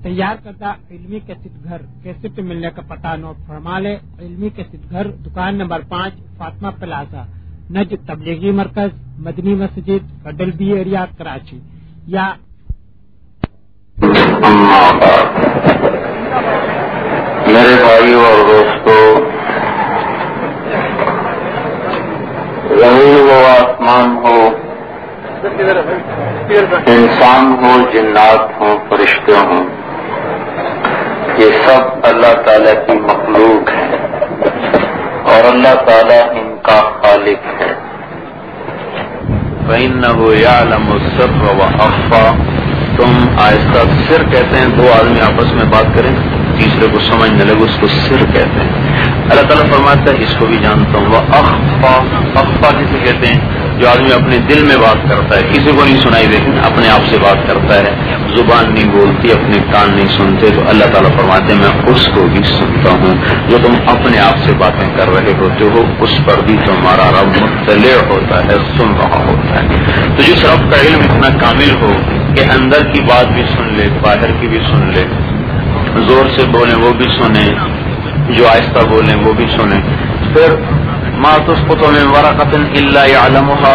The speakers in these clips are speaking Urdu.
تیار کردہ علمی کیسٹ گھر کیسٹ ملنے کا پتہ نوٹ فرما لے۔ علمی کیسٹ گھر، دکان نمبر 5، فاطمہ پلازا، نجد تبلیغی مرکز، مدنی مسجد، فڈل بی ایریا، کراچی۔ یا میرے بھائیوں اور دوستوں، زمین ہو، آسمان ہو، انسان ہو، جنات ہوں، فرشتے ہوں، یہ سب اللہ تعالیٰ کی مخلوق ہے اور اللہ تعالیٰ ان کا خالق ہے۔ فَإِنَّهُ يَعْلَمُ السِّرَّ وَأَخْفَى۔ تم آہستہ سر کہتے ہیں، دو آدمی آپس میں بات کریں، تیسرے کو سمجھ نہ لگے، اس کو سر کہتے ہیں۔ اللہ تعالیٰ فرماتا ہے اس کو بھی جانتا ہوں۔ وہ اخفا کسے کہتے ہیں؟ جو آدمی اپنے دل میں بات کرتا ہے، کسی کو نہیں سنائی دیتی، اپنے آپ سے بات کرتا ہے، زبان نہیں بولتی، اپنے کان نہیں سنتے، تو اللہ تعالیٰ فرماتے ہیں میں اس کو بھی سنتا ہوں۔ جو تم اپنے آپ سے باتیں کر رہے ہوتے ہو اس پر بھی تمہارا رب مطلع ہوتا ہے، سن رہا ہوتا ہے۔ تو جس رب کا علم اتنا کامل ہو کہ اندر کی بات بھی سن لے، باہر کی بھی سن لے، زور سے بولیں وہ بھی سنیں، جو آہستہ بولیں وہ بھی سنیں، پھر ما تسقط من ورقۃ الا یعلمها۔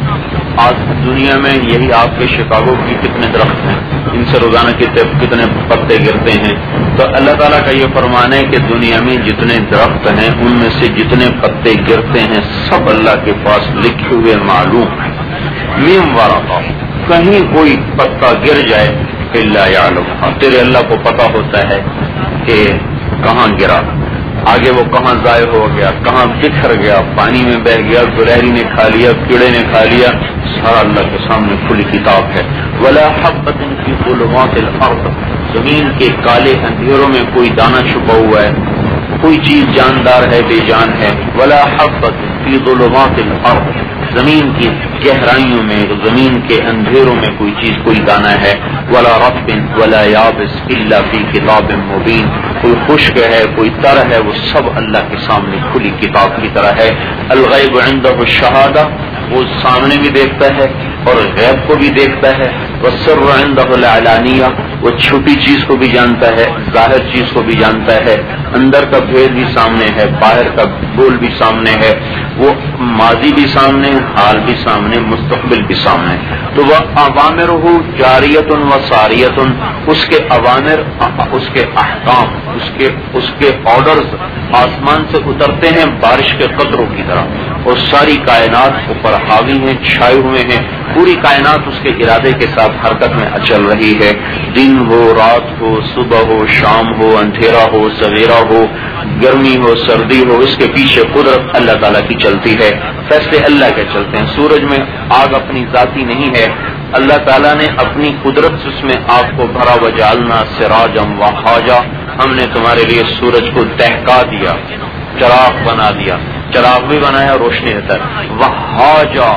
آج دنیا میں یہی آپ کے شکاگو کی کتنے درخت ہیں، ان سے روزانہ کتنے پتے گرتے ہیں، تو اللہ تعالیٰ کا یہ فرمان ہے کہ دنیا میں جتنے درخت ہیں ان میں سے جتنے پتے گرتے ہیں سب اللہ کے پاس لکھے ہوئے معلوم ہیں۔ من ورقہ، کہیں کوئی پتا گر جائے الا یعلمها، تیرے اللہ کو پتا ہوتا ہے کہ کہاں گرا، آگے وہ کہاں ضائع ہو گیا، کہاں بکھر گیا، پانی میں بہ گیا، گلہری نے کھا لیا، کیڑے نے کھا لیا، سارا اللہ کے سامنے کھلی کتاب ہے۔ ولا حبۃ فی ظلمات الارض، زمین کے کالے اندھیروں میں کوئی دانہ چھپا ہوا ہے، کوئی چیز جاندار ہے، بے جان ہے۔ ولا حبۃ فی ظلمات الارض، زمین کی گہرائیوں میں، زمین کے اندھیروں میں کوئی چیز، کوئی دانہ ہے۔ ولا رطب ولا یابس الا فی کتاب مبین، کوئی خشک ہے، کوئی تر ہے، وہ سب اللہ کے سامنے کھلی کتاب کی طرح ہے۔ الغیب عنده الشہادہ، وہ سامنے بھی دیکھتا ہے اور غیب کو بھی دیکھتا ہے۔ والسر عنده العلانیہ، وہ چھپی چیز کو بھی جانتا ہے، ظاہر چیز کو بھی جانتا ہے، اندر کا بھید بھی سامنے ہے، باہر کا بول بھی سامنے ہے، وہ ماضی بھی سامنے، حال بھی سامنے، مستقبل بھی سامنے۔ تو وہ اوامرہ جاریۃ و ساریۃ، اس کے اوامر، اس کے احکام، اس کے آرڈرز آسمان سے اترتے ہیں بارش کے قطروں کی طرح، اور ساری کائنات اوپر حاوی ہیں، چھائے ہوئے ہیں، پوری کائنات اس کے ارادے کے ساتھ حرکت میں چل رہی ہے۔ دن ہو، رات ہو، صبح ہو، شام ہو، اندھیرا ہو، سویرا ہو، گرمی ہو، سردی ہو، اس کے پیچھے قدرت اللہ تعالیٰ کی چلتی ہے، فیصلے اللہ کے چلتے ہیں۔ سورج میں آگ اپنی ذاتی نہیں ہے، اللہ تعالیٰ نے اپنی قدرت سے اس میں آگ کو بھرا۔ وجعلنا سراجا وہاجا، ہم نے تمہارے لیے سورج کو دہکا دیا، چراغ بنا دیا، چراغ بھی بنایا، روشنی دیتا ہے۔ وہاجا،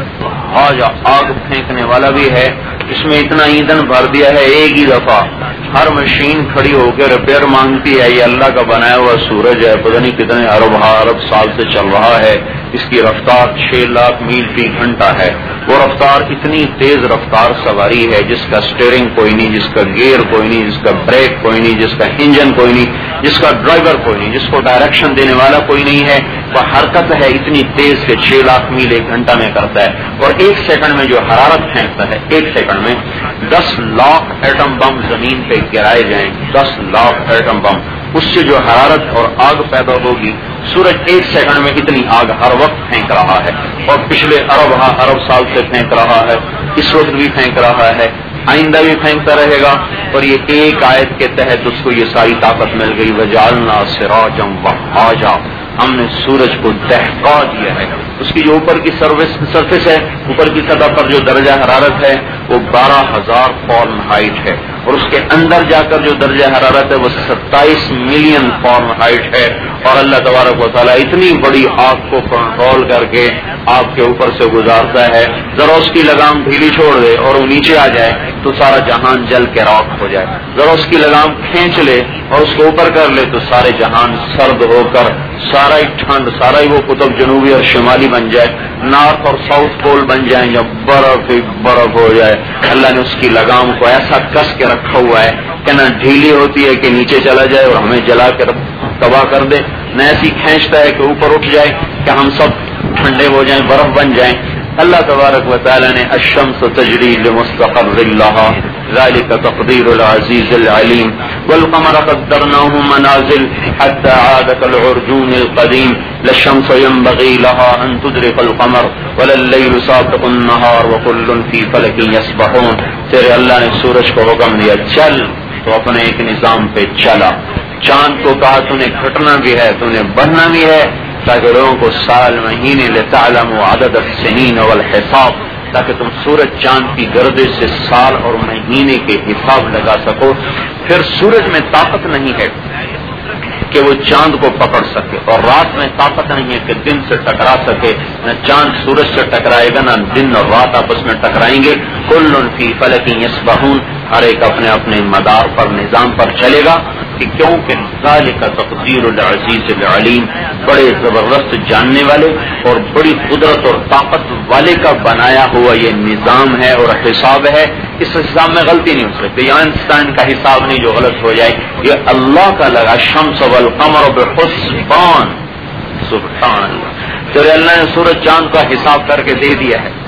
آگ پھینکنے والا بھی ہے، اس میں اتنا ایندھن بھر دیا ہے ایک ہی دفعہ، ہر مشین کھڑی ہو کے ریپیئر مانگتی ہے۔ یہ اللہ کا بنایا ہوا سورج ہے، پتہ نہیں کتنے ارب سال سے چل رہا ہے، اس کی رفتار 6 لاکھ میل فی گھنٹہ ہے۔ وہ رفتار اتنی تیز رفتار سواری ہے جس کا سٹیئرنگ کوئی نہیں، جس کا گیئر کوئی نہیں، جس کا بریک کوئی نہیں، جس کا انجن کوئی نہیں، جس کا ڈرائیور کوئی نہیں، جس کو ڈائریکشن دینے والا کوئی نہیں ہے۔ وہ حرکت ہے اتنی تیز کہ 6 لاکھ میل ایک گھنٹہ میں کرتا ہے، اور ایک سیکنڈ میں جو حرارت پھینکتا ہے، ایک سیکنڈ میں 10 لاکھ ایٹم بم زمین پہ گرائے جائیں، 10 لاکھ ایٹم بم، اس سے جو حرارت اور آگ پیدا ہوگی، سورج ایک سیکنڈ میں اتنی آگ ہر وقت پھینک رہا ہے، اور پچھلے ارب سال سے پھینک رہا ہے، اس وقت بھی پھینک رہا ہے، آئندہ بھی پھینکتا رہے گا۔ اور یہ ایک آیت کے تحت اس کو یہ ساری طاقت مل گئی۔ وجعلنا سراجا وہاجا، ہم نے سورج کو دہکا دیا ہے۔ اس کی جو اوپر کی سرفیس ہے، اوپر کی سطح پر جو درجہ حرارت ہے وہ 12,000 فارنہائٹ ہے، اور اس کے اندر جا کر جو درجہ حرارت ہے وہ 27 ملین فارنہائٹ ہے۔ اور اللہ تبارک و تعالیٰ اتنی بڑی آگ کو کنٹرول کر کے آپ کے اوپر سے گزارتا ہے، ذرا اس کی لگام ڈھیلی چھوڑ دے اور وہ نیچے آ جائے تو سارا جہان جل کے راکھ ہو جائے، ذرا اس کی لگام کھینچ لے اور اس کو اوپر کر لے تو سارے جہان سرد ہو کر سارا ہی ٹھنڈ، سارا ہی وہ قطب جنوبی اور شمالی بن جائے، نارتھ اور ساؤتھ پول بن جائیں یا برف ہی برف ہو جائے۔ اللہ نے اس کی لگام کو ایسا کس کے رکھا ہوا ہے کہ نہ ڈھیلی ہوتی ہے کہ نیچے چلا جائے اور ہمیں جلا کر تباہ کر دے، نہ ایسی کھینچتا ہے کہ اوپر اٹھ جائے کہ ہم سب ٹھنڈے ہو جائیں، برف بن جائیں۔ اللہ تبارک و تعالی نے الشمس تجری لمستقر لها ذلك تقدیر العزیز العلیم والقمر قدرناه منازل حتى عاد كالعرجون القدیم للشمس ينبغي لها ان تدرك القمر ولا الليل سابق النهار وكل في فلك يسبحون۔ تیرے اللہ نے سورج کو حکم دیا چل، تو اپنے ایک نظام پہ چلا۔ چاند کو کہا تو نے گھٹنا بھی ہے، تو نے بڑھنا بھی ہے، تاکہ لوگوں کو سال مہینے لتعلموا عدد السنین والحساب، تاکہ تم سورج چاند کی گردش سے سال اور مہینے کے حساب لگا سکو۔ پھر سورج میں طاقت نہیں ہے کہ وہ چاند کو پکڑ سکے، اور رات میں طاقت نہیں ہے کہ دن سے ٹکرا سکے، نہ چاند سورج سے ٹکرائے گا، نہ دن اور رات آپس میں ٹکرائیں گے۔ کل فی فلک یسبحون، ہر ایک اپنے اپنے مدار پر نظام پر چلے گا، کہ کیونکہ ذالک تقدیر العزیز العلیم، بڑے زبردست جاننے والے اور بڑی قدرت اور طاقت والے کا بنایا ہوا یہ نظام ہے اور حساب ہے۔ اس حساب میں غلطی نہیں ہو سکتی، یہ آئنسٹائن کا حساب نہیں جو غلط ہو جائے، یہ اللہ کا لگا شمس والقمر بحسبان، سبحان اللہ۔ تو اللہ نے سورج چاند کا حساب کر کے دے دیا ہے،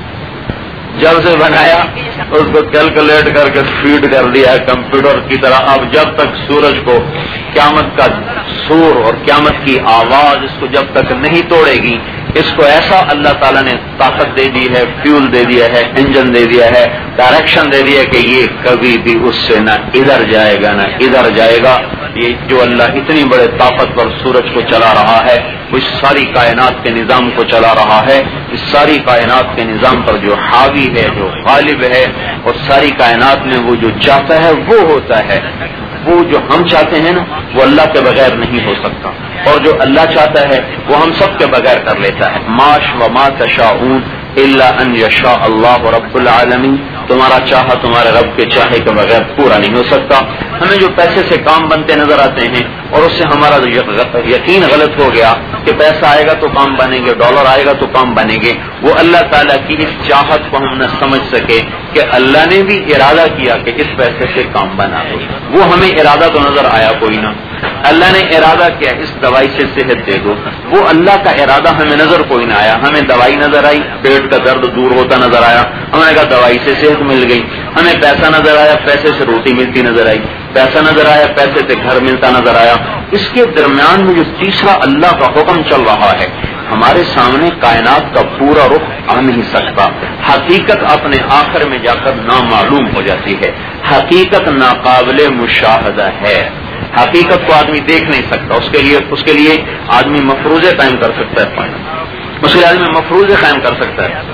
جب سے بنایا اس کو کیلکولیٹ کر کے فیڈ کر دیا ہے کمپیوٹر کی طرح۔ اب جب تک سورج کو قیامت کا سور اور قیامت کی آواز اس کو جب تک نہیں توڑے گی، اس کو ایسا اللہ تعالیٰ نے طاقت دے دی ہے، فیول دے دیا ہے، انجن دے دیا ہے، ڈائریکشن دے دیا کہ یہ کبھی بھی اس سے نہ ادھر جائے گا نہ ادھر جائے گا۔ یہ جو اللہ اتنی بڑے طاقت پر سورج کو چلا رہا ہے، وہ اس ساری کائنات کے نظام کو چلا رہا ہے، اس ساری کائنات کے نظام پر جو حاوی ہے، جو غالب ہے، اور ساری کائنات میں وہ جو چاہتا ہے وہ ہوتا ہے۔ وہ جو ہم چاہتے ہیں نا وہ اللہ کے بغیر نہیں ہو سکتا، اور جو اللہ چاہتا ہے وہ ہم سب کے بغیر کر لیتا ہے۔ ماش و ما تشاءون الا ان یشاء اللہ رب العالمین، تمہارا چاہا تمہارے رب کے چاہے کے بغیر پورا نہیں ہو سکتا۔ ہمیں جو پیسے سے کام بنتے نظر آتے ہیں اور اس سے ہمارا یقین غلط ہو گیا کہ پیسہ آئے گا تو کام بنیں گے، ڈالر آئے گا تو کام بنیں گے، وہ اللہ تعالیٰ کی اس چاہت کو ہم نہ سمجھ سکے کہ اللہ نے بھی ارادہ کیا کہ اس پیسے سے کام بنا دو، وہ ہمیں ارادہ تو نظر آیا کوئی نہ۔ اللہ نے ارادہ کیا اس دوائی سے صحت دے دو، وہ اللہ کا ارادہ ہمیں نظر کوئی نہ آیا۔ ہمیں دوائی نظر آئی، پیٹ کا درد دور ہوتا نظر آیا، ہم نے کہا دوائی سے صحت مل گئی۔ ہمیں پیسہ نظر آیا، پیسے سے روٹی ملتی نظر آئی، پیسہ نظر آیا، پیسے سے گھر ملتا نظر آیا۔ اس کے درمیان میں جو تیسرا اللہ کا حکم چل رہا ہے، ہمارے سامنے کائنات کا پورا رخ آ نہیں سکتا۔ حقیقت اپنے آخر میں جا کر نامعلوم ہو جاتی ہے، حقیقت ناقابل مشاہدہ ہے، حقیقت کو آدمی دیکھ نہیں سکتا۔ اس کے لیے آدمی مفروضے قائم کر سکتا ہے، اس کے لیے آدمی مفروضے قائم کر سکتا ہے۔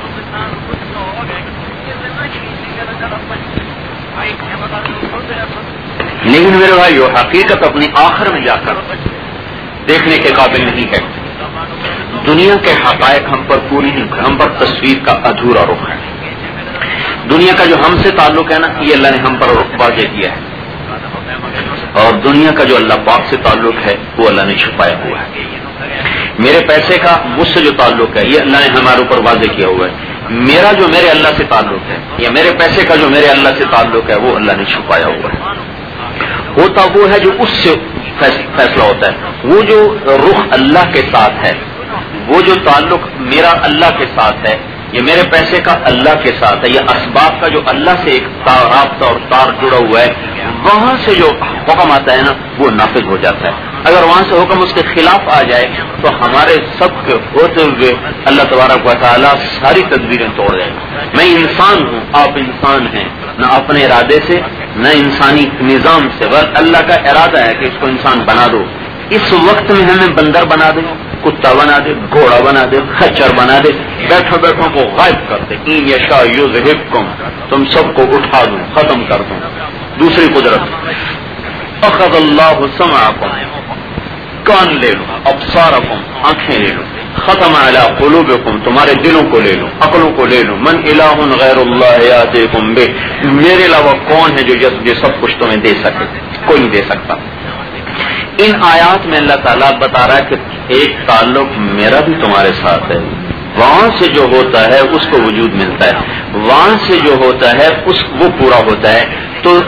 لیکن میرے بھائیو، حقیقت اپنی آخر میں جا کر دیکھنے کے قابل نہیں ہے۔ دنیا کے حقائق ہم پر پوری نہیں، ہم پر تصویر کا ادھورا رخ ہے۔ دنیا کا جو ہم سے تعلق ہے نا، یہ اللہ نے ہم پر واضح کیا ہے، اور دنیا کا جو اللہ پاک سے تعلق ہے وہ اللہ نے چھپایا ہوا ہے۔ میرے پیسے کا مجھ سے جو تعلق ہے یہ اللہ نے ہمارے اوپر واضح کیا ہوا ہے۔ میرا جو میرے اللہ سے تعلق ہے یا میرے پیسے کا جو میرے اللہ سے تعلق ہے وہ اللہ نے چھپایا ہوا ہے۔ ہوتا وہ ہے جو اس سے فیصلہ ہوتا ہے، وہ جو رخ اللہ کے ساتھ ہے، وہ جو تعلق میرا اللہ کے ساتھ ہے، یہ میرے پیسے کا اللہ کے ساتھ ہے، یہ اسباب کا جو اللہ سے ایک رابطہ اور تار جڑا ہوا ہے، وہاں سے جو حکم آتا ہے نا وہ نافذ ہو جاتا ہے۔ اگر وہاں سے حکم اس کے خلاف آ جائے تو ہمارے سب کے ہوتے ہوئے اللہ تبارک و تعالیٰ ساری تدبیریں توڑ دے گا۔ میں انسان ہوں، آپ انسان ہیں، نہ اپنے ارادے سے نہ انسانی نظام سے، بس اللہ کا ارادہ ہے کہ اس کو انسان بنا دو۔ اس وقت میں ہمیں بندر بنا دے، کتا بنا دے، گھوڑا بنا دے، خچر بنا دے، بیٹھو بیٹھو کو غائب کر دے، ان یشاء یذہبکم، تم سب کو اٹھا دوں، ختم کر دوں۔ دوسری قدرت، اخذ اللہ سمعکم، کان لے لو، ابصارکم، آنکھیں لے لو، ختم علی قلوبکم، تمہارے دلوں کو لے لو، عقلوں کو لے لو، من الہ غیر اللہ یاتیکم بہ، میرے علاوہ کون ہے جو سب کچھ تمہیں دے سکے؟ کوئی نہیں دے سکتا۔ ان آیات میں اللہ تعالیٰ بتا رہا ہے کہ ایک تعلق میرا بھی تمہارے ساتھ ہے، وہاں سے جو ہوتا ہے اس کو وجود ملتا ہے، وہاں سے جو ہوتا ہے وہ پورا ہوتا ہے۔ تو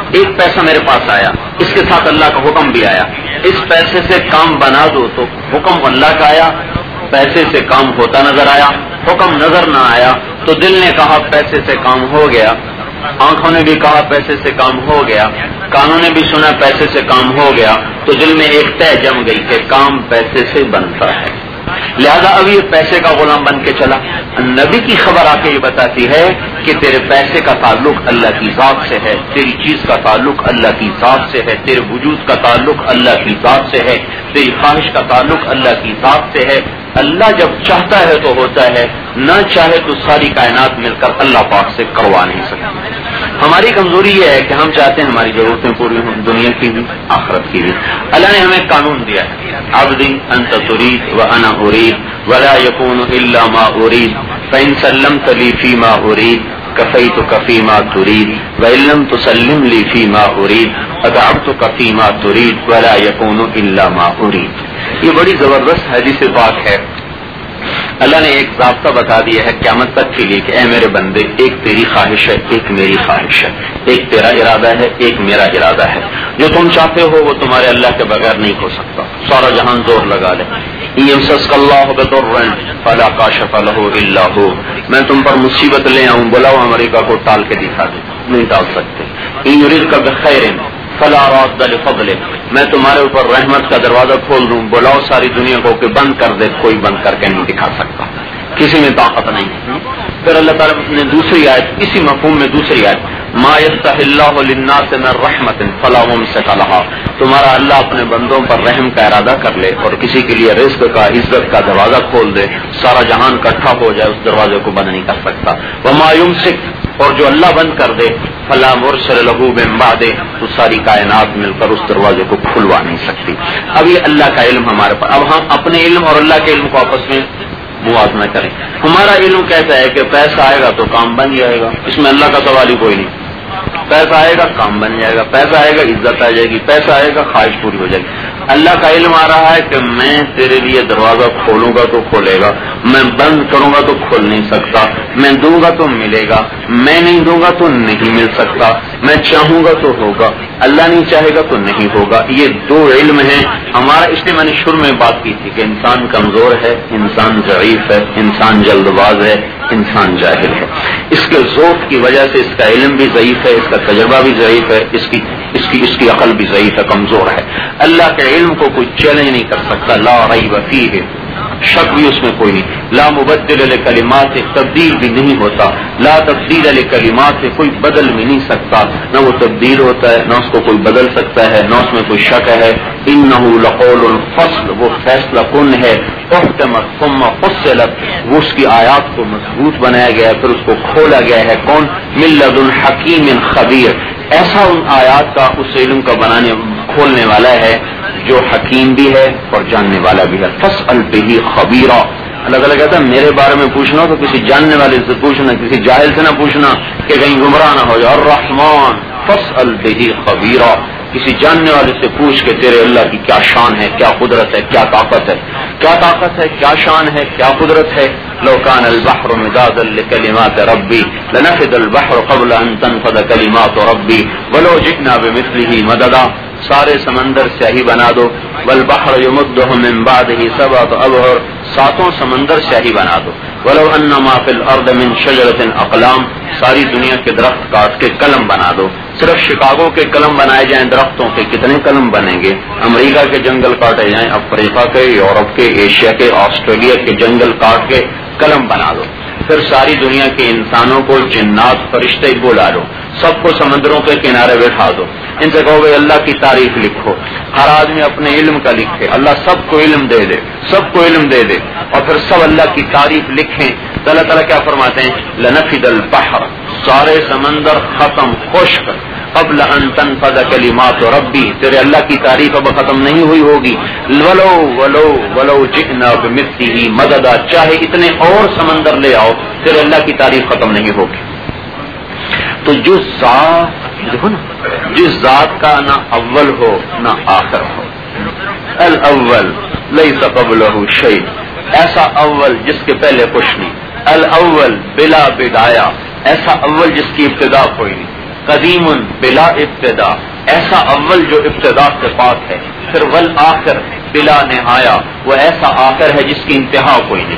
ایک پیسہ میرے پاس آیا، اس کے ساتھ اللہ کا حکم بھی آیا، اس پیسے سے کام بنا دو، تو حکم اللہ کا آیا، پیسے سے کام ہوتا نظر آیا، حکم نظر نہ آیا، تو دل نے کہا پیسے سے کام ہو گیا، آنکھوں نے بھی کہا پیسے سے کام ہو گیا، کانوں نے بھی سنا پیسے سے کام ہو گیا، تو دل میں ایک طے جم گئی کہ کام پیسے سے بنتا ہے، لہذا اب یہ پیسے کا غلام بن کے چلا۔ نبی کی خبر آ کے یہ بتاتی ہے کہ تیرے پیسے کا تعلق اللہ کی ذات سے ہے، تیری چیز کا تعلق اللہ کی ذات سے ہے، تیرے وجود کا تعلق اللہ کی ذات سے ہے، تیری خواہش کا تعلق اللہ کی ذات سے ہے۔ اللہ جب چاہتا ہے تو ہوتا ہے، نہ چاہے تو ساری کائنات مل کر اللہ پاک سے کروا نہیں سکتی۔ ہماری کمزوری یہ ہے کہ ہم چاہتے ہیں ہماری ضرورتیں پوری ہوں، دنیا کی بھی آخرت کی بھی۔ اللہ نے ہمیں قانون دیا ہے، عبدی انت ترید وانا ارید ولا یکون الا ما ارید فان سلمت لی فیما ارید کفیتک فیما ترید وان لم تسلم لی فیما ارید اتعبتک فیما ترید ولا یکون الا ما ارید۔ یہ بڑی زبردست حدیث پاک ہے۔ اللہ نے ایک ضابطہ بتا دیا ہے قیامت تک کے لیے کہ اے میرے بندے، ایک تیری خواہش ہے، ایک میری خواہش ہے، ایک تیرا ارادہ ہے، ایک میرا ارادہ ہے۔ جو تم چاہتے ہو وہ تمہارے اللہ کے بغیر نہیں ہو سکتا۔ سارا جہان زور لگا لے، یمسسک اللہ بضر فلا کاشف لہ الا ہو، میں تم پر مصیبت لے آؤں، بلاؤ امریکہ کو ٹال کے دکھا دے، نہیں ٹال سکتے۔ ان یریدک بخیر فلا راد لفضلہ، میں تمہارے اوپر رحمت کا دروازہ کھول دوں، بلاؤ ساری دنیا کو کہ بند کر دے، کوئی بند کر کے نہیں دکھا سکتا، کسی میں طاقت نہیں۔ پھر اللہ تعالیٰ نے دوسری آیت، اسی مفہوم میں دوسری آیت، ما یفتح اللہ للناس من رحمت فلا ممسک لہا، تمہارا اللہ اپنے بندوں پر رحم کا ارادہ کر لے اور کسی کے لیے رزق کا، عزت کا دروازہ کھول دے، سارا جہان اکٹھا ہو جائے، اس دروازے کو بند نہیں کر سکتا۔ وما یمسک، اور جو اللہ بند کر دے، فلا مرسل لہ من بعدہ، تو ساری کائنات مل کر اس دروازے کو کھلوا نہیں سکتی۔ اب یہ اللہ کا علم ہمارے پاس، اب ہم اپنے علم اور اللہ کے علم کو آپس میں موازنہ کریں۔ ہمارا علم کہتا ہے کہ پیسہ آئے گا تو کام بن جائے گا، اس میں اللہ کا سوال ہی کوئی نہیں، پیسہ آئے گا کام بن جائے گا، پیسہ آئے گا عزت آ جائے گی، پیسہ آئے گا خواہش پوری ہو جائے گی۔ اللہ کا علم آ رہا ہے کہ میں تیرے لیے دروازہ کھولوں گا تو کھولے گا، میں بند کروں گا تو کھول نہیں سکتا، میں دوں گا تو ملے گا، میں نہیں دوں گا تو نہیں مل سکتا، میں چاہوں گا تو ہوگا، اللہ نہیں چاہے گا تو نہیں ہوگا۔ یہ دو علم ہیں ہمارا، اس لیے میں نے شروع میں بات کی تھی کہ انسان کمزور ہے، انسان ضعیف ہے، انسان جلد باز ہے، انسان جاہل ہے۔ اس کے ذوق کی وجہ سے اس کا علم بھی ضعیف ہے، اس کا تجربہ بھی ضعیف ہے، اس کی عقل بھی ضعیف ہے، کمزور ہے۔ اللہ کے علم کو کوئی چیلنج نہیں کر سکتا، لا ریب فیہ، شک بھی اس میں کوئی نہیں، لا مبدل لکلمات، تبدیل بھی نہیں ہوتا، لا تبدیل لکلمات، کوئی بدل بھی نہیں سکتا، نہ وہ تبدیل ہوتا ہے، نہ اس کو کوئی بدل سکتا ہے، نہ اس میں کوئی شک ہے۔ انہ لقول الفصل، وہ فیصلہ کن ہے، احکمت ثم فصلت، وہ اس کی آیات کو مضبوط بنایا گیا ہے، پھر اس کو کھولا گیا ہے، کون؟ من لدن حکیم خبیر، ایسا ان آیات کا، اس علم کا بنانے کھولنے والا ہے جو حکیم بھی ہے اور جاننے والا بھی ہے۔ فاسأل بہ خبیرا، اللہ تعالیٰ کہتا ہے میرے بارے میں پوچھنا تو کسی جاننے والے سے پوچھنا، کسی جاہل سے نہ پوچھنا کہ کہیں گمراہ نہ ہو جائے۔ الرحمن فاسأل بہ خبیرا، کسی جاننے والے سے پوچھ کے تیرے اللہ کی کیا شان ہے، کیا قدرت ہے، کیا طاقت ہے، کیا طاقت ہے، کیا شان ہے، کیا قدرت ہے۔ لو کان البحر مدادا لکلمات ربی لنفد البحر قبل ان تنفد کلمات ربی ولو جئنا بمثلہ مددا، سارے سمندر سیاہی بنا دو، والبحر یمدہ من بعدہ سبعۃ ابحر، ساتوں سمندر سیاہی بنا دو، ولو ان ما فی الارض من شجرۃ اقلام، ساری دنیا کے درخت کاٹ کے قلم بنا دو، صرف شکاگو کے قلم بنائے جائیں درختوں کے، کتنے قلم بنیں گے؟ امریکہ کے جنگل کاٹے جائیں، افریقہ کے، یورپ کے، ایشیا کے، آسٹریلیا کے جنگل کاٹ کے قلم بنا دو، پھر ساری دنیا کے انسانوں کو، جنات، فرشتے بلا لو، سب کو سمندروں کے کنارے بیٹھا دو، ان سے کہو بھائی اللہ کی تعریف لکھو، ہر آدمی اپنے علم کا لکھے، اللہ سب کو علم دے دے، سب کو علم دے دے، اور پھر سب اللہ کی تعریف لکھیں تو اللہ تعالیٰ کیا فرماتے ہیں؟ لنفد البحر، سارے سمندر ختم، خشک، قبل ان تنفد کلمات ربی، تیرے اللہ کی تعریف اب ختم نہیں ہوئی ہوگی، ولو ولو ولو جئنا بمثلہ مددا، چاہے اتنے اور سمندر لے آؤ، تیرے اللہ کی تعریف ختم نہیں ہوگی۔ تو جو ذات، دیکھو نا، جس ذات کا نہ اول ہو نہ آخر ہو، الاول لیس قبلہ شیء، ایسا اول جس کے پہلے کچھ نہیں، الاول بلا بدایہ، ایسا اول جس کی ابتدا کوئی نہیں، قدیم بلا ابتدا، ایسا اول جو ابتدا سے پاک ہے. پھر والآخر بلا نہایا، وہ ایسا آخر ہے جس کی انتہا کوئی نہیں.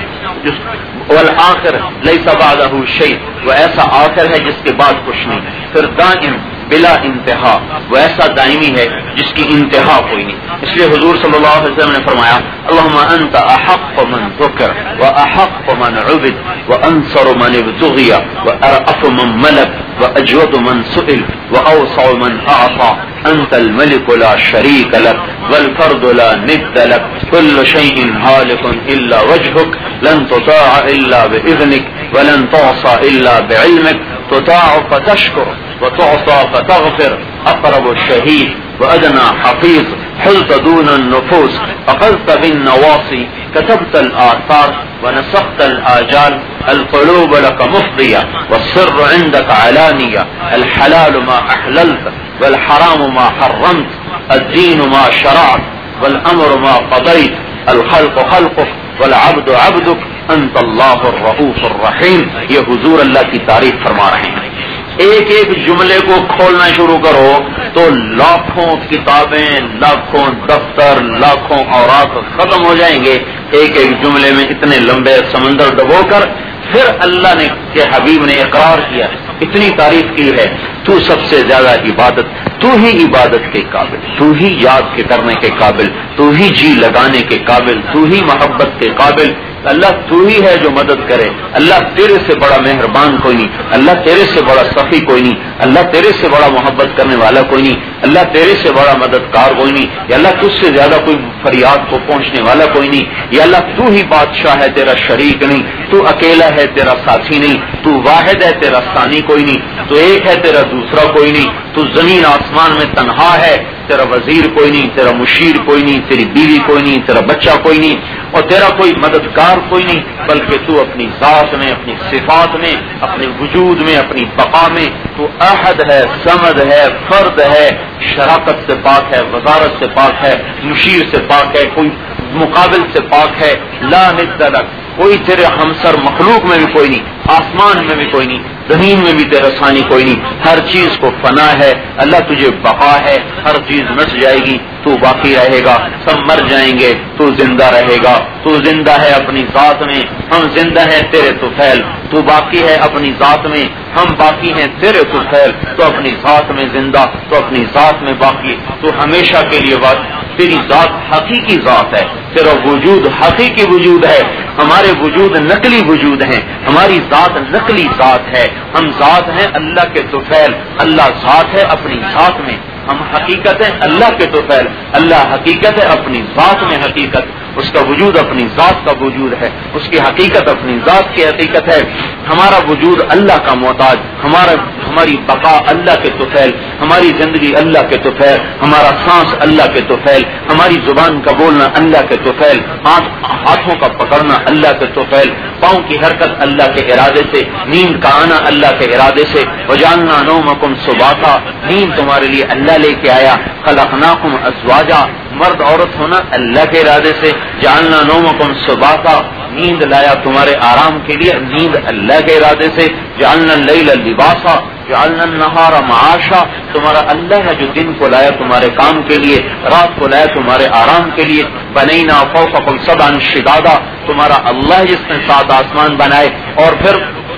والآخر لیس بعدہ شیء، وہ ایسا آخر ہے جس کے بعد کچھ نہیں. پھر دائم بلا انتہا، وہ ایسا دائمی ہے جس کی انتہا کوئی نہیں. اس لیے حضور صلی اللہ علیہ وسلم نے فرمایا اللہم انت احق من ذکر واحق من عبد وانصر من ابتغی وارأف من ملک واجود من سئل واوسع من اعطى انت الملك لا شریک لک والفرد لا ند لک كل شیء هالک الا وجهک لن تطاع الا باذنک ولن تعصى الا بعلمک تطاع فتشکر وتعصى فتغفر اقرب الشهید وادنى حفیظ حلت دون النفوس اخذت بالنواصي كتبت الآثار ونسخت الآجال القلوب لك مفضية والسر عندك علانية الحلال ما أحللت والحرام ما حرمت الدين ما شرعت والأمر ما قضيت الخلق خلقك والعبد عبدك انت اللہ الرؤوف الرحیم. یہ حضور اللہ کی تعریف فرما رہے ہیں. ایک ایک جملے کو کھولنا شروع کرو تو لاکھوں کتابیں، لاکھوں دفتر، لاکھوں اوراق ختم ہو جائیں گے ایک ایک جملے میں. اتنے لمبے سمندر ڈبو کر پھر اللہ نے کہ حبیب نے اقرار کیا، اتنی تعریف کی ہے تو سب سے زیادہ عبادت، تو ہی عبادت کے قابل، تو ہی یاد کے کرنے کے قابل، تو ہی جی لگانے کے قابل، تو ہی محبت کے قابل. اللہ تو ہی ہے جو مدد کرے. اللہ تیرے سے بڑا مہربان کوئی نہیں، اللہ تیرے سے بڑا سخی کوئی نہیں، اللہ تیرے سے بڑا محبت کرنے والا کوئی نہیں، اللہ تیرے سے بڑا مددگار کوئی نہیں. یا اللہ تجھ سے زیادہ کوئی فریاد کو پہنچنے والا کوئی نہیں. یا اللہ تو ہی بادشاہ ہے، تیرا شریک نہیں، تو اکیلا ہے، تیرا ساتھی نہیں، تو واحد ہے، تیرا ثانی کوئی نہیں، تو ایک ہے، تیرا دوسرا کوئی نہیں، تو زمین آسمان میں تنہا ہے، تیرا وزیر کوئی نہیں، تیرا مشیر کوئی نہیں، تیری بیوی کوئی نہیں، تیرا بچہ کوئی نہیں، اور تیرا کوئی مددگار کوئی نہیں، بلکہ تو اپنی ذات میں، اپنی صفات میں، اپنے وجود میں، اپنی بقا میں تو احد ہے، صمد ہے، فرد ہے، شراکت سے پاک ہے، وزارت سے پاک ہے، مشیر سے پاک ہے، کوئی مقابل سے پاک ہے. لا ند لک، کوئی تیرے ہمسر مخلوق میں بھی کوئی نہیں، آسمان میں بھی کوئی نہیں، زمین میں بھی تیرا ثانی کوئی نہیں. ہر چیز کو فنا ہے اللہ، تجھے بقا ہے. ہر چیز مٹ جائے گی تو باقی رہے گا، سب مر جائیں گے تو زندہ رہے گا. تو زندہ ہے اپنی ذات میں، ہم زندہ ہیں تیرے طفیل. تو باقی ہے اپنی ذات میں، ہم باقی ہیں تیرے طفیل. تو اپنی ذات میں زندہ، تو اپنی ذات میں باقی، تو ہمیشہ کے لیے بات. تیری ذات حقیقی ذات ہے، تیرا وجود حقیقی وجود ہے. ہمارے وجود نقلی وجود ہیں، ہماری ذات نقلی ذات ہے. ہم ذات ہیں اللہ کے طفیل، اللہ ذات ہے اپنی ذات میں. ہم حقیقت ہے اللہ کے طفیل، اللہ حقیقت ہے اپنی ذات میں حقیقت. اس کا وجود اپنی ذات کا وجود ہے، اس کی حقیقت اپنی ذات کی حقیقت ہے. ہمارا وجود اللہ کا محتاج، ہماری بقا اللہ کے طفیل، ہماری زندگی اللہ کے طفیل، ہمارا سانس اللہ کے طفیل، ہماری زبان کا بولنا اللہ کے طفیل، ہاتھوں کا پکڑنا اللہ کے طفیل، پاؤں کی حرکت اللہ کے ارادے سے، نیند کا آنا اللہ کے ارادے سے. وجعلنا نومکم سباتا، نیند تمہارے لیے اللہ لے کے آیا. خلقناکم ازواجا، مرد عورت ہونا اللہ کے ارادے سے. جعلنا نومکم سباتا، نیند لایا تمہارے آرام کے لیے، نیند اللہ کے ارادے سے. جعلنا اللیل لباسا جعلنا النہار معاشا، تمہارا اللہ ہے جو دن کو لایا تمہارے کام کے لیے، رات کو لایا تمہارے آرام کے لیے. بنینا فوقکم سبعا شدادا، تمہارا اللہ جس نے 7 آسمان بنائے. اور پھر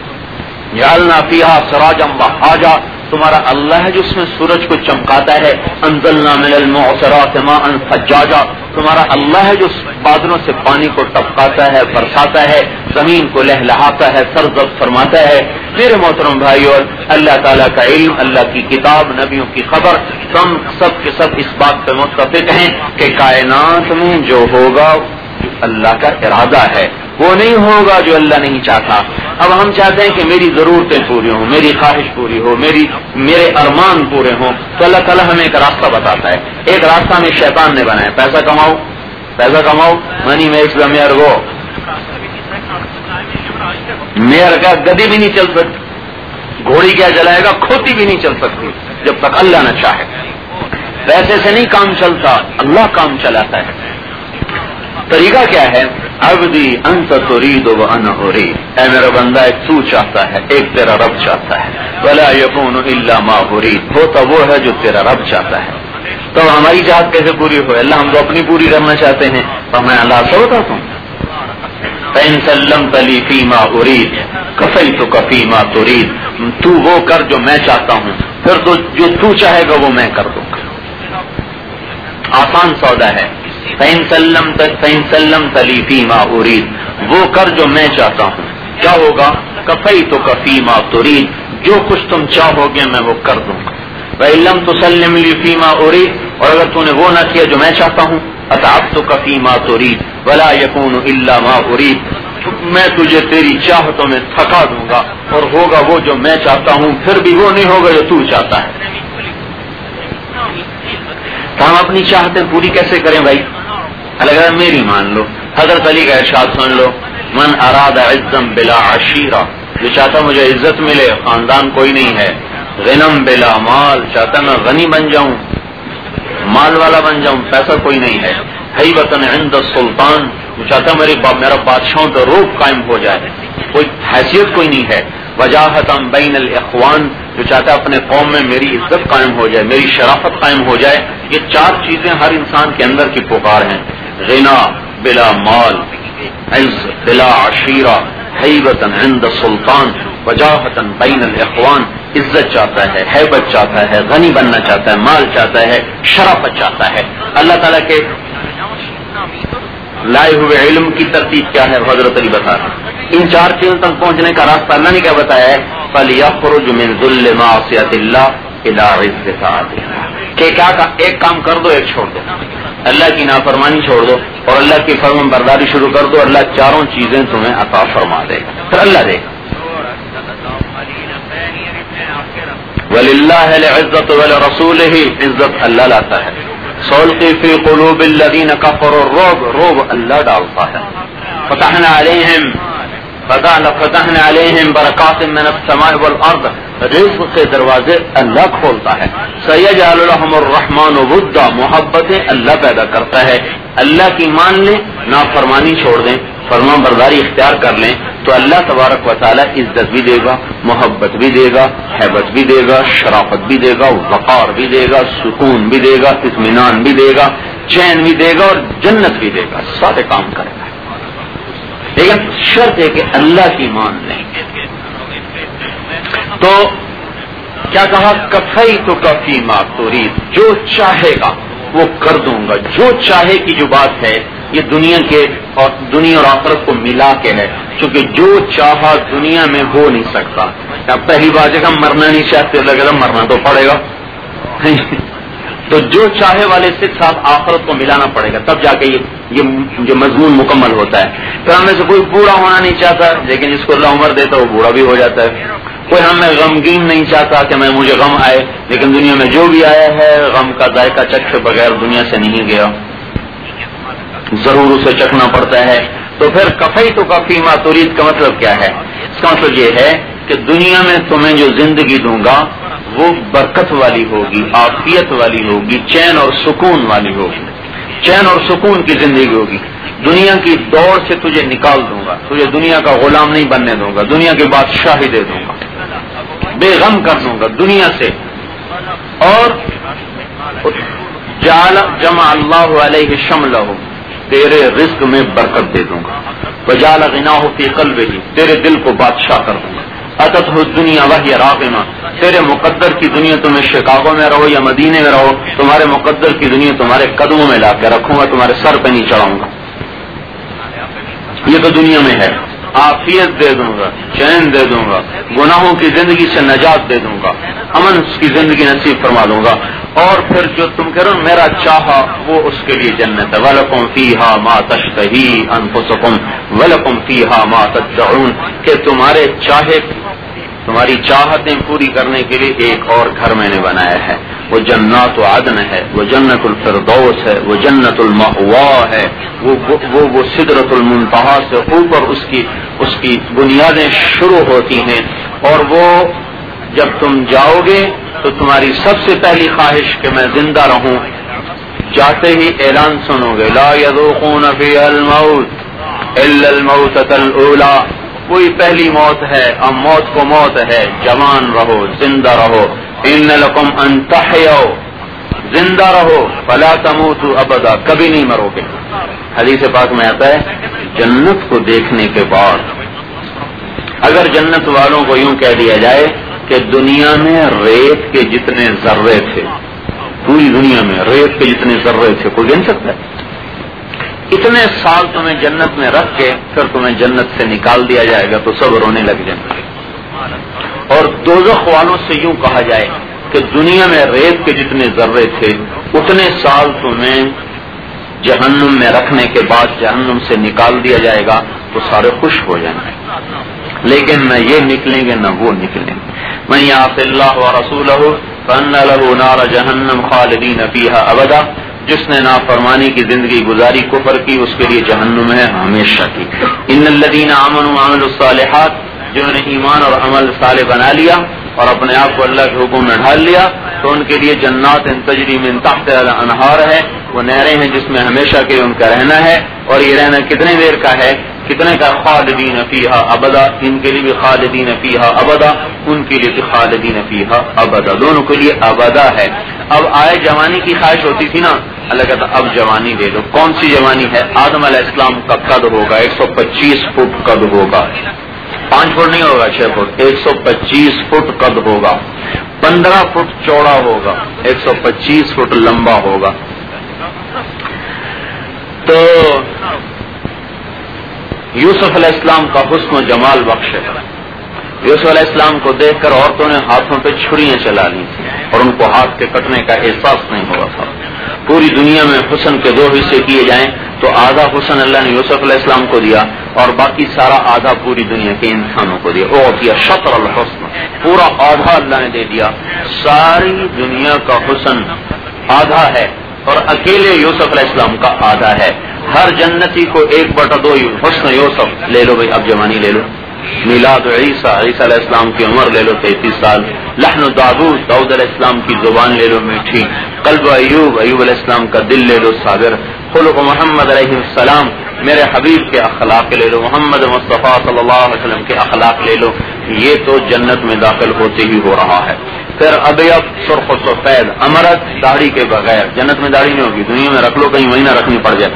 جعلنا فیہا سراجا وہاجا، تمہارا اللہ ہے جس میں سورج کو چمکاتا ہے. انزلنا من المعصرات ماء ثجاجا، تمہارا اللہ ہے جو بادلوں سے پانی کو ٹپکاتا ہے، برساتا ہے، زمین کو لہلہاتا ہے، سرزد فرماتا ہے. میرے محترم بھائیو، اللہ تعالیٰ کا علم، اللہ کی کتاب، نبیوں کی خبر، ہم سب کے سب اس بات پہ متفق ہیں کہ کائنات میں جو ہوگا جو اللہ کا ارادہ ہے، وہ نہیں ہوگا جو اللہ نہیں چاہتا. اب ہم چاہتے ہیں کہ میری ضرورتیں پوری ہوں، میری خواہش پوری ہو، میرے ارمان پورے ہوں، تو اللہ تعالیٰ ہمیں ایک راستہ بتاتا ہے. ایک راستہ ہمیں شیطان نے بنایا، پیسہ کماؤ، پیسہ کماؤ، money makes the mare go. Mare کا گدی بھی نہیں چل سکتی، گھوڑی کیا جلائے گا، کھوتی بھی نہیں چل سکتی جب تک اللہ نہ چاہے. پیسے سے نہیں کام چلتا، اللہ کام چلاتا ہے. طریقہ کیا ہے؟ عبدی انت ترید وانا ارید، اے میرا بندہ ایک تو چاہتا ہے، ایک تیرا رب چاہتا ہے، ولا یکون الا ما ارید، ہوتا وہ ہے جو تیرا رب چاہتا ہے۔ تو ہماری چاہت کیسے پوری ہو؟ اللہ ہم تو اپنی پوری کرنا چاہتے ہیں، تو میں اللہ سے بتاتا ہوں فَإِن سَلَّمْتَ لِي فِيمَا أُرِيدُ كَفَيْتُكَ فِيمَا تُرِيدُ، تو وہ کر جو میں چاہتا ہوں، پھر تو جو تو چاہے گا وہ میں کر دوں گا۔ آسان سودا ہے۔ فَإِن سَلَّمْتَ لِي فِيمَا أُرِيدُ، وہ کر جو میں چاہتا ہوں، کیا ہوگا؟ كَفَيْتُكَ فِيمَا تُرِيدُ، جو کچھ تم چاہو گے میں وہ کر دوں گا۔ وَإِن لَّمْ تُسَلِّمْ لِي فِيمَا أُرِيدُ، اور اگر تو نے وہ نہ کیا جو میں چاہتا ہوں، أَتَعَبْتُكَ فِيمَا تُرِيدُ وَلَا يَكُونُ إِلَّا مَا أُرِيدُ، میں تجھے تیری چاہتوں میں تھکا دوں گا اور ہوگا وہ جو میں چاہتا ہوں، پھر بھی وہ نہیں ہوگا جو تو چاہتا ہے۔ تو ہم اپنی چاہتیں پوری کیسے کریں بھائی؟ اگر میری مان لو، حضرت علی کا ارشاد سن لو، من اراد عزا بلا عشیرہ، جو چاہتا مجھے عزت ملے، خاندان کوئی نہیں ہے، غنم بلا مال، چاہتا میں غنی بن جاؤں، مال والا بن جاؤں، پیسہ کوئی نہیں ہے، ہیبتن عند السلطان، جو چاہتا میرا بادشاہوں پہ روب قائم ہو جائے، کوئی حیثیت کوئی نہیں ہے، وجاہتن بین الاخوان، جو چاہتا اپنے قوم میں میری عزت قائم ہو جائے، میری شرافت قائم ہو جائے۔ یہ چار چیزیں ہر انسان کے اندر کی پکار ہیں، غنا بلا مال، عز بلا عشیرہ، ہیبتن عند السلطان، وجاہتن بین الاخوان، عزت چاہتا ہے، ہیبت چاہتا ہے، غنی بننا چاہتا ہے، مال چاہتا ہے، شرافت چاہتا ہے۔ اللہ تعالیٰ کے لائے ہوئے علم کی ترتیب کیا ہے؟ حضرت علی بتا رہے ہیں۔ ان چار چیزوں تک پہنچنے کا راستہ اللہ نے کیا بتایا ہے؟ فَلْيَخْرُجْ مِنْ ذُلِّ مَعْصِيَةِ اللَّهِ إِلَىٰ عِزِّ طَاعَتِهِ، کہ کیا ایک کام کر دو، ایک چھوڑ دو، اللہ کی نافرمانی چھوڑ دو اور اللہ کی فرمان برداری شروع کر دو، اللہ چاروں چیزیں تمہیں عطا فرما دے گا، پھر اللہ دے گا۔ وَلِلَّهِ الْعِزَّةُ وَلِرَسُولِهِ، عزت اللہ لاتا ہے۔ سَأُلْقِي فِي قُلُوبِ الَّذِينَ كَفَرُوا الرُّعْبَ، رعب اللہ ڈالتا ہے۔ فتحنا علیہم برکات من السماء والارض، رزق کے دروازے اللہ کھولتا ہے۔ سیجعل لهم الرحمن ودا، محبتیں اللہ پیدا کرتا ہے۔ اللہ کی مان لیں، نافرمانی چھوڑ دیں، فرمان برداری اختیار کر لیں تو اللہ تبارک و تعالی عزت بھی دے گا، محبت بھی دے گا، ہیبت بھی دے گا، شرافت بھی دے گا، وقار بھی دے گا، سکون بھی دے گا، اطمینان بھی دے گا، چین بھی دے گا اور جنت بھی دے گا، سارے کام کرے گا۔ لیکن شرط ہے کہ اللہ کی مان لیں۔ تو کیا کہا؟ کفیتک فیما ترید، جو چاہے گا وہ کر دوں گا، جو چاہے کی جو بات ہے یہ دنیا اور آخرت کو ملا کے ہے، کیونکہ جو چاہا دنیا میں ہو نہیں سکتا۔ اب پہلی بات ہے کہ ہم مرنا نہیں چاہتے، لگے گا مرنا تو پڑے گا، تو جو چاہے والے سے ساتھ آخرت کو ملانا پڑے گا، تب جا کے یہ مضمون مکمل ہوتا ہے۔ پھر ہم میں سے کوئی بوڑھا ہونا نہیں چاہتا، لیکن جس کو اللہ عمر دیتا ہے وہ بوڑھا بھی ہو جاتا ہے۔ کوئی ہم میں غمگین نہیں چاہتا کہ مجھے غم آئے، لیکن دنیا میں جو بھی آیا ہے غم کا ذائقہ چکھے بغیر دنیا سے نہیں گیا، ضرور اسے چکھنا پڑتا ہے۔ تو پھر کفیتک فیما ترید کا مطلب کیا ہے؟ اس کا مطلب یہ ہے کہ دنیا میں تمہیں جو زندگی دوں گا وہ برکت والی ہوگی، عافیت والی ہوگی، چین اور سکون والی ہوگی، چین اور سکون کی زندگی ہوگی۔ دنیا کی دوڑ سے تجھے نکال دوں گا، تجھے دنیا کا غلام نہیں بننے دوں گا، دنیا کی بادشاہی دے دوں گا، بے غم کر دوں گا دنیا سے۔ اور جمع اللہ علیہ شملہ، تیرے رزق میں برکت دے دوں گا، وجعل غناہ فی قلبہ، تیرے دل کو بادشاہ کر دوں گا۔ اتتہ الدنیا وہی راغمہ، تیرے مقدر کی دنیا تمہیں شکاگو میں رہو یا مدینے میں رہو، تمہارے مقدر کی دنیا تمہارے قدموں میں لا کے رکھوں گا، تمہارے سر پہ نہیں چڑھاؤں گا۔ یہ تو دنیا میں ہے، عافیت دے دوں گا، چین دے دوں گا، گناہوں کی زندگی سے نجات دے دوں گا، امن کی زندگی نصیب فرما دوں گا۔ اور پھر جو تم کہہ رہے ہو میرا چاہا وہ اس کے لیے جنت ہے۔ وَلَكُمْ فِيهَا مَا تَشْتَهِي أَنفُسُكُمْ وَلَكُمْ فِيهَا مَا تَدَّعُونَ، کہ تمہاری چاہتیں پوری کرنے کے لیے ایک اور گھر میں نے بنایا ہے، وہ جنات عدن ہے، وہ جنت الفردوس ہے، وہ جنت المأوا ہے، وہ سدرۃ المنتہا سے اوپر اس کی بنیادیں شروع ہوتی ہیں۔ اور وہ جب تم جاؤ گے تو تمہاری سب سے پہلی خواہش کہ میں زندہ رہوں، جاتے ہی اعلان سنو گے لا یذوقون فیہا الموت، الا الموتۃ الاولی، کوئی پہلی موت ہے، اب موت کو موت ہے، جوان رہو، زندہ رہو، ان لکم ان تحیوا، زندہ رہو، فلا تموتوا ابدا، کبھی نہیں مرو گے۔ حدیث پاک میں آتا ہے جنت کو دیکھنے کے بعد اگر جنت والوں کو یوں کہہ دیا جائے کہ دنیا میں ریت کے جتنے ذرے تھے، پوری دنیا میں ریت کے جتنے ذرے تھے، کوئی گن سکتا ہے؟ اتنے سال تمہیں جنت میں رکھ کے پھر تمہیں جنت سے نکال دیا جائے گا تو سب رونے لگ جائیں گے۔ اور دوزخ والوں سے یوں کہا جائے کہ دنیا میں ریت کے جتنے ذرے تھے اتنے سال تمہیں جہنم میں رکھنے کے بعد جہنم سے نکال دیا جائے گا تو سارے خوش ہو جائیں گے، لیکن نہ یہ نکلیں گے نہ وہ نکلیں گے۔ من یعص اللہ ورسولہ فان لہ نار جہنم خالدین فیہا ابدا، جس نے نافرمانی کی زندگی گزاری، کفر کی، اس کے لیے جہنم ہے ہمیشہ کی۔ ان الذین آمنوا وعملوا الصالحات، جنہوں نے ایمان اور عمل صالح بنا لیا اور اپنے آپ کو اللہ کے حکم میں ڈھال لیا تو ان کے لیے جنات تجری من تحتها الانہار ہے، وہ نہریں ہیں جس میں ہمیشہ کے لیے ان کا رہنا ہے۔ اور یہ رہنا کتنے دیر کا ہے؟ کتنے کا؟ خالدین فیہا ابدا، ان کے لیے بھی خالدین فیہا ابدا، ان کے لیے بھی خالدین فیہا ابدا، دونوں کے لیے ابدا ہے۔ اب آئے جوانی کی خواہش ہوتی تھی نا، اللہ کہتا اب جوانی دے دو۔ کون سی جوانی ہے؟ آدم علیہ السلام کا قد ہوگا 125 فٹ قد ہوگا، 5 فٹ نہیں ہوگا، 6 فٹ، 125 فٹ قد ہوگا، 15 فٹ چوڑا ہوگا، 125 فٹ لمبا ہوگا۔ تو یوسف علیہ السلام کا حسن و جمال بخش ہے۔ یوسف علیہ السلام کو دیکھ کر عورتوں نے ہاتھوں پہ چھریاں چلا لی تھی اور ان کو ہاتھ کے کٹنے کا احساس نہیں ہوا تھا۔ پوری دنیا میں حسن کے 2 حصے کیے جائیں تو آدھا حسن اللہ نے یوسف علیہ السلام کو دیا اور باقی سارا آدھا پوری دنیا کے انسانوں کو دیا۔ اوتیہ شطر الحسن، پورا آدھا اللہ نے دے دیا۔ ساری دنیا کا حسن آدھا ہے اور اکیلے یوسف علیہ السلام کا آدھا ہے۔ ہر جنتی کو 1/2 حسن یوسف لے لو بھائی، اب جوانی لے لو۔ میلاد عیسیٰ، عیسیٰ علیہ السلام کی عمر لے لو 33 سال۔ لحن داؤد، داؤد علیہ السلام کی زبان لے لو میٹھی۔ قلب ایوب، ایوب علیہ السلام کا دل لے لو صابر۔ خلق محمد علیہ السلام، میرے حبیب کے اخلاق لے لو، محمد مصطفیٰ صلی اللہ علیہ وسلم کے اخلاق لے لو۔ یہ تو جنت میں داخل ہوتے ہی ہو رہا ہے۔ پھر ابیض، سرخ و سفید، امرت، داڑھی کے بغیر۔ جنت میں داڑھی نہیں ہوگی، دنیا میں رکھ لو کہیں وہیں نہ رکھنی پڑ جائے۔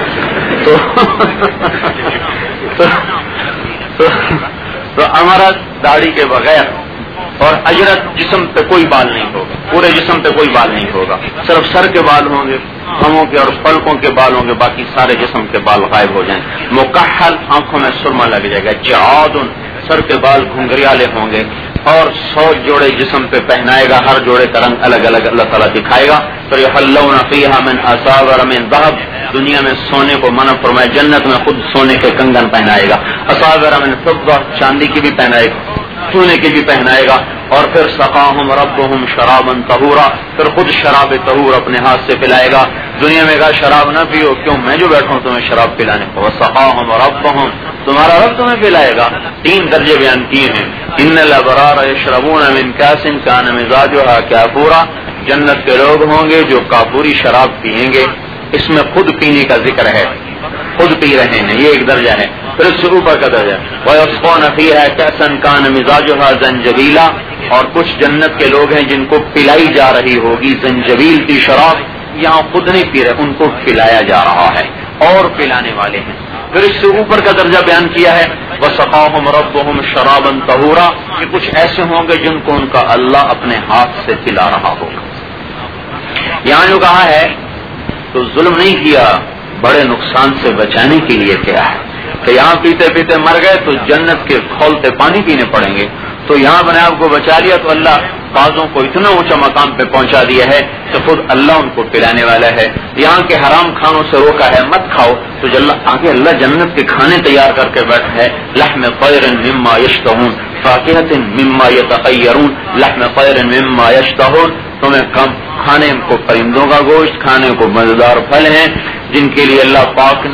تو امرت، داڑھی کے بغیر، اور اجرت، جسم پہ کوئی بال نہیں ہوگا، پورے جسم پہ کوئی بال نہیں ہوگا، صرف سر کے بال ہوں گے، ہموں کے اور پلکوں کے بال ہوں گے، باقی سارے جسم کے بال غائب ہو جائیں۔ مکحل، آنکھوں میں سرما لگ جائے گا۔ جعاد، سر کے بال گھنگریالے ہوں گے، اور 100 جوڑے جسم پہ پہنائے گا، ہر جوڑے کا رنگ الگ الگ اللہ تعالیٰ دکھائے گا۔ پھر یحلون فیہا من اساور من ذہب، دنیا میں سونے کو منع فرمائے، جنت میں خود سونے کے کنگن پہنائے گا۔ اساور من فضہ، چاندی کی بھی پہنائے گا، سونے کی بھی پہنائے گا۔ اور پھر سقاہم ربہم شرابا طہورا، پھر خود شراب طہور اپنے ہاتھ سے پلائے گا۔ دنیا میں کہا شراب نہ پیو، کیوں؟ میں جو بیٹھا ہوں تمہیں شراب پلانے کو۔ وسقاہم ربہم، تمہارا رب تمہیں پلائے گا۔ 3 درجے بیان کیے ہیں۔ ان الابرار یشربون من کاس کان مزاجها کافورا، جنت کے لوگ ہوں گے جو کافوری شراب پیئیں گے۔ اس میں خود پینے کا ذکر ہے، خود پی رہے ہیں، یہ ایک درجہ ہے۔ پھر اس سے اوپر کا درجہ وَيَسْقَوْنَ فِيهَا كَأْسًا كَانَ مِزَاجُهَا زَنْجَبِيلًا، اور کچھ جنت کے لوگ ہیں جن کو پلائی جا رہی ہوگی زنجبیل کی شراب۔ یہاں خود نہیں پی رہے، ان کو پلایا جا رہا ہے اور پلانے والے ہیں۔ پھر اس سے اوپر کا درجہ بیان کیا ہے وَسَقَاهُمْ رَبُّهُمْ شَرَابًا طَهُورًا، کہ کچھ ایسے ہوں گے جن کو ان کا اللہ اپنے ہاتھ سے پلا رہا ہوگا۔ یہاں جو کہا ہے تو ظلم نہیں کیا، بڑے نقصان سے بچانے کے لیے کیا ہے کہ یہاں پیتے پیتے مر گئے تو جنت کے کھولتے پانی پینے پڑیں گے، تو یہاں اپنے آپ کو بچا لیا تو اللہ بعضوں کو اتنا اونچا مقام پہ پہنچا دیا ہے کہ خود اللہ ان کو پلانے والا ہے۔ یہاں کے حرام کھانوں سے روکا ہے مت کھاؤ، تو آگے اللہ جنت کے کھانے تیار کر کے بیٹھا ہے۔ لحم طیر مما یشتہون، فاکہۃ مما یتخیرون، لحم طیر مما یشتہون، تمہیں کم کھانے کو پرندوں کا گوشت، کھانے کو مزیدار پھل ہیں جن کے لیے اللہ پاک نے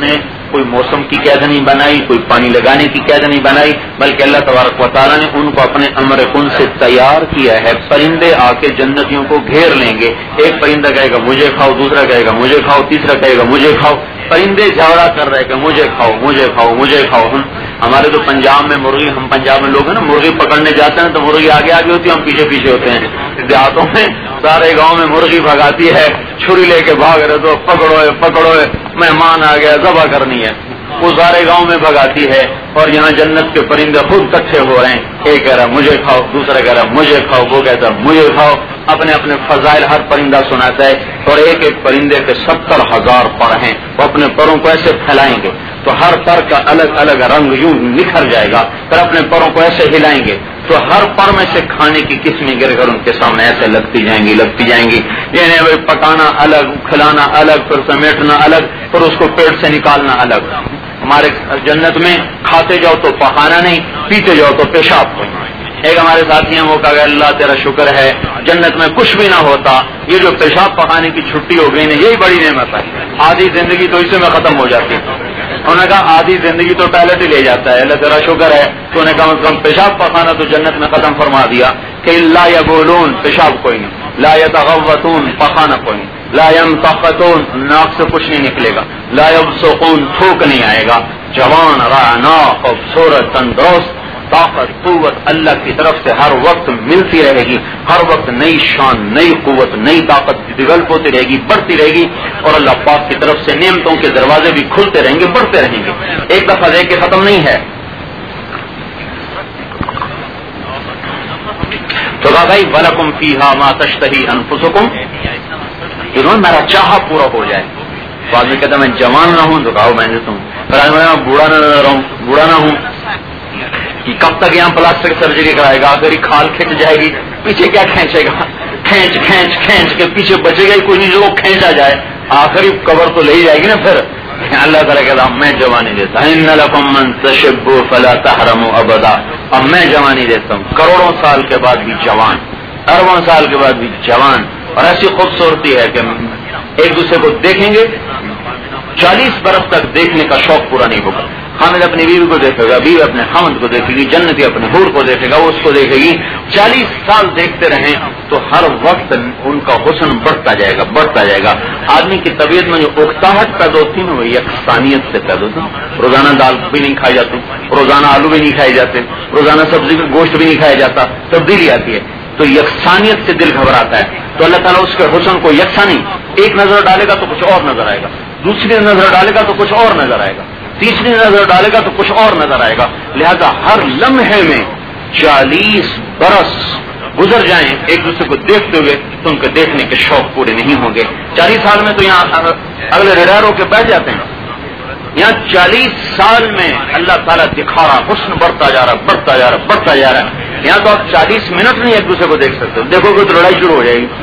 کوئی موسم کی قید نہیں بنائی، کوئی پانی لگانے کی قید نہیں بنائی، بلکہ اللہ تبارک و تعالیٰ نے ان کو اپنے امر کن سے تیار کیا ہے۔ پرندے آ کے جنتیوں کو گھیر لیں گے، ایک پرندہ کہے گا مجھے کھاؤ، دوسرا کہے گا مجھے کھاؤ، تیسرا کہے گا مجھے کھاؤ، پرندے جھگڑا کر رہے کہ مجھے کھاؤ مجھے کھاؤ مجھے کھاؤ۔ ہمارے تو پنجاب میں مرغی، ہم پنجاب میں لوگ ہیں نا، مرغی پکڑنے جاتے ہیں تو مرغی آگے آگے ہوتی ہے، ہم پیچھے پیچھے ہوتے ہیں۔ دیہاتوں میں سارے گاؤں میں مرغی بھگاتی ہے، چھری لے کے بھاگ رہے تو پکڑو ہے پکڑو ہے، مہمان آ گیا ذبح کرنی ہے، وہ سارے گاؤں میں بھگاتی ہے۔ اور یہاں جنت کے پرندے خود اکٹھے ہو رہے ہیں، ایک کہہ رہا مجھے کھاؤ، دوسرا کہہ رہا مجھے کھاؤ، وہ کہتا مجھے کھاؤ، اپنے اپنے فضائل ہر پرندہ سناتا ہے۔ اور ایک ایک پرندے کے 70,000 پر ہیں، وہ اپنے پروں کو ایسے پھیلائیں گے تو ہر پر کا الگ الگ رنگ یوں نکھر جائے گا، پھر اپنے پروں کو ایسے ہلائیں گے تو ہر پر میں سے کھانے کی قسمیں گر کر ان کے سامنے ایسے لگتی جائیں گی، یعنی پکانا الگ، کھلانا الگ، پھر سمیٹنا الگ، پھر اس کو پیٹ سے نکالنا الگ۔ ہمارے جنت میں کھاتے جاؤ تو پخانا نہیں، پیتے جاؤ تو پیشاب نہیں۔ ایک ہمارے ساتھی ہیں، وہ کہا اللہ تیرا شکر ہے جنت میں کچھ بھی نہ ہوتا، یہ جو پیشاب پخانے کی چھٹی ہو گئی نا یہی بڑی نعمت ہے، آدھی زندگی تو اسی میں ختم ہو جاتی ہے۔ انہوں نے کہا آدھی زندگی تو ٹوائلٹ ہی لے جاتا ہے، اللہ تیرا شکر ہے تو انہیں کم از کم پیشاب پخانا تو جنت میں ختم فرما دیا کہ لا یبولون پیشاب کوئی نہیں، لا یتغوطون پخانا کوئی نہیں، لا ینتقطون ناک سے کچھ نہیں نکلے گا، لا یبصقون تھوک نہیں آئے گا، جوان رعنا خوبصورت تندرست، طاقت قوت اللہ کی طرف سے ہر وقت ملتی رہے گی، ہر وقت نئی شان نئی قوت نئی طاقت ڈیولپ ہوتی رہے گی، بڑھتی رہے گی، اور اللہ پاک کی طرف سے نعمتوں کے دروازے بھی کھلتے رہیں گے، بڑھتے رہیں گے، ایک دفعہ دیکھ کے ختم نہیں ہے۔ تو کہا بھائی وَلَكُمْ فِيهَا مَا تَشْتَهِي أَنفُسُكُمْ، جنہوں میرا چاہا پورا ہو جائے۔ تو آدمی کہتا میں جوان نہ ہوں تو کہا میں دیتا ہوں، پھر آدمی میں بوڑھا نہ ہوں کہ کب تک یہاں پلاسٹک سرجری کرائے گا، اگر کھال کھینچ جائے گی پیچھے کیا کھینچے گا، کھینچ کے پیچھے بچے گا ہی کوئی نہیں جو کھینچا جائے، آخری کور تو لے ہی جائے گی نا۔ پھر اللہ تعالیٰ کہتا میں جوانی دیتا ہوں، ان لکم من تشبوا فلا تحرموا ابدا، اب میں جوانی دیتا ہوں، کروڑوں سال کے بعد بھی جوان، اربوں سال کے بعد بھی جوان، اور ایسی خوبصورتی ہے کہ ایک دوسرے کو دیکھیں گے 40 برس تک دیکھنے کا شوق پورا نہیں ہوگا۔ خامد اپنی بیوی کو دیکھے گا، بیوی اپنے خامد کو دیکھے گی، جنتی اپنے حور کو دیکھے گا، وہ اس کو دیکھے گی، 40 سال دیکھتے رہیں تو ہر وقت ان کا حسن بڑھتا جائے گا۔ آدمی کی طبیعت میں جو اکتاہٹ پیدا ہوتی ہے وہ یکسانیت سے پیدا ہوتی ہے۔ روزانہ دال بھی نہیں کھائی جاتی، روزانہ آلو بھی نہیں کھائے جاتے، روزانہ سبزی میں گوشت بھی نہیں کھایا جاتا، تبدیلی آتی ہے تو یکسانیت سے دل گھبراتا ہے۔ تو اللہ تعالیٰ اس کے حسن کو یکساں نہیں، ایک نظر ڈالے گا تو کچھ اور نظر آئے گا، دوسری نظر ڈالے گا تو کچھ اور نظر آئے گا، تیسری نظر ڈالے گا تو کچھ اور نظر آئے گا۔ لہذا ہر لمحے میں 40 برس گزر جائیں ایک دوسرے کو دیکھتے ہوئے تو ان کے دیکھنے کے شوق پورے نہیں ہوں گے۔ 40 سال میں تو یہاں اگلے ریٹائر ہو کے بیٹھ جاتے ہیں، یہاں 40 سال میں اللہ تعالیٰ دکھا رہا، حسن بڑھتا جا رہا ہے۔ یہاں تو آپ 40 منٹ نہیں ایک دوسرے کو دیکھ سکتے، دیکھو گے تو لڑائی شروع ہو جائے گی۔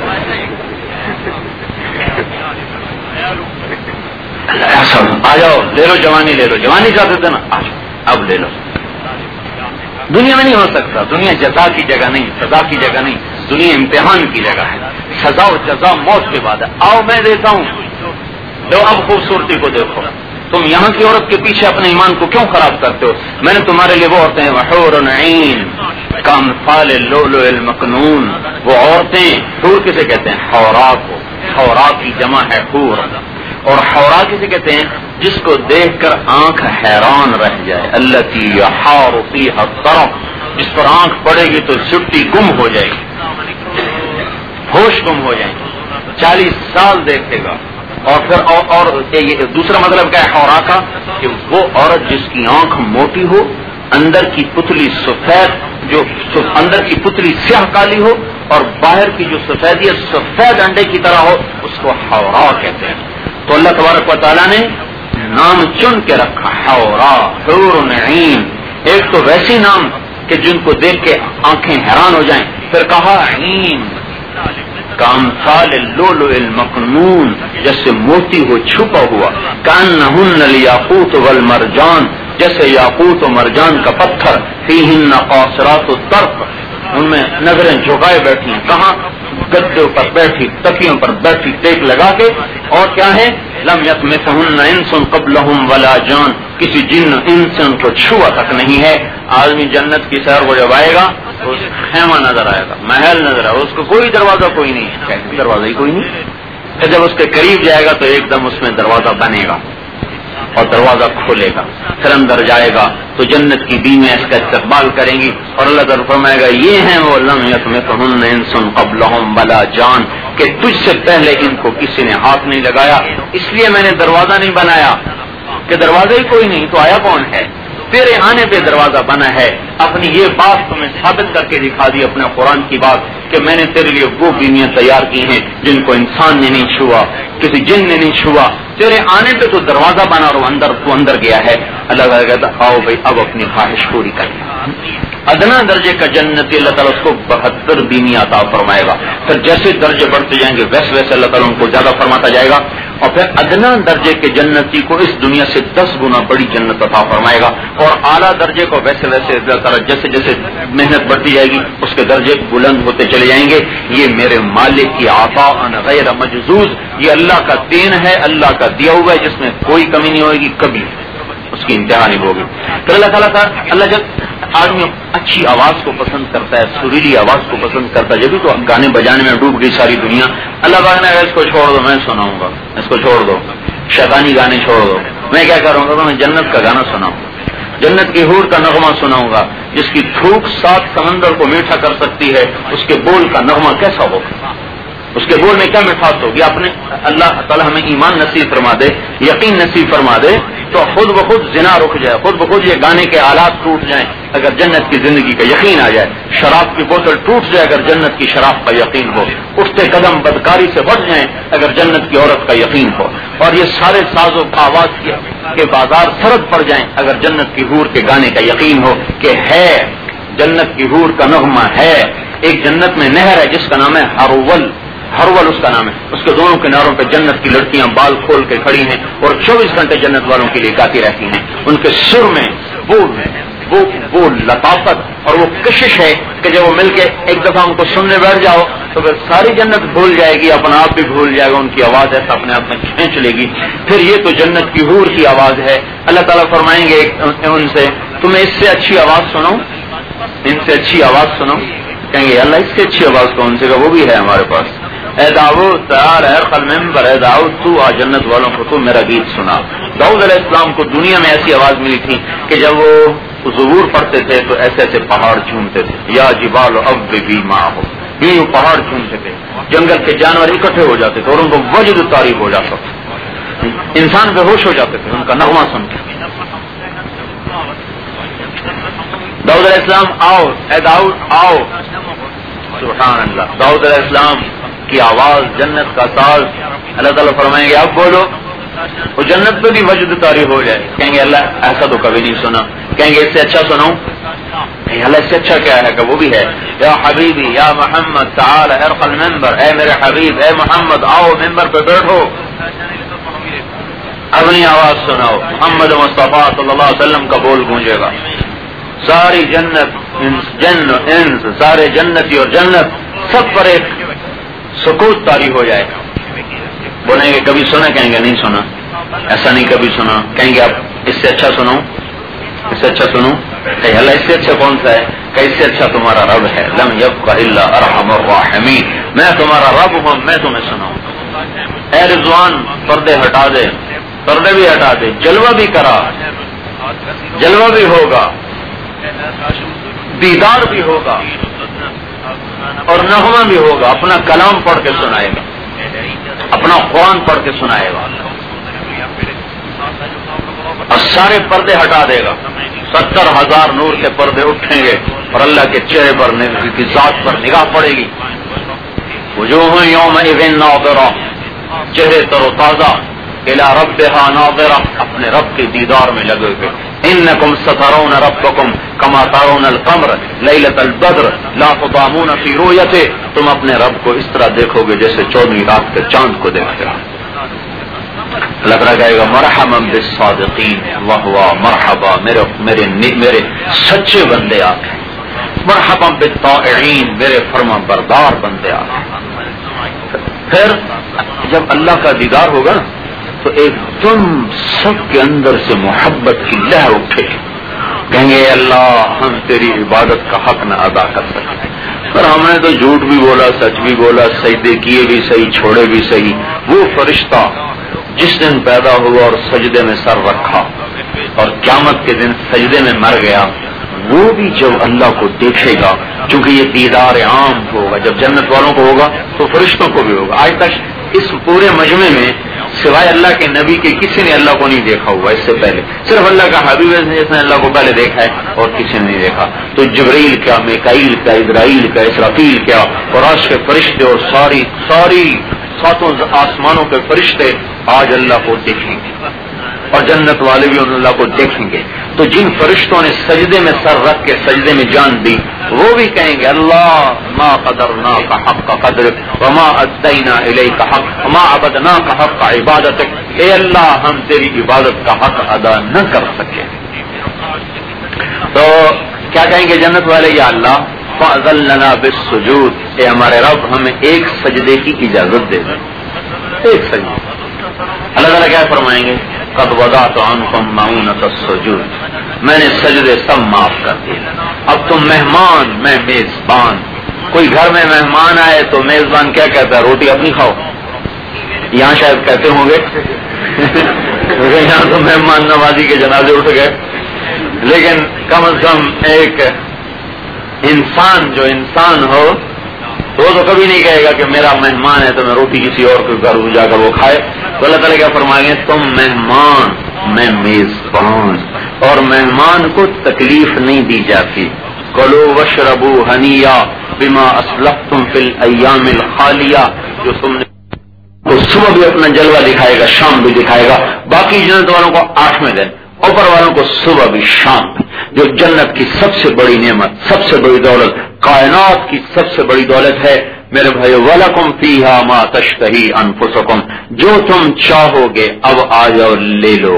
آ جاؤ لے لو جوانی، لے لو جوانی چاہتے تھے نا، آ جاؤ اب لے لو۔ دنیا میں نہیں ہو سکتا، دنیا جزا کی جگہ نہیں، سزا کی جگہ نہیں، دنیا امتحان کی جگہ ہے، سزا و جزا موت کے بعد ہے۔ آؤ میں دیتا ہوں، لو اب خوبصورتی کو دیکھو۔ تم یہاں کی عورت کے پیچھے اپنے ایمان کو کیوں خراب کرتے ہو؟ میں نے تمہارے لیے وہ عورتیں ہیں وحور عین کامثال اللؤلؤ المکنون، وہ عورتیں، حور کسے کہتے ہیں؟ حورا کو، حورا کی جمع ہے حور، اور حورا کسے کہتے ہیں؟ جس کو دیکھ کر آنکھ حیران رہ جائے، التی یحار فیہا الطرف، جس پر آنکھ پڑے گی تو سٹی گم ہو جائے گی، ہوش گم ہو جائیں گے، 40 سال دیکھے گا۔ اور پھر اور یہ دوسرا مطلب کیا ہے حورا کا؟ کہ وہ عورت جس کی آنکھ موٹی ہو، اندر کی پتلی سفید، جو اندر کی پتلی سیاہ کالی ہو اور باہر کی جو سفیدی سفید انڈے کی طرح ہو، اس کو حورا کہتے ہیں۔ تو اللہ تبارک و تعالیٰ نے نام چن کے رکھا حورا، حور عین، ایک تو ویسی نام کہ جن کو دیکھ کے آنکھیں حیران ہو جائیں، پھر کہا عین کامثال اللؤلؤ المکنون، جیسے موتی ہو چھپا ہوا، کأنہن الیاقوت والمرجان، جیسے یاقوت و مرجان کا پتھر، فیہن قاصرات الطرف، ان میں نظریں جھکائے بیٹھی ہیں، کہاں؟ گدوں پر بیٹھی، تکیوں پر بیٹھی، ٹیک لگا کے، اور کیا ہے لم یطمثہن انس قبلہم ولا جان، کسی جن انسان کو چھوا تک نہیں ہے. آدمی جنت کی سیر کو جب آئے گا تو خیمہ نظر آئے گا، محل نظر آئے گا، اس کو کوئی دروازہ کوئی نہیں ہے، دروازہ ہی کوئی نہیں. پھر جب اس کے قریب جائے گا تو ایک دم اس میں دروازہ بنے گا اور دروازہ کھولے گا، پھر اندر جائے گا تو جنت کی بیویاں اس کا استقبال کریں گی، اور اللہ تعالیٰ فرمائے گا یہ ہیں وہ لم یطمثہن انس قبلہم ولا جان، کہ تجھ سے پہلے ان کو کسی نے ہاتھ نہیں لگایا، اس لیے میں نے دروازہ نہیں بنایا، کہ دروازہ ہی کوئی نہیں تو آیا کون ہے؟ تیرے آنے پہ دروازہ بنا ہے. اپنی یہ بات تمہیں ثابت کر کے دکھا دی، اپنے قرآن کی بات، کہ میں نے تیرے لیے وہ بیویاں تیار کی ہیں جن کو انسان نے نہیں چھوا، کسی جن نے نہیں چھوا. تیرے آنے پہ تو دروازہ بنا اور تو اندر گیا ہے. اللہ تعالیٰ کہتا آؤ بھائی اب اپنی خواہش پوری کر. ادنا درجے کا جنتی اللہ تعالیٰ اس کو 72 بیویاں عطا فرمائے گا. پھر جیسے درجے بڑھتے جائیں گے ویسے ویسے اللہ تعالیٰ ان کو زیادہ فرماتا جائے گا، اور پھر ادنا درجے کے جنتی کو اس دنیا سے 10 گنا بڑی جنت عطا فرمائے گا، اور اعلیٰ درجے کو ویسے ویسے اللہ تعالیٰ جیسے جیسے محنت بڑھتی جائے گی اس کے درجے بلند ہوتے چلے جائیں گے. یہ میرے مالک کی عطا غیر مجزوز، یہ اللہ کا دین ہے، اللہ کا دیا ہوا ہے، جس میں کوئی کمی نہیں ہوگی، کبھی اس کی انتہا نہیں ہوگی. پھر اللہ تعالیٰ کا اللہ جب آدمی اچھی آواز کو پسند کرتا ہے، سریلی آواز کو پسند کرتا ہے، جبھی تو گانے بجانے میں ڈوب گئی ساری دنیا. اللہ پاک نے اس کو چھوڑ دو، میں سناؤں گا، اس کو چھوڑ دو، شیطانی گانے چھوڑ دو، میں کیا کروں گا؟ میں جنت کا گانا سناؤں گا، جنت کی حور کا نغمہ سناؤں گا، جس کی تھوک 7 سمندر کو میٹھا کر سکتی ہے. اس کے بول کا نغمہ کیسا ہوگا؟ اس کے بول میں کیا مٹھاس ہوگی؟ اپنے اللہ تعالیٰ ہمیں ایمان نصیب فرما دے، یقین نصیب فرما دے، تو خود بخود زنا رک جائے، خود بخود یہ گانے کے آلات ٹوٹ جائیں اگر جنت کی زندگی کا یقین آ جائے. شراب کی بوتل ٹوٹ جائے اگر جنت کی شراب کا یقین ہو. اٹھتے قدم بدکاری سے بچ جائیں اگر جنت کی عورت کا یقین ہو. اور یہ سارے ساز و آواز کے بازار سرد پڑ جائیں اگر جنت کی حور کے گانے کا یقین ہو کہ ہے جنت کی حور کا نغمہ ہے. ایک جنت میں نہر ہے جس کا نام ہے ہرول اس کا نام ہے. اس کے دونوں کناروں پہ جنت کی لڑکیاں بال کھول کے کھڑی ہیں اور 24 گھنٹے جنت والوں کے لیے گاتی رہتی ہیں. ان کے سر میں وہ لطافت اور وہ کشش ہے کہ جب وہ مل کے ایک دفعہ ان کو سننے بیٹھ جاؤ تو پھر ساری جنت بھول جائے گی، اپنا آپ بھی بھول جائے گا، ان کی آواز ایسا اپنے آپ میں کھینچ لے گی. پھر یہ تو جنت کی حور کی آواز ہے. اللہ تعالیٰ فرمائیں گے ان سے تمہیں اس سے اچھی آواز سنو، ان سے اچھی آواز سنو. کہیں گے اللہ اس سے اچھی آواز کون سے کا؟ وہ بھی ہے ہمارے پاس. اے داؤد تیار ہے خل ممبر، اے داؤد تو آ جنت والوں کو تو میرا گیت سنا. داؤد علیہ السلام کو دنیا میں ایسی آواز ملی تھی کہ جب وہ ظہور پڑھتے تھے تو ایسے ایسے پہاڑ جھومتے تھے. یا جبال اوبی معه، یہ پہاڑ جھومتے تھے، جنگل کے جانور اکٹھے ہو جاتے تھے اور ان کو وجد طاری ہو جاتا تھا، انسان بے ہوش ہو جاتے تھے ان کا نغمہ سن کے. داؤد علیہ السلام آؤ، اے داؤد آؤ. سبحان اللہ. داؤد علیہ السلام کی آواز جنت کا ساز. اللہ تعالیٰ فرمائیں گے اب بولو، وہ جنت پہ بھی وجد طاری ہو جائے. کہیں گے اللہ ایسا تو کبھی نہیں سنا. کہیں گے اس سے اچھا سناؤں؟ اللہ اس سے اچھا کیا ہے کہ وہ بھی ہے. یا حبیبی یا محمد تعال ارقى المنبر، اے میرے حبیب اے محمد آؤ ممبر پہ بیٹھو، اپنی آواز سناؤ. محمد مصطفیٰ صلی اللہ علیہ وسلم کا بول گونجے گا. ساری جنت جن انس، سارے جنتی اور جنت سب پر ایک سکوت طاری ہو جائے. بولیں گے کبھی سنا؟ کہیں گے نہیں سنا، ایسا نہیں کبھی سنا. کہیں گے اب اس سے اچھا سنو، اس سے اچھا سنو. کہ اللہ اس سے اچھا کون سا ہے؟ کہ اس سے اچھا تمہارا رب ہے. لم یبق الا ارحم الراحمین، میں تمہارا رب ہوں، میں تمہیں سناؤں. اے رضوان پردے ہٹا دے، پردے بھی ہٹا دے، جلوہ بھی کرا، جلوہ بھی ہوگا، دیدار بھی ہوگا اور نغمہ بھی ہوگا. اپنا کلام پڑھ کے سنائے گا، اپنا قرآن پڑھ کے سنائے گا اور سارے پردے ہٹا دے گا. 70,000 نور کے پردے اٹھیں گے اور اللہ کے چہرے پر کی ذات پر نگاہ پڑے گی. وجوہ یومئذ ناظرہ، چہرے تر و تازہ، الی ربہا ناظرہ، اپنے رب کے دیدار میں لگے ہوئے. انکم سترون ربکم کما ترون القمر لیلۃ البدر لا تضامون فی رؤیتہ، تم اپنے رب کو اس طرح دیکھو گے جیسے 14ویں رات کے چاند کو دیکھتے ہو. اللہ تعالیٰ کہے گا مرحبا بالصادقین وہو مرحبا، میرے سچے بندے آپ ہیں. مرحبا بالطائعین، میرے فرما بردار بندے آ. پھر جب اللہ کا دیدار ہوگا نا تو ایک دم سب کے اندر سے محبت کی لہر اٹھے، کہیں گے اللہ ہم تیری عبادت کا حق نہ ادا کر سکتے، پر ہم نے تو جھوٹ بھی بولا، سچ بھی بولا، سجدے کیے بھی صحیح، چھوڑے بھی صحیح. وہ فرشتہ جس دن پیدا ہوا اور سجدے میں سر رکھا اور قیامت کے دن سجدے میں مر گیا، وہ بھی جب اللہ کو دیکھے گا، کیونکہ یہ دیدار عام ہوگا، جب جنت والوں کو ہوگا تو فرشتوں کو بھی ہوگا. آج تک اس پورے مجمع میں سوائے اللہ کے نبی کے کسی نے اللہ کو نہیں دیکھا ہوا اس سے پہلے، صرف اللہ کا حبیب جس نے اللہ کو پہلے دیکھا ہے اور کسی نے نہیں دیکھا. تو جبرائیل کیا، میکائیل کیا، اسرائیل کیا، اسرافیل کیا، اور عرش کے فرشتے اور ساری ساتوں آسمانوں کے فرشتے آج اللہ کو دیکھیں گے، اور جنت والے بھی اللہ کو دیکھیں گے. تو جن فرشتوں نے سجدے میں سر رکھ کے سجدے میں جان دی، وہ بھی کہیں گے اللہ ما قدرناک حق قدرک وما ادینا الیک حق وما عبدناک حق عبادتک، اے اللہ ہم تیری عبادت کا حق ادا نہ کر سکے. تو کیا کہیں گے جنت والے؟ یا اللہ فاذن لنا بالسجود، اے ہمارے رب ہمیں ایک سجدے کی اجازت دے دیں، ایک سجدہ. اللہ تعالیٰ کیا فرمائیں گے؟ قد وضعت عنکم معونۃ السجود، میں نے سجدے سب معاف کر دیے، اب تم مہمان میں میزبان. کوئی گھر میں مہمان آئے تو میزبان کیا کہتا ہے؟ روٹی اپنی کھاؤ. یہاں شاید کہتے ہوں گے یہاں تو مہمان نوازی کے جنازے اٹھ گئے، لیکن کم از کم ایک انسان جو انسان ہو تو وہ تو کبھی نہیں کہے گا کہ میرا مہمان ہے تو میں روٹی کسی اور کے گھر جا کر وہ کھائے. تو اللہ تعالیٰ کیا فرمائیں گے؟ تم مہمان میں میزبان، اور مہمان کو تکلیف نہیں دی جاتی. کلو وشربو ہنیا بما اسلفتم فی الایام الخالیہ، جو تم نے تو صبح بھی اپنا جلوہ دکھائے گا، شام بھی دکھائے گا. باقی جنت والوں کو 8ویں دن، اوپر والوں کو صبح بھی شام بھی. جو جنت کی سب سے بڑی نعمت، سب سے بڑی دولت، کائنات کی سب سے بڑی دولت ہے میرے بھائیو، وَلَكُمْ فِيهَا مَا تَشْتَهِي أَنفُسُكُمْ، جو تم چاہو گے اب آ جاؤ لے لو.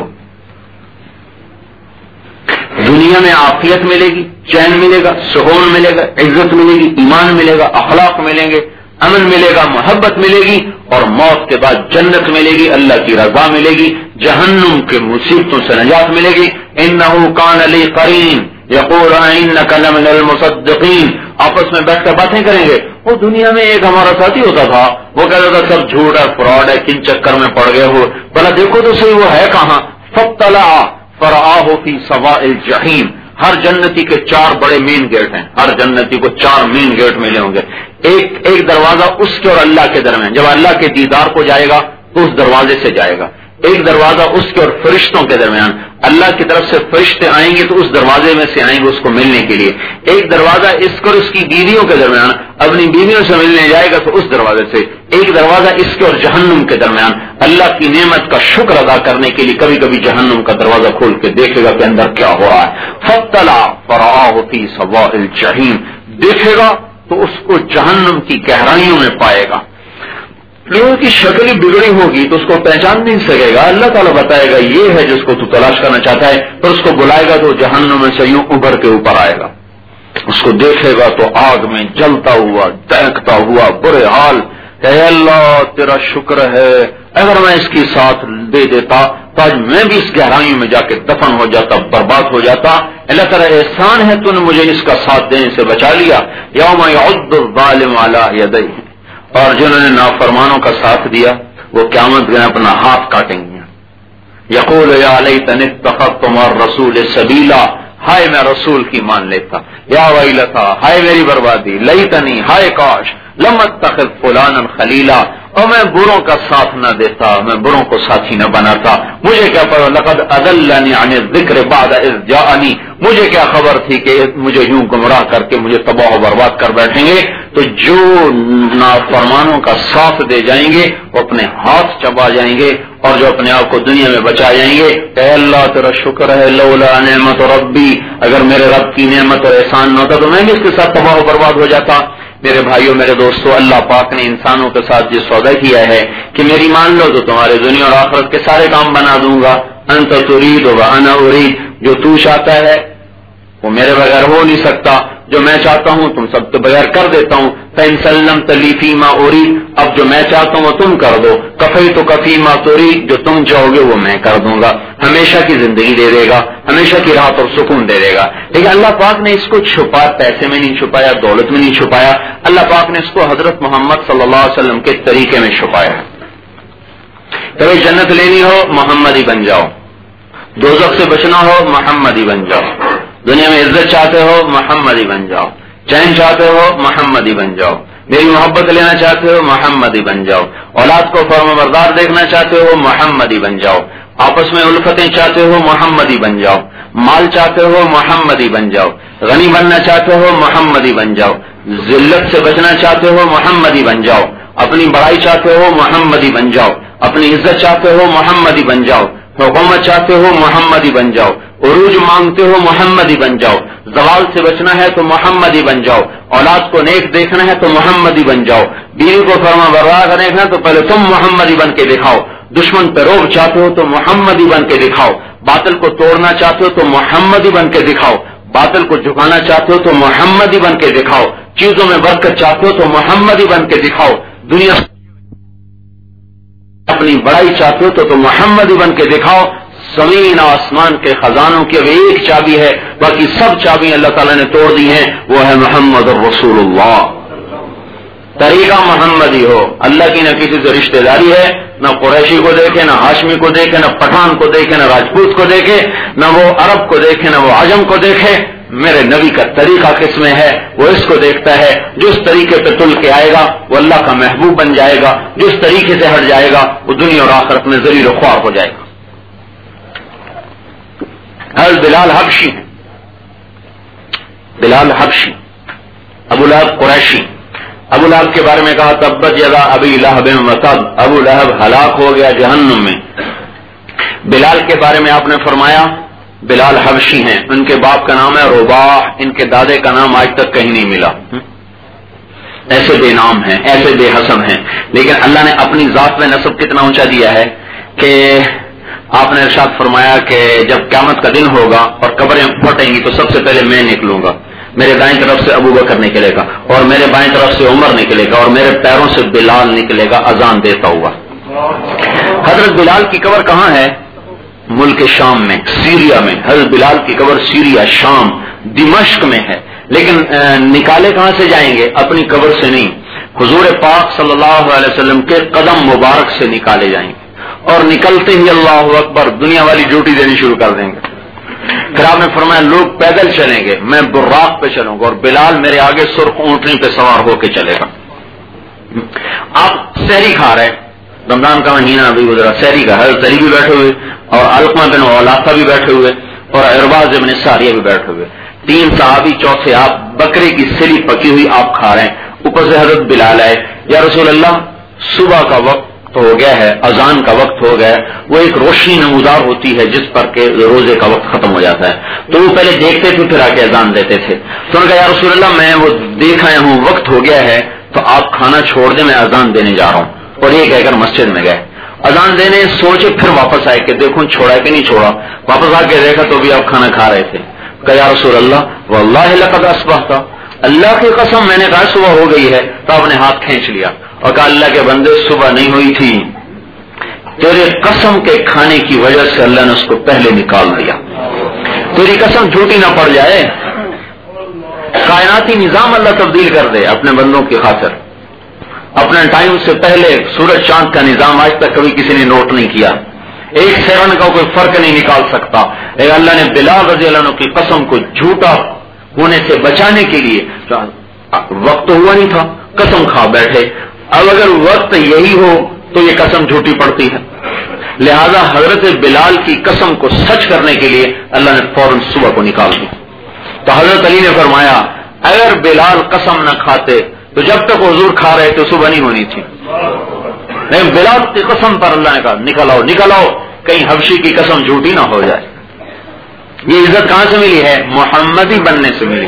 دنیا میں عافیت ملے گی، چین ملے گا، سکون ملے گا، عزت ملے گی، ایمان ملے گا، اخلاق ملیں گے، امن ملے گا، محبت ملے گی، اور موت کے بعد جنت ملے گی، اللہ کی رضا ملے گی، جہنم کے مصیبتوں سے نجات ملے گی. إِنَّهُ كَانَ لِي قَرِينٌ يَقُولُ إِنَّكَ لَمِنَ الْمُصَدِّقِينَ. آپس میں بیٹھ کر باتیں کریں گے. وہ دنیا میں ایک ہمارا ساتھی ہوتا تھا، وہ کہتا تھا سب جھوٹ ہے، فراڈ ہے، کن چکر میں پڑ گئے ہو، بھلا دیکھو تو صحیح وہ ہے کہاں. فَاطَّلَعَ فَرَآهُ فِي سَوَاءِ الْجَحِيمِ. ہر جنتی کے 4 بڑے مین گیٹ ہیں، ہر جنتی کو 4 مین گیٹ ملے ہوں گے. ایک دروازہ اس کے اور اللہ کے درمیان، جب اللہ کے دیدار کو جائے گا تو اس دروازے سے جائے گا. ایک دروازہ اس کے اور فرشتوں کے درمیان، اللہ کی طرف سے فرشتے آئیں گے تو اس دروازے میں سے آئیں گے اس کو ملنے کے لیے. ایک دروازہ اس کو اور اس کی بیویوں کے درمیان، اپنی بیویوں سے ملنے جائے گا تو اس دروازے سے. ایک دروازہ اس کے اور جہنم کے درمیان، اللہ کی نعمت کا شکر ادا کرنے کے لیے کبھی کبھی جہنم کا دروازہ کھول کے دیکھے گا کہ اندر کیا ہو رہا ہے. فَاطَّلَعَ فَرَآهُ فِي سَوَاءِ الْجَحِيمِ. دیکھے گا تو اس کو جہنم کی گہرائیوں میں پائے گا. لوگوں کی شکل ہی بگڑی ہوگی تو اس کو پہچان نہیں سکے گا. اللہ تعالیٰ بتائے گا یہ ہے جس کو تو تلاش کرنا چاہتا ہے، پھر اس کو بلائے گا تو جہنم میں سے یوں ابھر کے اوپر آئے گا. اس کو دیکھے گا تو آگ میں جلتا ہوا، دہکتا ہوا، برے حال. اے اللہ تیرا شکر ہے، اگر میں اس کی ساتھ دے دیتا تو آج میں بھی اس گہرائیوں میں جا کے دفن ہو جاتا، برباد ہو جاتا. اللہ تعالیٰ احسان ہے تو نے مجھے اس کا ساتھ دینے سے بچا لیا. یوم یعض الظالم علی یدیہ. اور جنہوں نے نافرمانوں کا ساتھ دیا وہ قیامت میں اپنا ہاتھ کاٹیں گے. یقول یا لیتنی اتخذت مع الرسول سبیلا، ہائے میں رسول کی مان لیتا. یا ویلتا، ہائے میری بربادی. لیتنی، ہائے کاش. لم اتخذ فلانا خلیلا، اور میں بروں کا ساتھ نہ دیتا، میں بروں کو ساتھی نہ بناتا. مجھے کیا پتا، لقد اضلنی عن الذکر بعد اذ جاءنی، مجھے کیا خبر تھی کہ مجھے یوں گمراہ کر کے مجھے تباہ و برباد کر بیٹھیں گے. تو جو نافرمانوں کا ساتھ دے جائیں گے وہ اپنے ہاتھ چبا جائیں گے، اور جو اپنے آپ کو دنیا میں بچا جائیں گے. اے اللہ تیرا شکر ہے، لولا نعمت ربی، اگر میرے رب کی نعمت اور احسان نہ ہوتا تو میں بھی اس کے ساتھ تباہ و برباد ہو جاتا. میرے بھائیوں، میرے دوستو، اللہ پاک نے انسانوں کے ساتھ یہ سودا کیا ہے کہ میری مان لو تو تمہارے دنیا اور آخرت کے سارے کام بنا دوں گا. انت ترید و انا ارید، جو تو چاہتا ہے وہ میرے بغیر ہو نہیں سکتا، جو میں چاہتا ہوں تم سب کے بغیر کر دیتا ہوں. فَإِن سَلَّمْتَ لِي فِي مَا أُرِيدُ، اب جو میں چاہتا ہوں وہ تم کر دو. كَفَيْتُكَ فِي مَا تُرِيدُ، جو تم چاہو گے وہ میں کر دوں گا. ہمیشہ کی زندگی دے دے گا، ہمیشہ کی راحت اور سکون دے دے گا. لیکن اللہ پاک نے اس کو چھپا، پیسے میں نہیں چھپایا، دولت میں نہیں چھپایا. اللہ پاک نے اس کو حضرت محمد صلی اللہ علیہ وسلم کے طریقے میں چھپایا ہے. کبھی جنت لینی ہو محمدی بن جاؤ، دوزخ سے بچنا ہو محمدی بن جاؤ، دنیا میں عزت چاہتے ہو محمدی بن جاؤ، چین چاہتے ہو محمدی بن جاؤ، میری محبت لینا چاہتے ہو محمدی بن جاؤ، اولاد کو فرمانبردار دیکھنا چاہتے ہو محمدی بن جاؤ، آپس میں الفتیں چاہتے ہو محمدی بن جاؤ، مال چاہتے ہو محمدی بن جاؤ، غنی بننا چاہتے ہو محمدی بن جاؤ، ذلت سے بچنا چاہتے ہو محمدی بن جاؤ، اپنی بڑائی چاہتے ہو محمدی بن جاؤ، اپنی عزت چاہتے ہو محمدی بن جاؤ، حکومت چاہتے ہو محمدی بن جاؤ، عروج مانگتے ہو محمدی بن جاؤ، زوال سے بچنا ہے تو محمدی بن جاؤ، اولاد کو نیک دیکھنا ہے تو محمدی بن جاؤ، بیوی کو فرمانبردار کرنا ہے تو پہلے تم محمدی بن کے دکھاؤ، دشمن پہ روب چاہتے ہو تو محمدی بن کے دکھاؤ، باطل کو توڑنا چاہتے ہو تو محمدی بن کے دکھاؤ، باطل کو جھکانا چاہتے ہو تو محمدی بن کے دکھاؤ، چیزوں میں برکت چاہتے ہو تو محمدی بن کے دکھاؤ، دنیا اپنی بڑائی چاہتے ہو تو محمدی بن کے دکھاؤ. زمین آسمان کے خزانوں کی اب ایک چابی ہے، باقی سب چابیاں اللہ تعالیٰ نے توڑ دی ہیں، وہ ہے محمد الرسول اللہ. طریقہ محمدی ہو. اللہ کی نہ کسی سے رشتہ داری ہے، نہ قریشی کو دیکھے، نہ ہاشمی کو دیکھے، نہ پٹھان کو دیکھے، نہ راجپوت کو دیکھے، نہ وہ عرب کو دیکھے، نہ وہ عجم کو دیکھے. میرے نبی کا طریقہ کس میں ہے وہ اس کو دیکھتا ہے. جس طریقے پہ تل کے آئے گا وہ اللہ کا محبوب بن جائے گا، جس طریقے سے ہٹ جائے گا وہ دنیا اور آخرت میں ذلیل و خوار ہو جائے گا. بلال حبشی، بلال حبشی، ابو لہب قریشی. ابو لہب کے بارے میں کہا تبت یدا ابی لہب وتب، ابو لہب ہلاک ہو گیا جہنم میں. بلال کے بارے میں آپ نے فرمایا بلال حبشی ہیں، ان کے باپ کا نام ہے رباح، ان کے دادے کا نام آج تک کہیں نہیں ملا. ایسے بے نام ہیں، ایسے بے حسن ہیں. لیکن اللہ نے اپنی ذات میں نسب کتنا اونچا دیا ہے کہ آپ نے ارشاد فرمایا کہ جب قیامت کا دن ہوگا اور قبریں پھٹیں گی تو سب سے پہلے میں نکلوں گا، میرے دائیں طرف سے ابو بکر نکلے گا اور میرے بائیں طرف سے عمر نکلے گا اور میرے پیروں سے بلال نکلے گا اذان دیتا ہوا. حضرت بلال کی قبر کہاں ہے؟ ملک شام میں، سیریا میں. حضرت بلال کی قبر سیریا، شام، دمشق میں ہے. لیکن نکالے کہاں سے جائیں گے؟ اپنی قبر سے نہیں، حضور پاک صلی اللہ علیہ وسلم کے قدم مبارک سے نکالے جائیں گے. اور نکلتے ہی اللہ اکبر دنیا والی ڈیوٹی دینی شروع کر دیں گے. پھر آپ نے فرمایا لوگ پیدل چلیں گے، میں براق پہ چلوں گا اور بلال میرے آگے سرخ اونٹنی پہ سوار ہو کے چلے گا. آپ سحری کھا رہے، رمضان کا مہینہ ابھی گزرا، سحری کا حضرت علی بھی بیٹھے ہوئے اور علقمہ بن علاقہ بھی بیٹھے ہوئے اور ارباز بن ساریہ بھی بیٹھے ہوئے. 3 صحابی، چوتھے آپ. بکرے کی سری پکی ہوئی آپ کھا رہے ہیں. اوپر سے حضرت بلال آئے، یا رسول اللہ صبح کا وقت ہو گیا ہے، اذان کا وقت ہو گیا ہے. وہ ایک روشنی نمودار ہوتی ہے جس پر کہ روزے کا وقت ختم ہو جاتا ہے، تو وہ پہلے دیکھتے تھے پھر آ کے اذان دیتے تھے. تو انہوں نے کہا یا رسول اللہ میں وہ دیکھ آیا ہوں، وقت ہو گیا ہے تو آپ کھانا چھوڑ دیں، میں اذان دینے جا رہا ہوں. اور یہ کہہ کر مسجد میں گئے، اذان دینے سوچے، پھر واپس آئے کہ دیکھوں چھوڑا کہ نہیں چھوڑا. واپس آ کے دیکھا تو بھی آپ کھانا کھا رہے تھے. کہا یا رسول اللہ واللہ لقد اصبحت، اللہ کی قسم میں نے کہا صبح ہو گئی ہے. تو آپ نے ہاتھ کھینچ لیا اور کہا اللہ کے بندے صبح نہیں ہوئی تھی، تیرے قسم کے کھانے کی وجہ سے اللہ نے اس کو پہلے نکال دیا. تیری قسم جھوٹی نہ پڑ جائے. کائناتی نظام اللہ تبدیل کر دے اپنے بندوں کی خاطر. اپنے ٹائم سے پہلے سورج چاند کا نظام آج تک کبھی کسی نے نوٹ نہیں کیا. 1 سیکنڈ کا کوئی فرق نہیں نکال سکتا. اللہ نے بلال رضی اللہ عنہ کی قسم کو جھوٹا ہونے سے بچانے کے لیے، وقت تو ہوا نہیں تھا، قسم کھا بیٹھے. اب اگر وقت یہی ہو تو یہ قسم جھوٹی پڑتی ہے. لہذا حضرت بلال کی قسم کو سچ کرنے کے لیے اللہ نے فوراً صبح کو نکال دی. تو حضرت علی نے فرمایا اگر بلال قسم نہ کھاتے تو جب تک حضور کھا رہے تو صبح نہیں ہونی تھی. لیکن بلال کی قسم پر اللہ نے کہا نکل آؤ نکل آؤ، کہیں حبشی کی قسم جھوٹی نہ ہو جائے. یہ عزت کہاں سے ملی ہے؟ محمدی بننے سے ملی.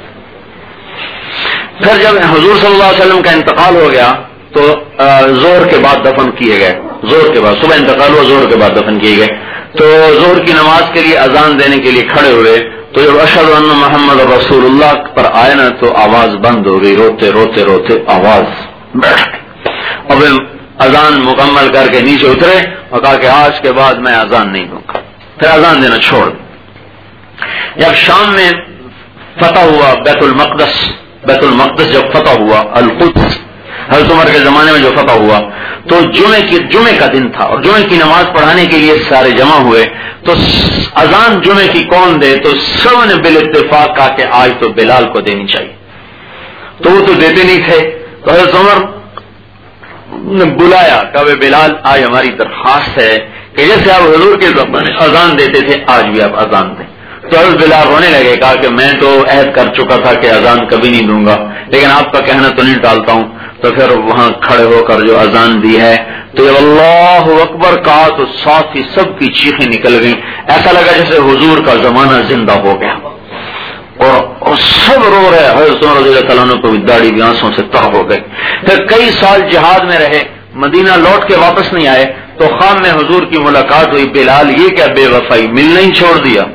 پھر جب حضور صلی اللہ علیہ وسلم کا انتقال ہو گیا تو زور کے بعد دفن کیے گئے. زور کے بعد، صبح انتقال ہوا، زور کے بعد دفن کیے گئے. تو زور کی نماز کے لیے اذان دینے کے لیے کھڑے ہوئے تو جب اشہد ان محمد رسول اللہ پر آئے نا تو آواز بند ہو گئی، روتے روتے روتے آواز بیٹھ گئی۔ اب اذان مکمل کر کے نیچے اترے اور کہا کہ آج کے بعد میں اذان نہیں دوں گا، پھر اذان دینا چھوڑ۔ جب شام میں فتح ہوا بیت المقدس جب فتح ہوا، القدس حضرت عمر کے زمانے میں جو فتح ہوا، تو جمعے کا دن تھا اور جمعے کی نماز پڑھانے کے لیے سارے جمع ہوئے، تو اذان جمعے کی کون دے؟ تو سب نے بالاتفاق کہا کہ آج تو بلال کو دینی چاہیے، تو وہ تو دیتے نہیں تھے، تو حضرت عمر نے بلایا، کہا بلال آج ہماری درخواست ہے کہ جیسے آپ حضور کے زمانے اذان دیتے تھے آج بھی آپ اذان دیں۔ تو حضرت بلال رونے لگے، کہا کہ میں تو عہد کر چکا تھا کہ اذان کبھی نہیں دوں گا، لیکن آپ کا کہنا تو نہیں ٹالتا ہوں۔ تو پھر وہاں کھڑے ہو کر جو اذان دی ہے تو جب اللہ اکبر کہا تو ساتھ ہی سب کی چیخیں نکل گئیں، ایسا لگا جیسے حضور کا زمانہ زندہ ہو گیا اور سب رو رہے۔ حضرت عمر رضی اللہ تعالیٰ عنہ کو داڑھی بھی آنسوں سے تہ ہو گئی۔ پھر کئی سال جہاد میں رہے، مدینہ لوٹ کے واپس نہیں آئے، تو خام میں حضور کی ملاقات ہوئی، بلال یہ کیا بے وفائی، ملنا ہی چھوڑ دیا۔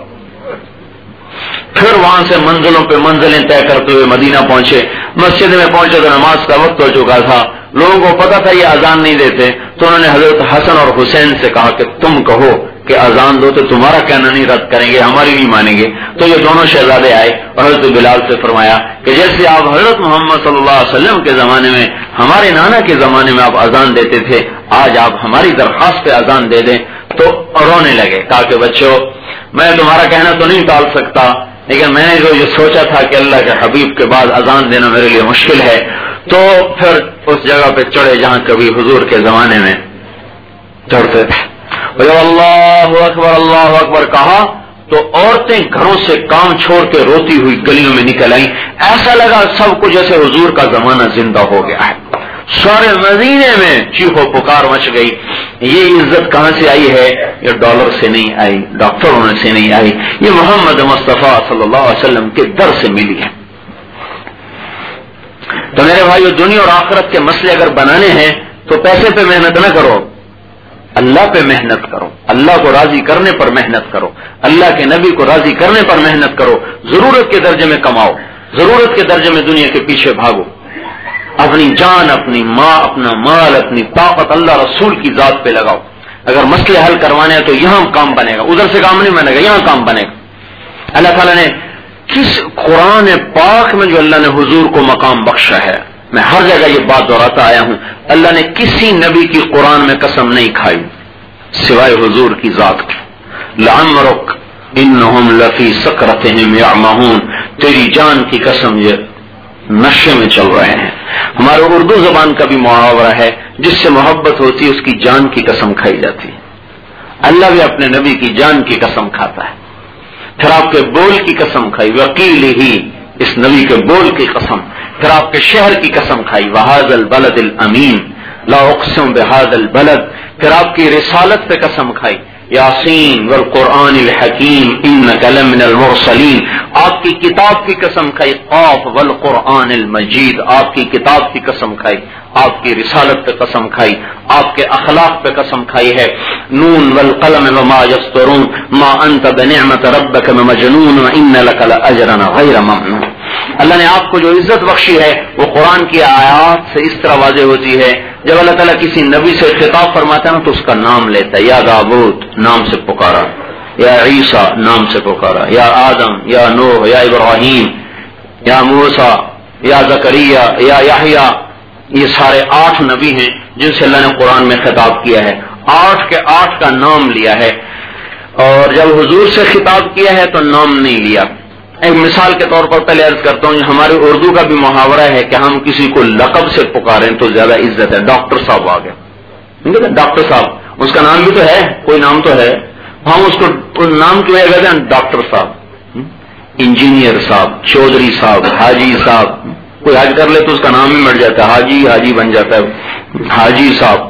پھر وہاں سے منزلوں پہ منزلیں طے کرتے ہوئے مدینہ پہنچے، مسجد میں پہنچے تو نماز کا وقت ہو چکا تھا، لوگوں کو پتا تھا یہ اذان نہیں دیتے، تو انہوں نے حضرت حسن اور حسین سے کہا کہ تم کہو کہ اذان دو تو تمہارا کہنا نہیں رد کریں گے، ہماری نہیں مانیں گے۔ تو یہ دونوں شہزادے آئے اور حضرت بلال سے فرمایا کہ جیسے آپ حضرت محمد صلی اللہ علیہ وسلم کے زمانے میں، ہمارے نانا کے زمانے میں آپ اذان دیتے تھے، آج آپ ہماری درخواست پہ اذان دے دیں۔ تو رونے لگے، کہا کہ بچوں میں تمہارا کہنا تو نہیں ٹال سکتا، لیکن میں نے جو یہ سوچا تھا کہ اللہ کے حبیب کے بعد اذان دینا میرے لیے مشکل ہے، تو پھر اس جگہ پہ چڑھے جہاں کبھی حضور کے زمانے میں چڑھتے تھے۔ اور جب اللہ اکبر کہا تو عورتیں گھروں سے کام چھوڑ کے روتی ہوئی گلیوں میں نکل آئیں، ایسا لگا سب کو جیسے حضور کا زمانہ زندہ ہو گیا ہے۔ سارے مدینے میں چیخو پکار مچ گئی۔ یہ عزت کہاں سے آئی ہے؟ یہ ڈالر سے نہیں آئی، ڈاکٹروں سے نہیں آئی، یہ محمد مصطفیٰ صلی اللہ علیہ وسلم کے در سے ملی ہے۔ تو میرے بھائیو، دنیا اور آخرت کے مسئلے اگر بنانے ہیں تو پیسے پہ محنت نہ کرو، اللہ پہ محنت کرو، اللہ کو راضی کرنے پر محنت کرو، اللہ کے نبی کو راضی کرنے پر محنت کرو۔ ضرورت کے درجے میں کماؤ، ضرورت کے درجے میں دنیا کے پیچھے بھاگو، اپنی جان، اپنی ماں، اپنا مال، اپنی طاقت اللہ رسول کی ذات پہ لگاؤ۔ اگر مسئلے حل کروانے ہیں تو یہاں کام بنے گا، ادھر سے کام نہیں بنے گا، یہاں کام بنے گا۔ اللہ تعالیٰ نے کس قرآن پاک میں جو اللہ نے حضور کو مقام بخشا ہے، میں ہر جگہ یہ بات دہراتا آیا ہوں، اللہ نے کسی نبی کی قرآن میں قسم نہیں کھائی سوائے حضور کی ذات کی۔ لعمرک انہم لفی سکرتہم یعمہون، تیری جان کی قسم یہ نشے میں چل رہے ہیں۔ ہمارے اردو زبان کا بھی محاورہ ہے، جس سے محبت ہوتی ہے اس کی جان کی قسم کھائی جاتی ہے۔ اللہ بھی اپنے نبی کی جان کی قسم کھاتا ہے۔ پھر آپ کے بول کی قسم کھائی، وکیل ہی اس نبی کے بول کی قسم، پھر آپ کے شہر کی قسم کھائی، وہذا البلد الامین لا اقسم بهذا البلد، پھر آپ کی رسالت پہ قسم کھائی، یاسین والقرآن الحکیم انک لمن المرسلین، آپ کی کتاب کی قسم کھائی، قاف والقرآن المجید، آپ کی کتاب کی قسم کھائی، آپ کی رسالت پہ قسم کھائی، آپ کے اخلاق پہ قسم کھائی ہے، نون والقلم وما یسطرون ما انت بنعمت ربک بمجنون وان لک لاجرا غیر ممنون۔ اللہ نے آپ کو جو عزت بخشی ہے وہ قرآن کی آیات سے اس طرح واضح ہوتی ہے، جب اللہ تعالیٰ کسی نبی سے خطاب فرماتا ہے نا تو اس کا نام لیتا ہے، یا داؤد نام سے پکارا، یا عیسیٰ نام سے پکارا، یا آدم، یا نوح، یا ابراہیم، یا موسیٰ، یا زکریا، یا یحییٰ، یہ سارے 8 نبی ہیں جن سے اللہ نے قرآن میں خطاب کیا ہے، 8 کے 8 کا نام لیا ہے، اور جب حضور سے خطاب کیا ہے تو نام نہیں لیا۔ ایک مثال کے طور پر پہلے عرض کرتا ہوں، ہمارے اردو کا بھی محاورہ ہے کہ ہم کسی کو لقب سے پکاریں تو زیادہ عزت ہے۔ ڈاکٹر صاحب آ گیا، ڈاکٹر صاحب، اس کا نام بھی تو ہے، کوئی نام تو ہے، ہم اس کو نام کی وجہ کہتے ہیں ڈاکٹر صاحب، انجینئر صاحب، چودھری صاحب، حاجی صاحب، کوئی حج کر لے تو اس کا نام ہی مٹ جاتا ہے، حاجی بن جاتا ہے، حاجی صاحب۔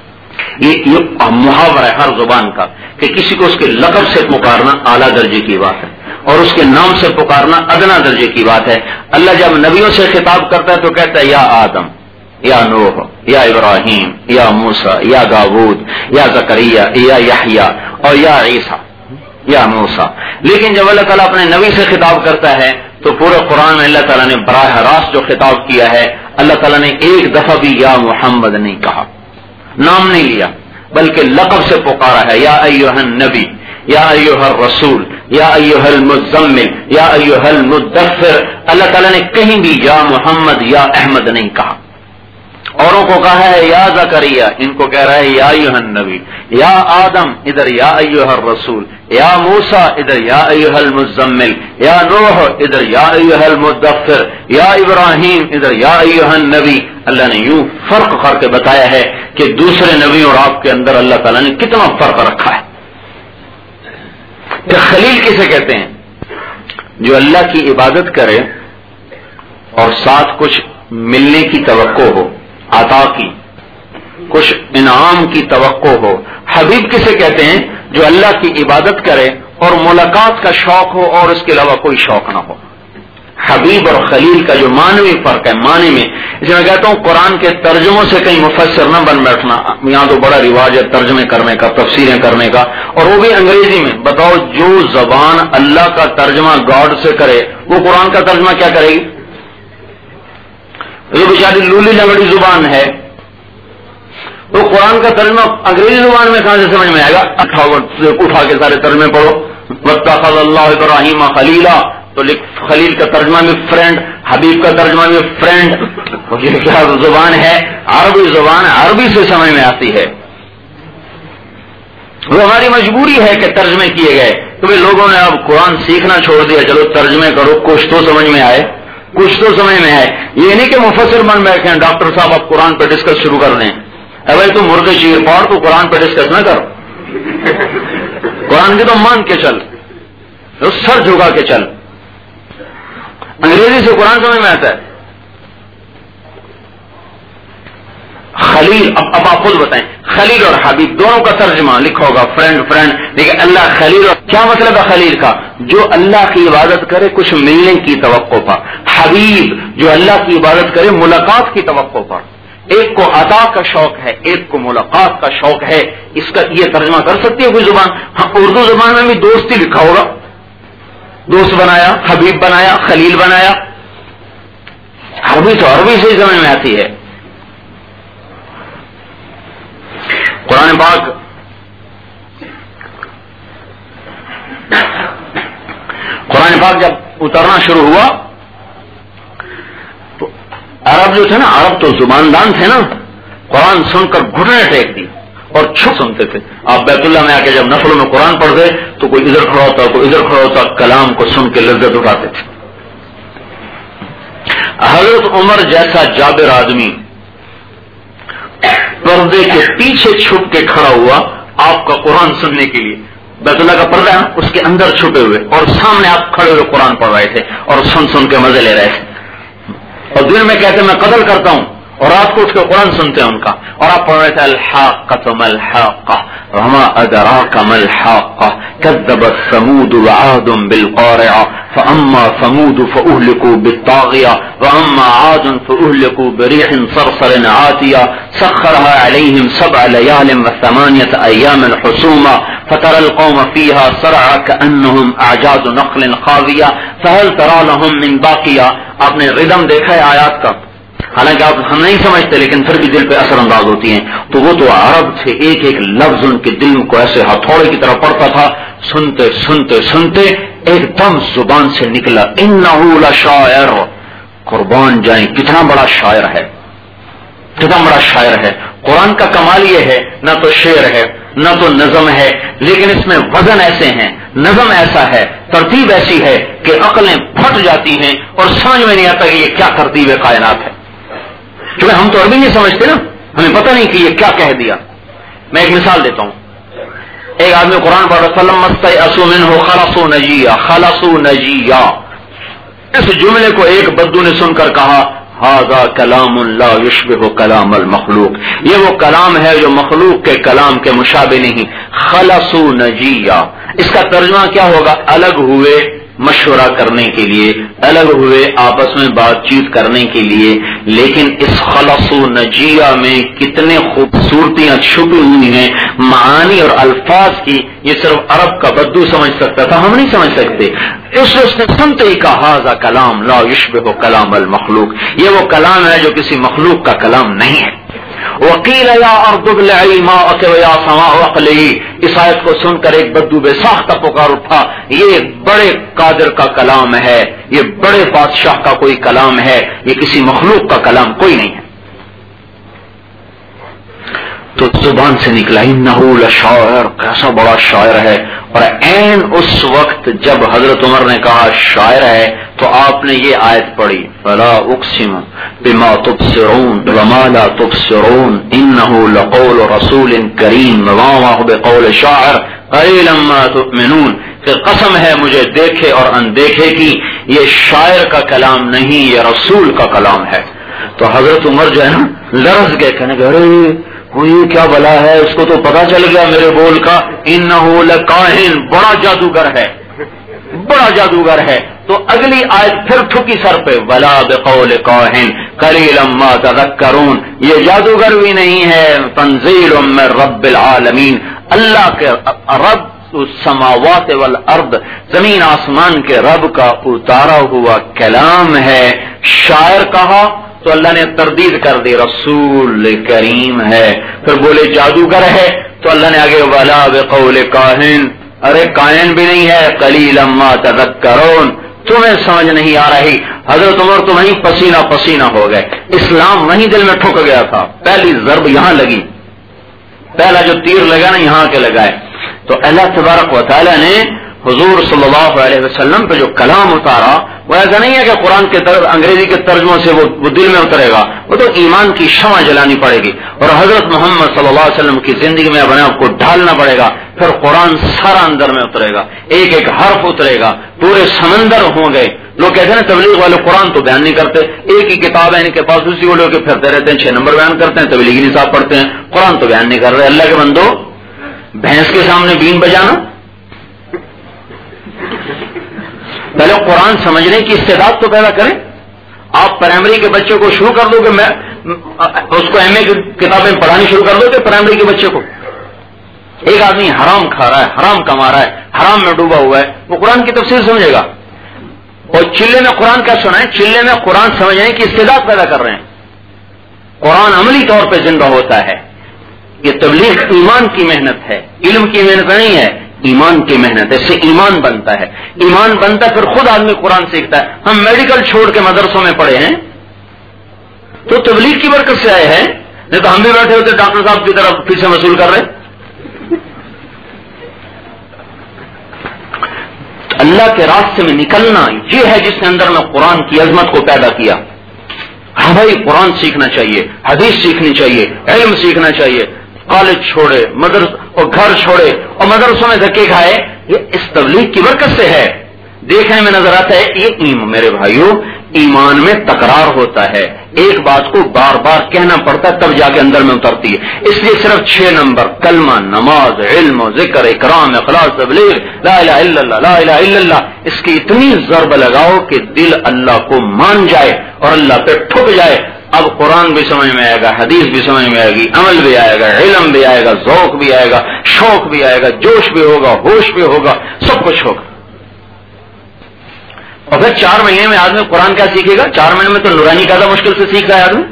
یہ محاورہ ہے ہر زبان کا کہ کسی کو اس کے لقب سے پکارنا اعلیٰ درجے کی بات ہے اور اس کے نام سے پکارنا ادنا درجے کی بات ہے۔ اللہ جب نبیوں سے خطاب کرتا ہے تو کہتا ہے یا آدم، یا نوح، یا ابراہیم، یا موسیٰ، یا داؤد، یا زکریا، یا یحییٰ اور یا عیسیٰ۔ یا موسیٰ. لیکن جب اللہ تعالیٰ اپنے نبی سے خطاب کرتا ہے تو پورے قرآن میں اللہ تعالیٰ نے براہ راست جو خطاب کیا ہے، اللہ تعالیٰ نے ایک دفعہ بھی یا محمد نہیں کہا، نام نہیں لیا، بلکہ لقب سے پکارا ہے، یا ایھا النبی، یا ایھا الرسول، یا ایھا المزمل، یا ایھا المدثر. اللہ تعالیٰ نے کہیں بھی یا محمد یا احمد نہیں کہا. اوروں کو کہا ہے یا زکریا، ان کو کہہ رہا ہے یا ایھا النبی، یا آدم ادھر یا ایھا الرسول، یا موسیٰ ادھر یا ایھا المزمل، یا نوح ادھر یا ایھا المدثر، یا ابراہیم ادھر یا ایھا النبی. اللہ نے یوں فرق کر کے بتایا ہے کہ دوسرے نبیوں اور آپ کے اندر اللہ تعالیٰ نے کتنا فرق رکھا ہے. کہ خلیل کسے کہتے ہیں؟ جو اللہ کی عبادت کرے اور ساتھ کچھ ملنے کی توقع ہو، عطا کی، کچھ انعام کی توقع ہو. حبیب کسے کہتے ہیں؟ جو اللہ کی عبادت کرے اور ملاقات کا شوق ہو اور اس کے علاوہ کوئی شوق نہ ہو. حبیب اور خلیل کا جو معنوی فرق ہے، معنی میں اس میں کہتا ہوں قرآن کے ترجموں سے کہیں مفسر نہ بن بیٹھنا. یہاں تو بڑا رواج ہے ترجمے کرنے کا، تفسیریں کرنے کا، اور وہ بھی انگریزی میں. بتاؤ جو زبان اللہ کا ترجمہ گاڈ سے کرے وہ قرآن کا ترجمہ کیا کرے گی؟ یہ بیچاری لولی لنگڑی زبان ہے، تو قرآن کا ترجمہ انگریزی زبان میں کہاں سے سمجھ میں آئے گا؟ اٹھا کے سارے ترجمے پڑھو. واتخذ اللہ ابراہیم خلیلا، تو خلیل کا ترجمہ بھی فرینڈ، حبیب کا ترجمہ بھی فرینڈ. یہ کیا زبان ہے؟ عربی زبان، عربی سے سمجھ میں آتی ہے. وہ ہماری مجبوری ہے کہ ترجمے کیے گئے. تو لوگوں نے اب قرآن سیکھنا چھوڑ دیا، چلو ترجمے کرو، کچھ تو سمجھ میں آئے، کچھ تو سمجھ میں آئے. یہ نہیں کہ مفسر بن بیٹھے ہیں، ڈاکٹر صاحب اب قرآن پہ ڈسکس شروع کر دیں. بھائی تو مرغے چیر پاڑ، تو قرآن پہ ڈسکس نہ کر. قرآن کی تو مان کے چل، سر جھکا کے چل. انگریزی سے قرآن سمجھ میں آتا ہے. خلیل، اب آپ خود بتائیں، خلیل اور حبیب دونوں کا ترجمہ لکھا ہوگا فرینڈ فرینڈ، لیکن اللہ خلیل، اور کیا مطلب ہے خلیل کا؟ جو اللہ کی عبادت کرے کچھ ملنے کی توقع پر. حبیب جو اللہ کی عبادت کرے ملاقات کی توقع پر. ایک کو عطا کا شوق ہے، ایک کو ملاقات کا شوق ہے. اس کا یہ ترجمہ کر سکتی ہے کوئی زبان؟ ہاں، اردو زبان میں بھی دوستی لکھا ہوگا، دوست بنایا، حبیب بنایا، خلیل بنایا. عربی تو عربی سے ہی سمجھ میں آتی ہے. قرآن پاک جب اترنا شروع ہوا تو عرب جو تھے نا، عرب تو زباندان تھے نا، قرآن سن کر گھٹنے ٹیک دی اور چھپ سنتے تھے. آپ بیت اللہ میں آ کے جب نفلوں میں قرآن پڑھتے تو کوئی ادھر کھڑا ہوتا، کوئی ادھر کھڑا ہوتا، کلام کو سن کے لذت اٹھاتے تھے. حضرت عمر جیسا جابر آدمی پردے کے پیچھے چھپ کے کھڑا ہوا آپ کا قرآن سننے کے لیے. بیت اللہ کا پردہ ہے، اس کے اندر چھپے ہوئے، اور سامنے آپ کھڑے ہوئے قرآن پڑھ رہے تھے اور سن سن کے مزے لے رہے تھے. اور دن میں کہتے میں قتل کرتا ہوں، اور رات کو اٹھ کے قرآن سنتے ہیں ان کا، اور آپ پڑھ رہے تھے الحاقۃ ما الحاقۃ وما ادراک ما الحاقۃ کذبت ثمود وعاد بالقارعۃ فاما ثمود فاهلكوا بالطاغیہ واما عاد فاهلكوا بريح صرصر عاتیہ سخرها عليهم 7 ليال و8 ايام حسوما فترى القوم فيها صرعى كأنهم اعجاز نخل خاویہ فهل ترى لهم من باقیہ. آپ نے ردم دیکھا ہے آیات کا، حالانکہ آپ ہم نہیں سمجھتے لیکن پھر بھی دل پہ اثر انداز ہوتی ہیں. تو وہ تو عرب تھے، ایک ایک لفظ ان کے دل کو ایسے ہتھوڑے کی طرح پڑتا تھا. سنتے سنتے سنتے ایک دم زبان سے نکلا انہ لشاعر. قربان جائیں کتنا بڑا شاعر ہے، کتنا بڑا شاعر ہے. قرآن کا کمال یہ ہے نہ تو شعر ہے نہ تو نظم ہے، لیکن اس میں وزن ایسے ہیں، نظم ایسا ہے، ترتیب ایسی ہے کہ عقلیں پھٹ جاتی ہیں اور سمجھ میں نہیں آتا کہ یہ کیا ترتیب کائنات ہے. کیونکہ ہم تو عربی نہیں سمجھتے نا، ہمیں پتہ نہیں کہ یہ کیا کہہ دیا. میں ایک مثال دیتا ہوں. ایک آدمی قرآن پڑھ رہا فَلَمَّا مِنْهُ خَلَصُوا نَجِيًّا خَلَصُوا نَجِيًّا. اس جملے کو ایک بدو نے سن کر کہا ھذا کلام لا یشبہ کلام المخلوق، یہ وہ کلام ہے جو مخلوق کے کلام کے مشابہ نہیں. خلصوا نجیہ، اس کا ترجمہ کیا ہوگا؟ الگ ہوئے مشورہ کرنے کے لیے، الگ ہوئے آپس میں بات چیت کرنے کے لیے، لیکن اس خلص و نجیہ میں کتنے خوبصورتیاں چھپی ہوئی ہیں معانی اور الفاظ کی، یہ صرف عرب کا بدو سمجھ سکتا تھا، ہم نہیں سمجھ سکتے۔ اس نے سنتے ہی کہا ھذا کلام لا یشبہ کلام المخلوق، یہ وہ کلام ہے جو کسی مخلوق کا کلام نہیں ہے۔ وقیل یا ارض ابلعی ماءک ویا سماء اقلعی، اس آیت کو سن کر ایک بدو بے ساختہ پکار اٹھا، یہ بڑے قادر کا کلام ہے، یہ بڑے بادشاہ کا کوئی کلام ہے، یہ کسی مخلوق کا کلام کوئی نہیں ہے۔ تو زبان سے نکلا انہ لشاعر، کیسا بڑا شاعر ہے۔ اور عین اس وقت جب حضرت عمر نے کہا شاعر ہے تو آپ نے یہ آیت پڑھی فلا اقسم بما تبصرون وما لا تبصرون انہ لقول رسول کریم وما هو بقول شاعر قلیلا ما تؤمنون، کہ قسم ہے مجھے دیکھے اور اندیکھے کی، یہ شاعر کا کلام نہیں، یہ رسول کا کلام ہے۔ تو حضرت عمر جو ہے نا لرز گئے، کہنے کہ ارے وہ یہ کیا بلا ہے، اس کو تو پتا چل گیا میرے بول کا، انہ لکاہن، بڑا جادوگر ہے، بڑا جادوگر ہے۔ تو اگلی آیت پھر ٹھکی سر پہ ولا بقول کاہن قلیلا ما تذکرون، یہ جادوگر بھی نہیں ہے، تنزیل من رب العالمین، اللہ کے رب السماوات والارض، زمین آسمان کے رب کا اتارا ہوا کلام ہے۔ شاعر کہا تو اللہ نے تردید کر دی، رسول کریم ہے۔ پھر بولے جادوگر ہے تو اللہ نے آگے ولا بقول کاہن، ارے کاہن بھی نہیں ہے، قلیلا ما تذکرون، تمہیں سمجھ نہیں آ رہی۔ حضرت عمر تو وہیں پسینہ پسینہ ہو گئے، اسلام وہیں دل میں ٹھک گیا تھا، پہلی ضرب یہاں لگی، پہلا جو تیر لگا نا یہاں کے لگائے۔ تو اللہ تبارک و تعالی نے حضور صلی اللہ علیہ وسلم پہ جو کلام اتارا وہ ایسا نہیں ہے کہ قرآن کے انگریزی کے ترجموں سے وہ دل میں اترے گا، وہ تو ایمان کی شمع جلانی پڑے گی اور حضرت محمد صلی اللہ علیہ وسلم کی زندگی میں اپنے آپ کو ڈھالنا پڑے گا، پھر قرآن سارا اندر میں اترے گا، ایک ایک حرف اترے گا، پورے سمندر ہوں گے۔ لوگ کہتے ہیں نا تبلیغ والے قرآن تو بیان نہیں کرتے، ایک ہی کتاب ہے ان کے پاس، دوسری وہ لوگ پھرتے رہتے ہیں، 6 نمبر بیان کرتے ہیں، تبلیغی نصاب پڑھتے ہیں، قرآن تو بیان نہیں کر رہے۔ اللہ کے بندو، بھینس کے سامنے بین بجانا، پہلے قرآن سمجھنے کی استعداد تو پیدا کریں۔ آپ پرائمری کے بچے کو شروع کر دو کہ میں اس کو ایم اے کی کتابیں پڑھانی شروع کر دو کہ پرائمری کے بچے کو، ایک آدمی حرام کھا رہا ہے، حرام کما رہا ہے، حرام میں ڈوبا ہوا ہے، وہ قرآن کی تفسیر سمجھے گا؟ اور چلے میں قرآن کیا سنائیں، چلے میں قرآن سمجھنے کی استعداد پیدا کر رہے ہیں۔ قرآن عملی طور پہ زندہ ہوتا ہے۔ یہ تبلیغ ایمان کی محنت ہے، علم کی محنت نہیں ہے، ایمان کی محنت ہے، اس سے ایمان بنتا ہے، ایمان بنتا ہے پھر خود آدمی قرآن سیکھتا ہے۔ ہم میڈیکل چھوڑ کے مدرسوں میں پڑھے ہیں تو تبلیغ کی برکت سے آئے ہیں، نہیں تو ہم بھی بیٹھے ہوتے ڈاکٹر صاحب کی طرف فیسیں وصول کر رہے۔ اللہ کے راستے میں نکلنا یہ ہے جس نے اندر میں قرآن کی عظمت کو پیدا کیا۔ ہاں بھائی قرآن سیکھنا چاہیے، حدیث سیکھنی چاہیے، علم سیکھنا چاہیے، کالج چھوڑے مدرس اور گھر چھوڑے اور مدرسوں میں دھکے کھائے، یہ اس تبلیغ کی برکت سے ہے۔ دیکھنے میں نظر آتا ہے یہ میرے بھائیوں ایمان میں تکرار ہوتا ہے، ایک بات کو بار بار کہنا پڑتا ہے تب جا کے اندر میں اترتی ہے۔ اس لیے صرف 6 نمبر کلمہ، نماز، علم و ذکر، اکرام، اخلاص، تبلیغ، لا الہ الا اللہ، لا الہ الا اللہ، اس کی اتنی ضرب لگاؤ کہ دل اللہ کو مان جائے اور اللہ پہ ٹھک جائے۔ اب قرآن بھی سمجھ میں آئے گا، حدیث بھی سمجھ میں آئے گی، عمل بھی آئے گا، علم بھی آئے گا، ذوق بھی آئے گا، شوق بھی آئے گا، جوش بھی ہوگا، ہوش بھی ہوگا، سب کچھ ہوگا۔ اور پھر 4 مہینے میں آدمی قرآن کیا سیکھے گا؟ 4 مہینے میں تو نورانی زیادہ مشکل سے سیکھتا ہے آدمی۔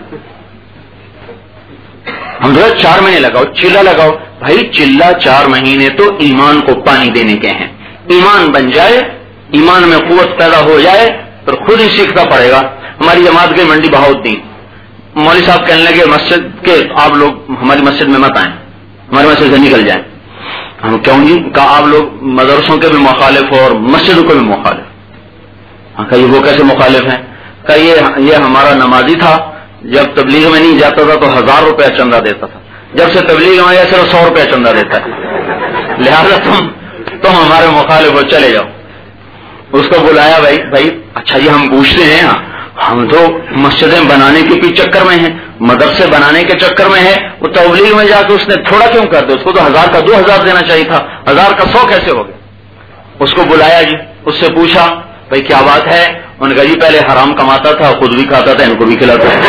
ہم 4 مہینے لگاؤ، چلہ لگاؤ بھائی، چلہ 4 مہینے تو ایمان کو پانی دینے کے ہیں، ایمان بن جائے، ایمان میں قوت پیدا ہو جائے پھر خود ہی سیکھتا پڑے گا۔ ہماری جماعت کے منڈی بہاؤدین مولوی صاحب کہنے لگے مسجد کے آپ لوگ ہماری مسجد میں مت آئیں، ہماری مسجد سے نکل جائیں۔ ہم کیوں جی؟ کہا آپ لوگ مدرسوں کے بھی مخالف ہو اور مسجدوں کے بھی مخالف۔ ہاں کہا یہ وہ کیسے مخالف ہیں؟ کہا یہ ہمارا نمازی تھا، جب تبلیغ میں نہیں جاتا تھا تو 1000 روپیہ چندہ دیتا تھا، جب سے تبلیغ میں آیا صرف 100 روپیہ چندہ دیتا ہے، لہٰذا تم ہمارے مخالف ہو، چلے جاؤ۔ اس کو بلایا، بھائی اچھا یہ ہم پوچھتے ہیں، ہم تو مسجدیں بنانے کے بھی چکر میں ہیں، مدرسے بنانے کے چکر میں ہے، وہ تبلیغ میں جا کے اس نے تھوڑا کیوں کر دیا؟ اس کو تو 1000 کا 2000 دینا چاہیے تھا، 1000 کا 100 کیسے ہو گیا؟ اس کو بلایا جی، اس سے پوچھا بھائی کیا بات ہے؟ انہوں نے کہا جی پہلے حرام کماتا تھا، خود بھی کھاتا تھا، ان کو بھی کھلاتا تھا.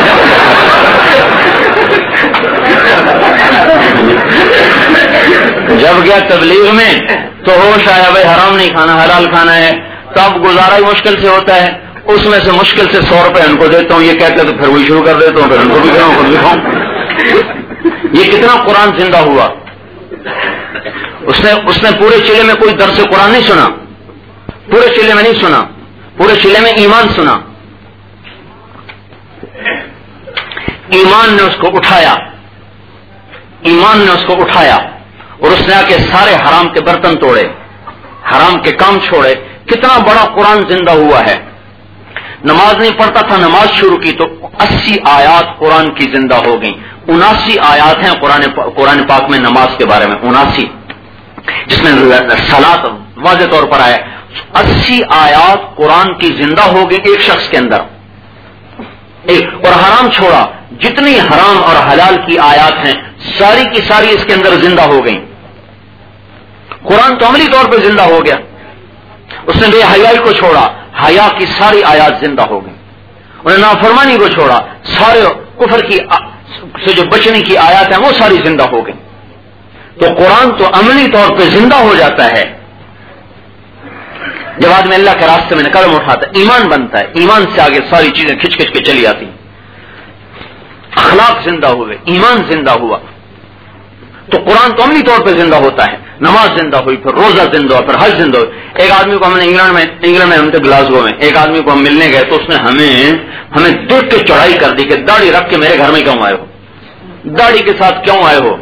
جب گیا تبلیغ میں تو ہوش آیا بھائی حرام نہیں کھانا، حلال کھانا ہے. تو اب گزارا ہی مشکل سے ہوتا ہے، اس میں سے مشکل سے 100 روپے ان کو دیتا ہوں، یہ کہتے تو پھر وہی شروع کر دیتا ہوں، پھر ان کو بھی کھاؤں خود بھی کھاؤں. یہ کتنا قرآن زندہ ہوا. اس نے پورے چلے میں کوئی درس قرآن نہیں سنا، پورے چلے میں نہیں سنا، پورے چلے میں ایمان سنا. ایمان نے اس کو اٹھایا، ایمان نے اس کو اٹھایا اور اس نے آ کے سارے حرام کے برتن توڑے، حرام کے کام چھوڑے. کتنا بڑا قرآن زندہ ہوا ہے. نماز نہیں پڑھتا تھا، نماز شروع کی تو 80 آیات قرآن کی زندہ ہو گئیں. 79 آیات ہیں قرآن پاک میں نماز کے بارے میں، 79 جس میں صلاۃ واضح طور پر آیا. 80 آیات قرآن کی زندہ ہو گئی ایک شخص کے اندر. اور حرام چھوڑا، جتنی حرام اور حلال کی آیات ہیں ساری کی ساری اس کے اندر زندہ ہو گئیں. قرآن تو عملی طور پہ زندہ ہو گیا. اس نے بے حیائی کو چھوڑا، حیا کی ساری آیات زندہ ہو گئیں. انہوں نے نافرمانی کو چھوڑا، سارے کفر کی سے جو بچنے کی آیات ہیں وہ ساری زندہ ہو گئیں. تو قرآن تو عملی طور پہ زندہ ہو جاتا ہے جب آدمی اللہ کے راستے میں قدم اٹھاتا ہے، ایمان بنتا ہے، ایمان سے آگے ساری چیزیں کھچ کھچ کے چلی آتی. اخلاق زندہ ہوئے، ایمان زندہ ہوا. تو قرآن تو عملی طور پہ زندہ ہوتا ہے. نماز زندہ ہوئی، پھر روزہ زندہ ہوا، پھر حج زندہ ہوئی. ایک آدمی کو ہم نے انگلینڈ میں ہم تھے گلاسگو میں، ایک آدمی کو ہم ملنے گئے تو اس نے ہمیں دیکھ کے چڑھائی کر دی کہ داڑھی رکھ کے میرے گھر میں کیوں آئے ہو، داڑھی کے ساتھ کیوں آئے ہو.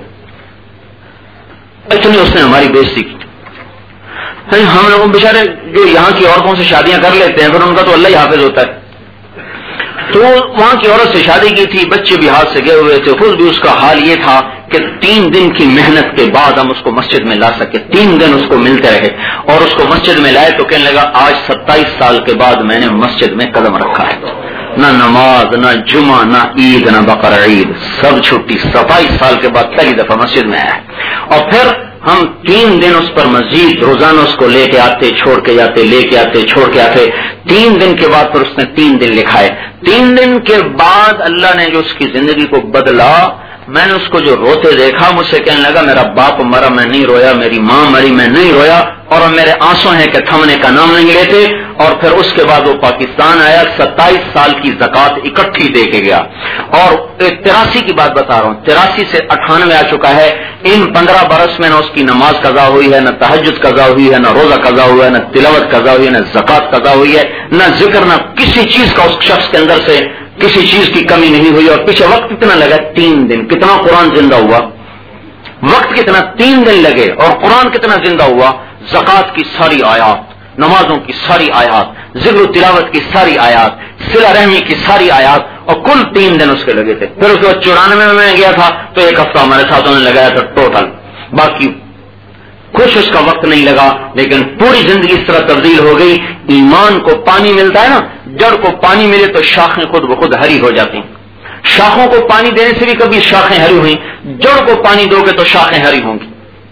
اتنی اس نے ہماری بےزتی کی. ہم لوگوں بیچارے جو یہاں کی عورتوں سے شادیاں کر لیتے ہیں پھر ان کا تو اللہ ہی حافظ ہوتا ہے. تو وہاں کی عورت سے شادی کی تھی، بچے بھی ہاتھ سے گئے ہوئے تھے. خود بھی اس کا حال یہ تھا کہ 3 دن کی محنت کے بعد ہم اس کو مسجد میں لا سکے. 3 دن اس کو ملتے رہے اور اس کو مسجد میں لائے تو کہنے لگا آج 27 سال کے بعد میں نے مسجد میں قدم رکھا ہے. نہ نماز، نہ جمعہ، نہ عید، نہ بقر عید، سب چھٹی. 27 سال کے بعد پہلی دفعہ مسجد میں آیا. اور پھر ہم 3 دن اس پر مزید روزانہ اس کو لے کے آتے، چھوڑ کے جاتے، لے کے آتے، چھوڑ کے آتے. 3 دن کے بعد پھر اس نے 3 دن لکھائے. 3 دن کے بعد اللہ نے جو اس کی زندگی کو بدلا، میں نے اس کو جو روتے دیکھا مجھ سے کہنے لگا میرا باپ مرا میں نہیں رویا، میری ماں مری میں نہیں رویا، اور میرے آنسو ہیں کہ تھمنے کا نام نہیں لیتے. اور پھر اس کے بعد وہ پاکستان آیا، 27 سال کی زکوٰۃ اکٹھی دے کے گیا. اور 83 کی بات بتا رہا ہوں، 83 سے 98 آ چکا ہے. ان 15 برس میں نہ اس کی نماز قضا ہوئی ہے، نہ تہجد قضا ہوئی ہے، نہ روزہ قضا ہوا ہے، نہ تلاوت قضا ہوئی ہے، نہ زکوٰۃ قضا ہوئی ہے، نہ ذکر، نہ کسی چیز کا اس شخص کے اندر سے کسی چیز کی کمی نہیں ہوئی. اور پیچھے وقت کتنا لگا؟ 3 دن. کتنا قرآن زندہ ہوا؟ وقت کتنا؟ 3 دن لگے. اور قرآن کتنا زندہ ہوا؟ زکوٰۃ کی ساری آیات، نمازوں کی ساری آیات، ذکر و تلاوت کی ساری آیات، صلہ رحمی کی ساری آیات، اور کل 3 دن اس کے لگے تھے. پھر اس کے بعد 94 میں گیا تھا تو 1 ہفتہ ہمارے ساتھوں نے لگایا تھا ٹوٹل. باقی کچھ اس کا وقت نہیں لگا، لیکن پوری زندگی اس طرح تبدیل ہو گئی. ایمان کو پانی ملتا ہے نا، جڑ کو پانی ملے تو شاخیں خود بخود ہری ہو جاتی ہیں. شاخوں کو پانی دینے سے بھی کبھی شاخیں ہری ہوئی، جڑ کو پانی دو گے تو شاخیں ہری ہوں گی.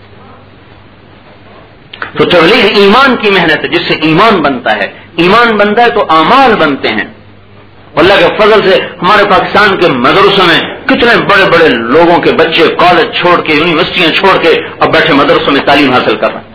تو تبلیغ ایمان کی محنت ہے، جس سے ایمان بنتا ہے. ایمان بنتا ہے تو اعمال بنتے ہیں. اللہ کے فضل سے ہمارے پاکستان کے مدرسوں میں کتنے بڑے بڑے لوگوں کے بچے کالج چھوڑ کے، یونیورسٹیاں چھوڑ کے اب بیٹھے مدرسوں میں تعلیم حاصل کر رہے ہیں.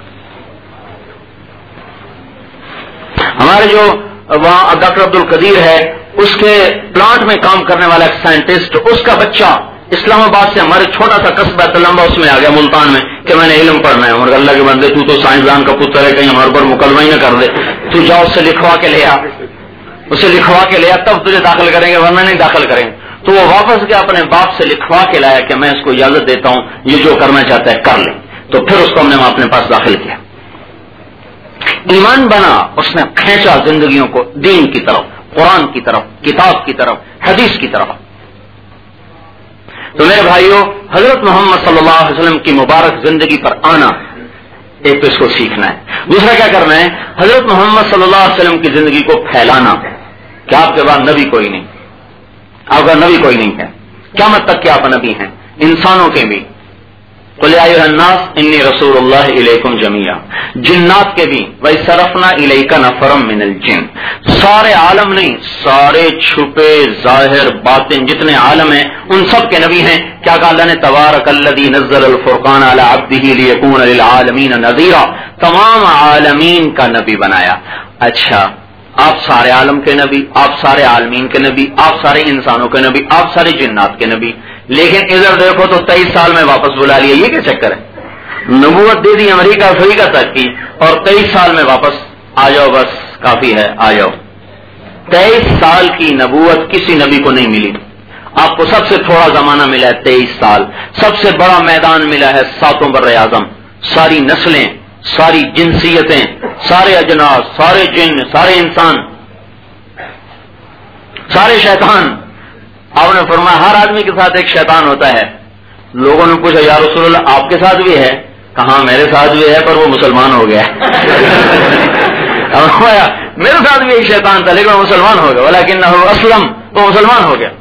ہمارے جو وہاں ڈاکٹر عبد القدیر ہے، اس کے پلانٹ میں کام کرنے والا ایک سائنٹسٹ، اس کا بچہ اسلام آباد سے ہمارے چھوٹا سا قصبہ تلمبا اس میں آ گیا ملتان میں کہ میں نے علم پڑھنا ہے. اور اللہ کے بندے تو سائنسدان کا پتر ہے، کہیں ہمارے پر مقدمہ ہی نہ کر دے، تو جاؤ اس سے لکھوا کے لے آ، اسے لکھوا کے لیا تب تجھے داخل کریں گے، ورنہ نہیں داخل کریں گے. تو وہ واپس گیا اپنے باپ سے لکھوا کے لایا کہ میں اس کو اجازت دیتا ہوں، یہ جو کرنا چاہتا ہے کر لیں. تو پھر اس کو ہم نے وہاں اپنے پاس داخل کیا. ایمان بنا، اس نے کھینچا زندگیوں کو دین کی طرف، قرآن کی طرف، کتاب کی طرف، حدیث کی طرف. تو میرے بھائیوں، حضرت محمد صلی اللہ علیہ وسلم کی مبارک زندگی پر آنا، ایک تو اس کو سیکھنا ہے. دوسرا کیا کرنا ہے؟ حضرت محمد صلی اللہ علیہ وسلم کی زندگی کو پھیلانا. کہ آپ کے بعد نبی کوئی نہیں، آپ کا نبی کوئی نہیں ہے، قیامت تک کے آپ نبی ہیں، انسانوں کے بھی. قل یا ایھا الناس انی رسول اللہ الیکم جمیعا، جنات کے بھی وَإِصْرَفْنَا إِلَيْكَ نَفَرًا مِنَ الْجِنِّ، سارے عالم نہیں، سارے چھپے ظاہر باطن جتنے عالم ہیں ان سب کے نبی ہیں. کیا کہا اللہ نے؟ تبارک الذی نزل الفرقان علی عبدہ لیکون للعالمین نذیرا، تمام عالمین کا نبی بنایا. اچھا، آپ سارے عالم کے نبی، آپ سارے عالمین کے نبی، آپ سارے انسانوں کے نبی، آپ سارے جنات کے نبی، لیکن ادھر دیکھو تو 23 سال میں واپس بلا لیا. یہ کیا چکر ہے؟ نبوت دے دی امریکہ افریقہ تک کی اور 23 سال میں واپس آ جاؤ، بس کافی ہے، آ جاؤ. 23 سال کی نبوت کسی نبی کو نہیں ملی. آپ کو سب سے تھوڑا زمانہ ملا ہے 23 سال. سب سے بڑا میدان ملا ہے 7 بر اعظم، ساری نسلیں، ساری جنسیتیں، سارے اجناس، سارے جن، سارے انسان، سارے شیطان. آپ نے فرمایا ہر آدمی کے ساتھ ایک شیطان ہوتا ہے. لوگوں نے پوچھا یا رسول اللہ آپ کے ساتھ بھی ہے؟ کہا میرے ساتھ بھی ہے پر وہ مسلمان ہو گیا. میرے ساتھ بھی ایک شیطان تھا لیکن وہ مسلمان ہو گیا، ولکنہ اسلم، وہ مسلمان ہو گیا.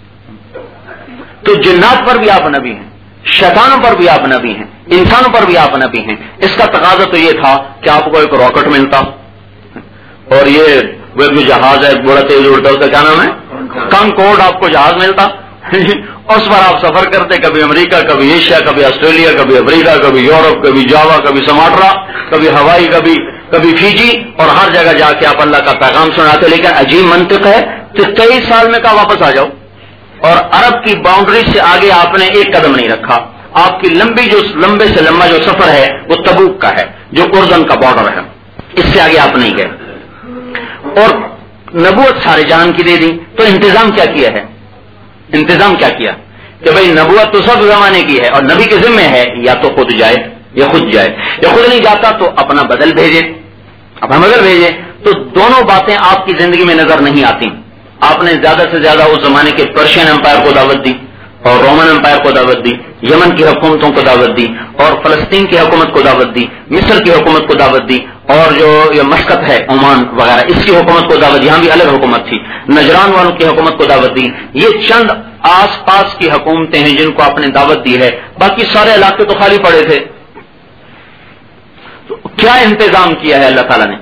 تو جنات پر بھی آپ نبی ہیں، شیطانوں پر بھی آپ نبی ہیں، انسانوں پر بھی آپ نبی ہیں. اس کا تقاضا تو یہ تھا کہ آپ کو ایک راکٹ ملتا اور یہ وہ جو جہاز ہے بڑا تیز اڑتا ہے، اس کا کیا نام ہے؟ کنکورڈ. آپ کو جہاز ملتا، اس پر آپ سفر کرتے، کبھی امریکہ، کبھی ایشیا، کبھی آسٹریلیا، کبھی افریقہ، کبھی یورپ، کبھی جاوا، کبھی سماٹرا، کبھی ہوائی، کبھی فیجی، اور ہر جگہ جا کے آپ اللہ کا پیغام سناتے. لیکن عجیب منطق ہے کہ 23 سال میں کہا واپس آ جاؤ، اور عرب کی باؤنڈری سے آگے آپ نے ایک قدم نہیں رکھا. آپ کی لمبے سے لمبا جو سفر ہے وہ تبوک کا ہے، جو اردن کا بارڈر ہے، اس سے آگے آپ نہیں گئے. اور نبوت سارے جہان کی دے دی. تو انتظام کیا کیا ہے؟ انتظام کیا کیا کہ بھئی نبوت تو سب زمانے کی ہے اور نبی کے ذمہ ہے یا تو خود جائے یا خود جائے، یا خود نہیں جاتا تو اپنا بدل بھیجے، اپنا بدل بھیجے. تو دونوں باتیں آپ کی زندگی میں نظر نہیں آتی. آپ نے زیادہ سے زیادہ اس زمانے کے پرشین امپائر کو دعوت دی اور رومن امپائر کو دعوت دی، یمن کی حکومتوں کو دعوت دی، اور فلسطین کی حکومت کو دعوت دی، مصر کی حکومت کو دعوت دی، اور جو یہ مسقط ہے عمان وغیرہ اس کی حکومت کو دعوت دی. یہاں بھی الگ حکومت تھی. نجران والوں کی حکومت کو دعوت دی. یہ چند آس پاس کی حکومتیں ہیں جن کو آپ نے دعوت دی ہے، باقی سارے علاقے تو خالی پڑے تھے. تو کیا انتظام کیا ہے اللہ تعالیٰ نے؟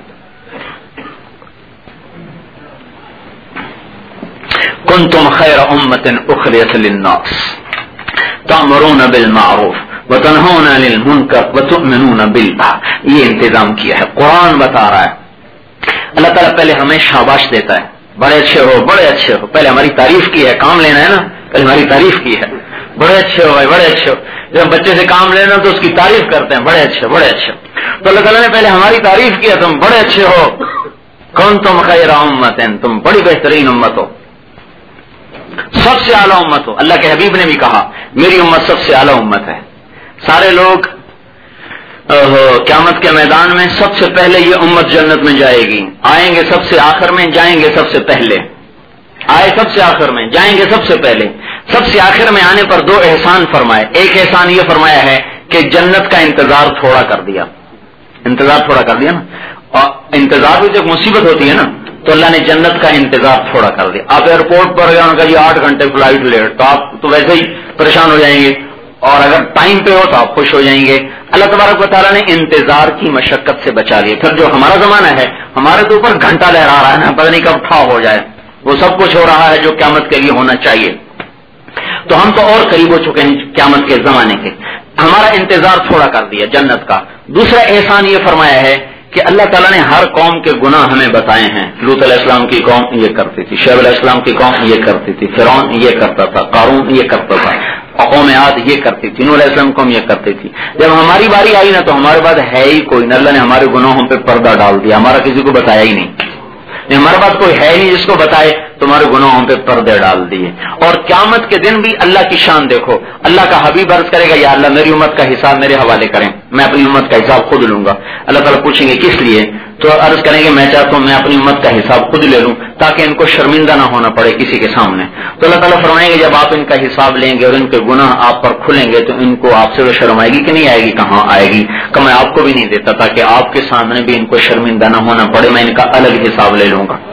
کنتم خیر امۃ اخرجت للناس تأمرون بالمعروف وتنہون عن المنکر وتؤمنون باللہ. یہ انتظام کیا ہے. قرآن بتا رہا ہے. اللہ تعالیٰ پہلے ہمیں شاباش دیتا ہے، بڑے اچھے ہو، بڑے اچھے ہو. پہلے ہماری تعریف کی ہے، کام لینا ہے نا، پہلے ہماری تعریف کی ہے، بڑے اچھے ہو بھائی، بڑے اچھے ہو. جب بچے سے کام لینا تو اس کی تعریف کرتے ہیں، بڑے اچھے، بڑے اچھے. تو اللہ تعالیٰ نے پہلے ہماری تعریف کی ہے، تم بڑے اچھے ہو. کنتم خیر امۃ، تم بڑی بہترین امت ہو، سب سے اعلیٰ امت ہو. اللہ کے حبیب نے بھی کہا میری امت سب سے اعلیٰ امت ہے. سارے لوگ قیامت کے میدان میں سب سے پہلے یہ امت جنت میں جائے گی. آئیں گے سب سے آخر میں، جائیں گے سب سے پہلے. آئے سب سے آخر میں، جائیں گے سب سے پہلے. سب سے آخر میں آنے پر 2 احسان فرمائے. ایک احسان یہ فرمایا ہے کہ جنت کا انتظار تھوڑا کر دیا. انتظار تھوڑا کر دیا نا، اور انتظار بھی جب مصیبت ہوتی ہے نا تو اللہ نے جنت کا انتظار تھوڑا کر دیا. آپ ایئرپورٹ پر گئے، ان کا یہ 8 گھنٹے فلائٹ لیٹ، تو آپ تو ویسے ہی پریشان ہو جائیں گے، اور اگر ٹائم پہ ہو تو آپ خوش ہو جائیں گے. اللہ تبارک و تعالیٰ نے انتظار کی مشقت سے بچا لیا. پھر جو ہمارا زمانہ ہے ہمارے تو اوپر گھنٹہ لہرا رہا ہے نا، پتہ نہیں کب ٹھا ہو جائے. وہ سب کچھ ہو رہا ہے جو قیامت کے لیے ہونا چاہیے. تو ہم تو اور قریب ہو چکے ہیں قیامت کے زمانے کے. ہمارا انتظار تھوڑا کر دیا جنت کا. دوسرا احسان یہ فرمایا ہے کہ اللہ تعالیٰ نے ہر قوم کے گناہ ہمیں بتائے ہیں. لوط علیہ السلام کی قوم یہ کرتی تھی، شعیب علیہ السلام کی قوم یہ کرتی تھی، فرعون یہ کرتا تھا، قارون یہ کرتا تھا، قوم عاد یہ کرتی تھی، نوح علیہ السلام قوم یہ کرتی تھی. جب ہماری باری آئی نا تو ہمارے بعد ہے ہی کوئی نہ. اللہ نے ہمارے گناہوں پہ پردہ ڈال دیا، ہمارا کسی کو بتایا ہی نہیں. ہمارے پاس کوئی ہے نہیں جس کو بتائے، تمہارے گناہوں پہ پردے ڈال دیے. اور قیامت کے دن بھی اللہ کی شان دیکھو. اللہ کا حبیب عرض کرے گا یا اللہ میری امت کا حساب میرے حوالے کریں، میں اپنی امت کا حساب خود لوں گا. اللہ تعالیٰ پوچھیں گے کس لیے؟ تو عرض کریں گے میں چاہتا ہوں میں اپنی امت کا حساب خود لے لوں تاکہ ان کو شرمندہ نہ ہونا پڑے کسی کے سامنے. تو اللہ تعالیٰ فرمائیں گے جب آپ ان کا حساب لیں گے اور ان کے گناہ آپ پر کھلیں گے تو ان کو آپ سے وہ شرم آئے گی کہ نہیں آئے گی؟ کہاں آئے گی. کہ میں آپ کو بھی نہیں دیتا تاکہ آپ کے سامنے بھی ان کو شرمندہ نہ ہونا پڑے، میں ان کا الگ حساب لے لوں گا.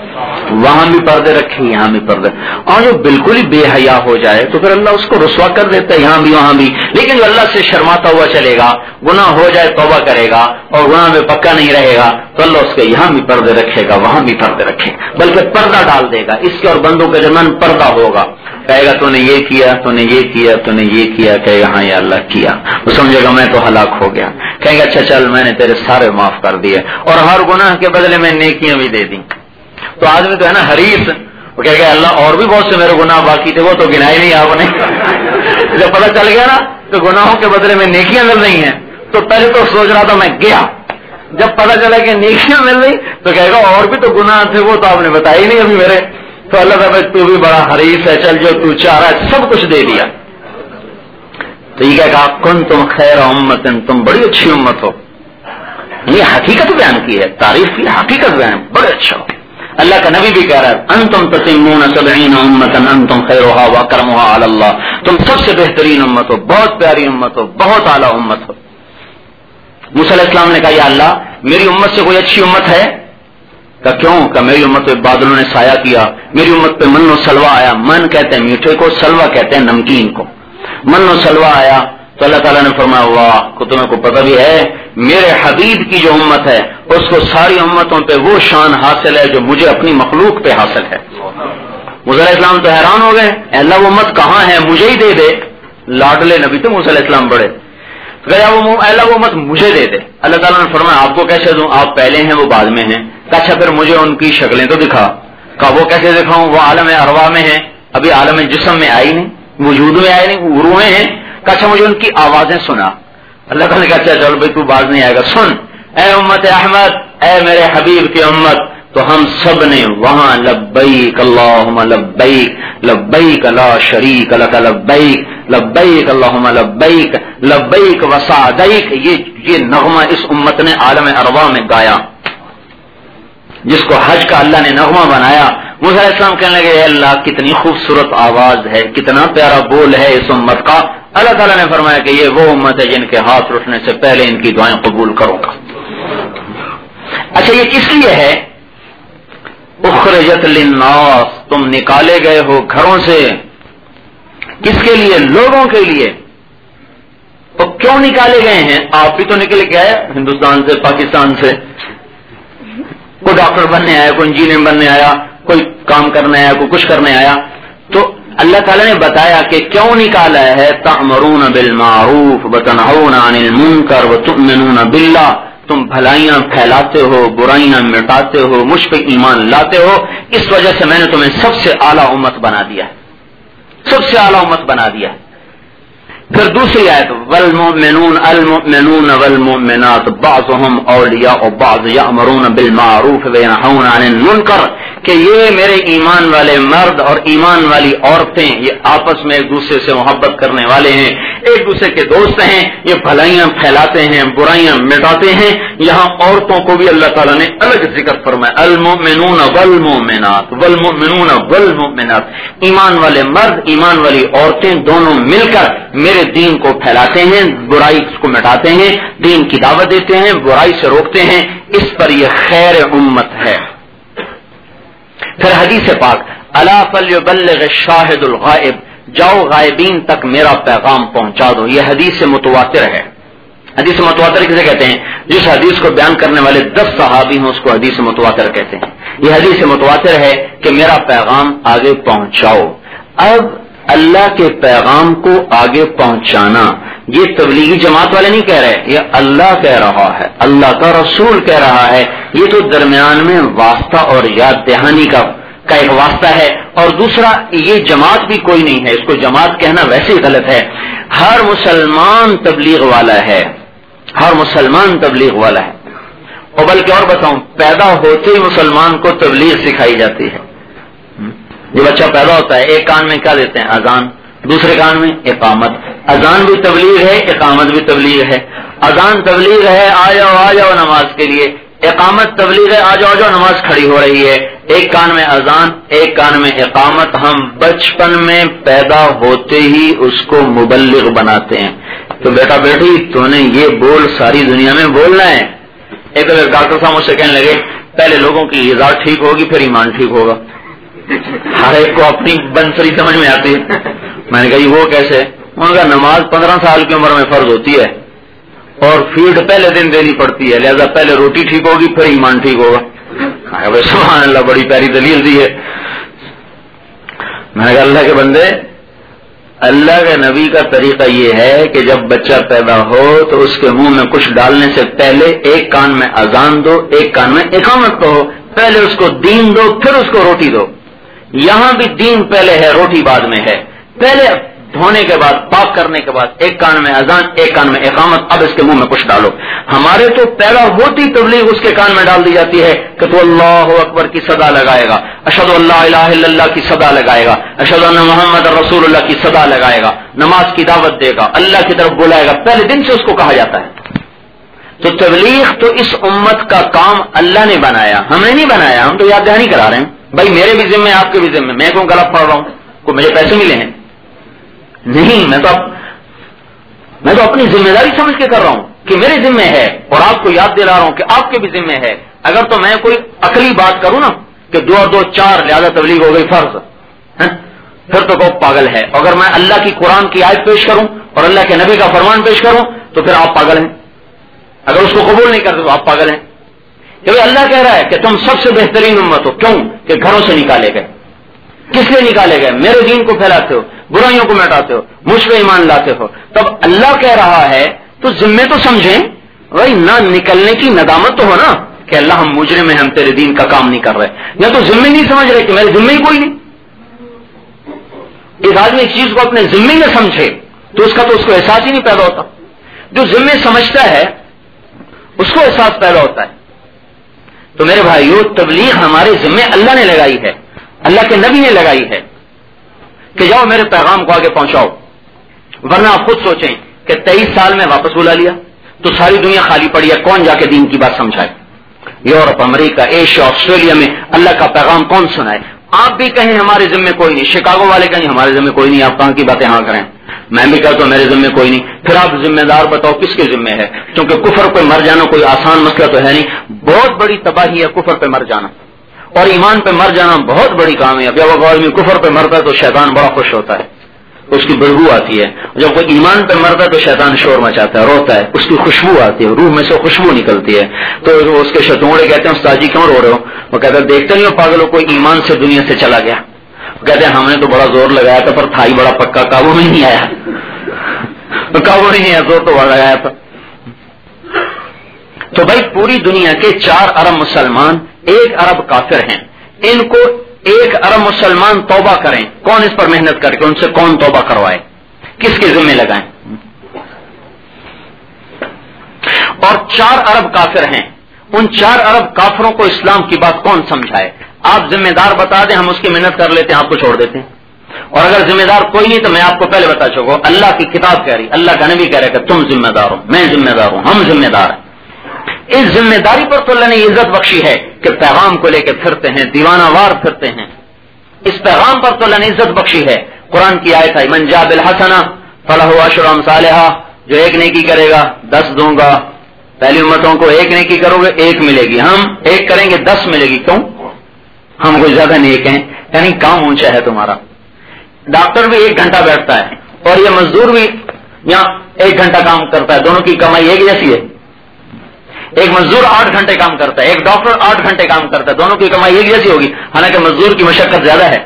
وہاں بھی پردے رکھے یہاں بھی پردے. اور جو بالکل ہی بے حیا ہو جائے تو پھر اللہ اس کو رسوا کر دیتا ہے یہاں بھی وہاں بھی. لیکن جو اللہ سے شرماتا ہوا چلے گا, گناہ ہو جائے توبہ کرے گا اور گناہ میں پکا نہیں رہے گا, تو اللہ اس کے یہاں بھی پردے رکھے گا وہاں بھی پردے رکھے گا, بلکہ پردہ ڈال دے گا. اس کے اور بندوں کے درمیان پردہ ہوگا. کہے گا تو نے یہ کیا, تو نے یہ کیا, تو نے یہ کیا. کہے گا ہاں یا اللہ کیا. وہ سمجھے گا میں تو ہلاک ہو گیا. کہیں گے اچھا چل میں نے تیرے سارے معاف کر دیے اور ہر گناہ کے بدلے میں نیکیاں بھی دے دی. تو آدمی تو ہے نا حریص, وہ کہے گا اللہ اور بھی بہت سے میرے گناہ باقی تھے وہ تو گنائے نہیں آپ نے. جب پتہ چل گیا نا تو گناہوں کے بدلے میں نیکیاں مل رہی ہیں, تو پہلے تو سوچ رہا تھا میں گیا, جب پتہ چلا کہ نیکیاں مل رہی تو کہے گا اور بھی تو گناہ تھے وہ تو آپ نے بتائی نہیں ابھی میرے. تو اللہ تعالیٰ تو بھی بڑا حریص ہے, چل جو تو چاہ رہا ہے سب کچھ دے دیا. تو یہ کہا کن تم خیر امت, تم بڑی اچھی امت ہو. یہ حقیقت بیان کی ہے, تعریف کی حقیقت بیان, بڑے اچھا ہو. اللہ کا نبی بھی کہہ رہا ہے انتم تتمون 70 امتا انتم خیرها واکرمها علی اللہ, تم سب سے بہترین امت ہو, بہت پیاری امت ہو, بہت اعلیٰ امت ہو. موسیٰ علیہ السلام نے کہا یا اللہ میری امت سے کوئی اچھی امت ہے؟ کہ کیوں؟ کہ میری امت پہ بادلوں نے سایہ کیا, میری امت پہ من و سلوا آیا. من کہتے ہیں میٹھے کو, سلوا کہتے ہیں نمکین کو. من و سلوا آیا تو اللہ تعالیٰ نے فرمایا واہ کو تمہیں کو پتہ بھی ہے میرے حبیب کی جو امت ہے اس کو ساری امتوں پہ وہ شان حاصل ہے جو مجھے اپنی مخلوق پہ حاصل ہے. موسیٰ علیہ السلام تو حیران ہو گئے, اللہ وہ امت کہاں ہے, مجھے ہی دے دے. لاڈلے نبی تھے موسیٰ علیہ السلام بڑے. اللہ وہ امت مجھے دے دے. اللہ تعالیٰ نے فرمایا آپ کو کیسے دوں, آپ پہلے ہیں وہ بعد میں ہیں. اچھا پھر مجھے ان کی شکلیں تو دکھا. کہا وہ کیسے دکھاؤں, وہ عالم ارواح میں ہیں, ابھی عالم جسم میں آئی نہیں, وجود میں آئی نہیں, روحیں ہیں. اچھا مجھے ان کی آوازیں سنا. اللہ تعالیٰ نے کہا اچھا چل بھائی تو باز نہیں آئے گا, سن اے امت احمد, اے میرے حبیب کی امت. تو ہم سب نے وہاں لبیک اللہم لبیک, لبیک لا شریک لک لبیک, لبیک اللہم لبیک, لبیک وسعدیک, یہ نغمہ اس امت نے عالم ارواح میں گایا, جس کو حج کا اللہ نے نغمہ بنایا. موسیٰ علیہ السلام کہنے لگے اے اللہ کتنی خوبصورت آواز ہے, کتنا پیارا بول ہے اس امت کا. اللہ تعالیٰ نے فرمایا کہ یہ وہ امت ہے جن کے ہاتھ اٹھنے سے پہلے ان کی دعائیں قبول کروں گا. اچھا یہ کس لیے ہے, اخرجت للناس, تم نکالے گئے ہو گھروں سے, کس کے لیے, لوگوں کے لیے. تو کیوں نکالے گئے ہیں, آپ بھی تو نکل کے آئے ہندوستان سے, پاکستان سے. کوئی ڈاکٹر بننے آیا, کوئی انجینئر بننے آیا, کوئی کام کرنے آیا, کوئی کچھ کرنے آیا. تو اللہ تعالیٰ نے بتایا کہ کیوں نکالا ہے, تأمرون بالمعروف وتنہون عن المنکر وتؤمنون باللہ, تم بھلائیاں پھیلاتے ہو, برائیاں مٹاتے ہو, مجھ پہ ایمان لاتے ہو. اس وجہ سے میں نے تمہیں سب سے اعلیٰ امت بنا دیا ہے, سب سے اعلیٰ امت بنا دیا ہے. پھر دوسری آیت والمؤمنون المؤمنون والمؤمنات بعضهم اولیاء بعض یأمرون بالمعروف وینہون عن المنکر, کہ یہ میرے ایمان والے مرد اور ایمان والی عورتیں یہ آپس میں ایک دوسرے سے محبت کرنے والے ہیں, ایک دوسرے کے دوست ہیں, یہ بھلائیاں پھیلاتے ہیں, برائیاں مٹاتے ہیں. یہاں عورتوں کو بھی اللہ تعالیٰ نے الگ ذکر فرمایا, المؤمنون والمؤمنات, والمؤمنون والمؤمنات, ایمان والے مرد ایمان والی عورتیں دونوں مل کر میرے دین کو پھیلاتے ہیں, برائی کو مٹاتے ہیں, دین کی دعوت دیتے ہیں, برائی سے روکتے ہیں. اس پر یہ خیر امت ہے. پھر حدیث پاک الا فلیبلغ الشاہد الغائب, جاؤ غائبین تک میرا پیغام پہنچا دو. یہ حدیث متواتر ہے. حدیث متواتر کسے کہتے ہیں, جس حدیث کو بیان کرنے والے 10 صحابی ہیں اس کو حدیث متواتر کہتے ہیں. یہ حدیث متواتر ہے کہ میرا پیغام آگے پہنچاؤ. اب اللہ کے پیغام کو آگے پہنچانا یہ تبلیغی جماعت والے نہیں کہہ رہے, یہ اللہ کہہ رہا ہے, اللہ کا رسول کہہ رہا ہے. یہ تو درمیان میں واسطہ اور یاد دہانی کا ایک واسطہ ہے. اور دوسرا یہ جماعت بھی کوئی نہیں ہے, اس کو جماعت کہنا ویسے ہی غلط ہے. ہر مسلمان تبلیغ والا ہے, ہر مسلمان تبلیغ والا ہے. اور بلکہ اور بتاؤں, پیدا ہوتے ہی مسلمان کو تبلیغ سکھائی جاتی ہے. جو بچہ پیدا ہوتا ہے ایک کان میں کیا دیتے ہیں, اذان, دوسرے کان میں اقامت. اذان بھی تبلیغ ہے, اقامت بھی تبلیغ ہے. اذان تبلیغ ہے آ جاؤ نماز کے لیے, اقامت تبلیغ ہے آ جاؤ نماز کھڑی ہو رہی ہے. ایک کان میں اذان, ایک کان میں اقامت. ہم بچپن میں پیدا ہوتے ہی اس کو مبلغ بناتے ہیں. تو بیٹا بیٹی تو نے یہ بول ساری دنیا میں بولنا ہے. ایک ڈاکٹر صاحب مجھ سے کہنے لگے پہلے لوگوں کی غذا ٹھیک ہوگی پھر ایمان ٹھیک ہوگا. ہر ایک کو اپنی بنسری سمجھ میں آتی ہے. میں نے کہا وہ کیسے؟ انہوں نے کہا نماز 15 سال کی عمر میں فرض ہوتی ہے اور فیڈ پہلے دن دینی پڑتی ہے، لہذا پہلے روٹی ٹھیک ہوگی پھر ایمان ٹھیک ہوگا. سبحان اللہ، بڑی پیاری دلیل دی ہے. میں نے کہا اللہ کے بندے، اللہ کے نبی کا طریقہ یہ ہے کہ جب بچہ پیدا ہو تو اس کے منہ میں کچھ ڈالنے سے پہلے ایک کان میں اذان دو، ایک کان میں اقامت کہو. پہلے اس کو دین دو پھر اس کو روٹی دو. یہاں بھی دین پہلے ہے روٹی بعد میں ہے. پہلے دھونے کے بعد پاک کرنے کے بعد ایک کان میں اذان ایک کان میں اقامت، اب اس کے منہ میں کچھ ڈالو. ہمارے تو پیدا ہوتی تبلیغ اس کے کان میں ڈال دی جاتی ہے کہ تو اللہ اکبر کی صدا لگائے گا، اشہد ان لا الہ الا اللہ کی صدا لگائے گا، اشہد ان محمد رسول اللہ کی صدا لگائے گا، نماز کی دعوت دے گا، اللہ کی طرف بلائے گا. پہلے دن سے اس کو کہا جاتا ہے. تو تبلیغ تو اس امت کا کام اللہ نے بنایا، ہم نے نہیں بنایا. ہم تو یاد دہانی کرا رہے ہیں. بھائی میرے بھی ذمہ آپ کے بھی ذمہ، میں کیوں غلط پڑھ رہا ہوں؟ کو مجھے پیسے ملے ہیں؟ نہیں، میں تو اپنی ذمہ داری سمجھ کے کر رہا ہوں کہ میرے ذمہ ہے، اور آپ کو یاد دلا رہا ہوں کہ آپ کے بھی ذمہ ہے. اگر تو میں کوئی عقلی بات کروں نا کہ 2 اور 2 4 لہذا تبلیغ ہو گئی فرض، پھر تو وہ پاگل ہے. اگر میں اللہ کی قرآن کی آیت پیش کروں اور اللہ کے نبی کا فرمان پیش کروں تو پھر آپ پاگل ہیں. اگر اس کو قبول نہیں کرتے تو آپ پاگل ہیں. کہ اللہ کہہ رہا ہے کہ تم سب سے بہترین امت ہو. کیوں؟ کہ گھروں سے نکالے گئے. کس لیے نکالے گئے؟ میرے دین کو پھیلاتے ہو، برائیوں کو مٹاتے ہو، مجھ پہ ایمان لاتے ہو. تب اللہ کہہ رہا ہے تو ذمے تو سمجھیں بھائی، نہ نکلنے کی ندامت تو ہو نا کہ اللہ ہم مجرم ہیں، ہم تیرے دین کا کام نہیں کر رہے. یا تو ذمے نہیں سمجھ رہے کہ میرے ذمے ہی کوئی نہیں. ایک آدمی ایک چیز کو اپنے ذمے نہ سمجھے تو اس کو احساس ہی نہیں پیدا ہوتا. جو ذمے سمجھتا ہے اس کو احساس پیدا ہوتا ہے. تو میرے بھائیو، تبلیغ ہمارے ذمے اللہ نے لگائی ہے، اللہ کے نبی نے لگائی ہے کہ جاؤ میرے پیغام کو آگے پہنچاؤ. ورنہ آپ خود سوچیں کہ 23 سال میں واپس بلا لیا تو ساری دنیا خالی پڑی ہے، کون جا کے دین کی بات سمجھائے؟ یورپ، امریکہ، ایشیا، آسٹریلیا میں اللہ کا پیغام کون سنائے؟ آپ بھی کہیں ہمارے ذمے کوئی نہیں، شکاگو والے کہیں ہمارے ذمے کوئی نہیں، آپ کہاں کی باتیں ہاں کریں. میں بھی کہتا ہوں میرے ذمے کوئی نہیں. پھر آپ ذمہ دار بتاؤ کس کے ذمے ہے؟ کیونکہ کفر پہ مر جانا کوئی آسان مسئلہ تو ہے نہیں. بہت بڑی تباہی ہے کفر پہ مر جانا، اور ایمان پہ مر جانا بہت بڑی کامیابی. جب آدمی کفر پہ مرتا ہے تو شیطان بڑا خوش ہوتا ہے، اس کی بدبو آتی ہے. جب کوئی ایمان پہ مرتا ہے تو شیطان شور مچاتا ہے، روتا ہے، اس کی خوشبو آتی ہے، روح میں سے خوشبو نکلتی ہے. تو اس کے شتونڑے کہتے ہیں استاد جی کیوں رو رہے ہو؟ وہ کہتے ہیں دیکھتے نہیں ہو پاگلوں، کوئی ایمان سے دنیا سے چلا گیا. کہتے ہیں ہم نے تو بڑا زور لگایا تھا پر تھا ہی بڑا پکا، قابو میں نہیں آیا. قابو نہیں آیا، زور تو بڑا لگایا تھا. تو بھائی پوری دنیا کے 4 ارب مسلمان 1 ارب کافر ہیں. ان کو 1 ارب مسلمان توبہ کریں، کون اس پر محنت کر کے ان سے کون توبہ کروائے؟ کس کے ذمہ لگائیں؟ اور 4 ارب کافر ہیں، ان 4 ارب کافروں کو اسلام کی بات کون سمجھائے؟ آپ ذمہ دار بتا دیں، ہم اس کی محنت کر لیتے ہیں، آپ کو چھوڑ دیتے ہیں. اور اگر ذمہ دار کوئی نہیں تو میں آپ کو پہلے بتا چکا ہوں، اللہ کی کتاب کہہ رہی، اللہ کا نبی کہہ رہا ہے کہ تم ذمہ دار ہو، میں ذمہ دار ہوں، ہم ذمہ دار ہیں. اس ذمہ داری پر تو اللہ نے عزت بخشی ہے کہ پیغام کو لے کے پھرتے ہیں، دیوانہ وار پھرتے ہیں. اس پیغام پر تو اللہ نے عزت بخشی ہے. قرآن کی آیت ہے من جاء بالحسنہ فلہ عشر امثالھا، جو 1 نیکی کرے گا 10 دوں گا. پہلی امتوں کو 1 نیکی کرو گے 1 ملے گی، ہم 1 کریں گے 10 ملے گی. کیوں؟ ہم کوئی زیادہ نیک ہیں، یعنی کام اونچا ہے تمہارا. ڈاکٹر بھی 1 گھنٹہ بیٹھتا ہے اور یہ مزدور بھی یہاں 1 گھنٹہ کام کرتا ہے، دونوں کی کمائی ایک جیسی ہے. ایک مزدور 8 گھنٹے کام کرتا ہے، ایک ڈاکٹر 8 گھنٹے کام کرتا ہے، دونوں کی کمائی ایک جیسی ہوگی، حالانکہ مزدور کی مشقت زیادہ ہے،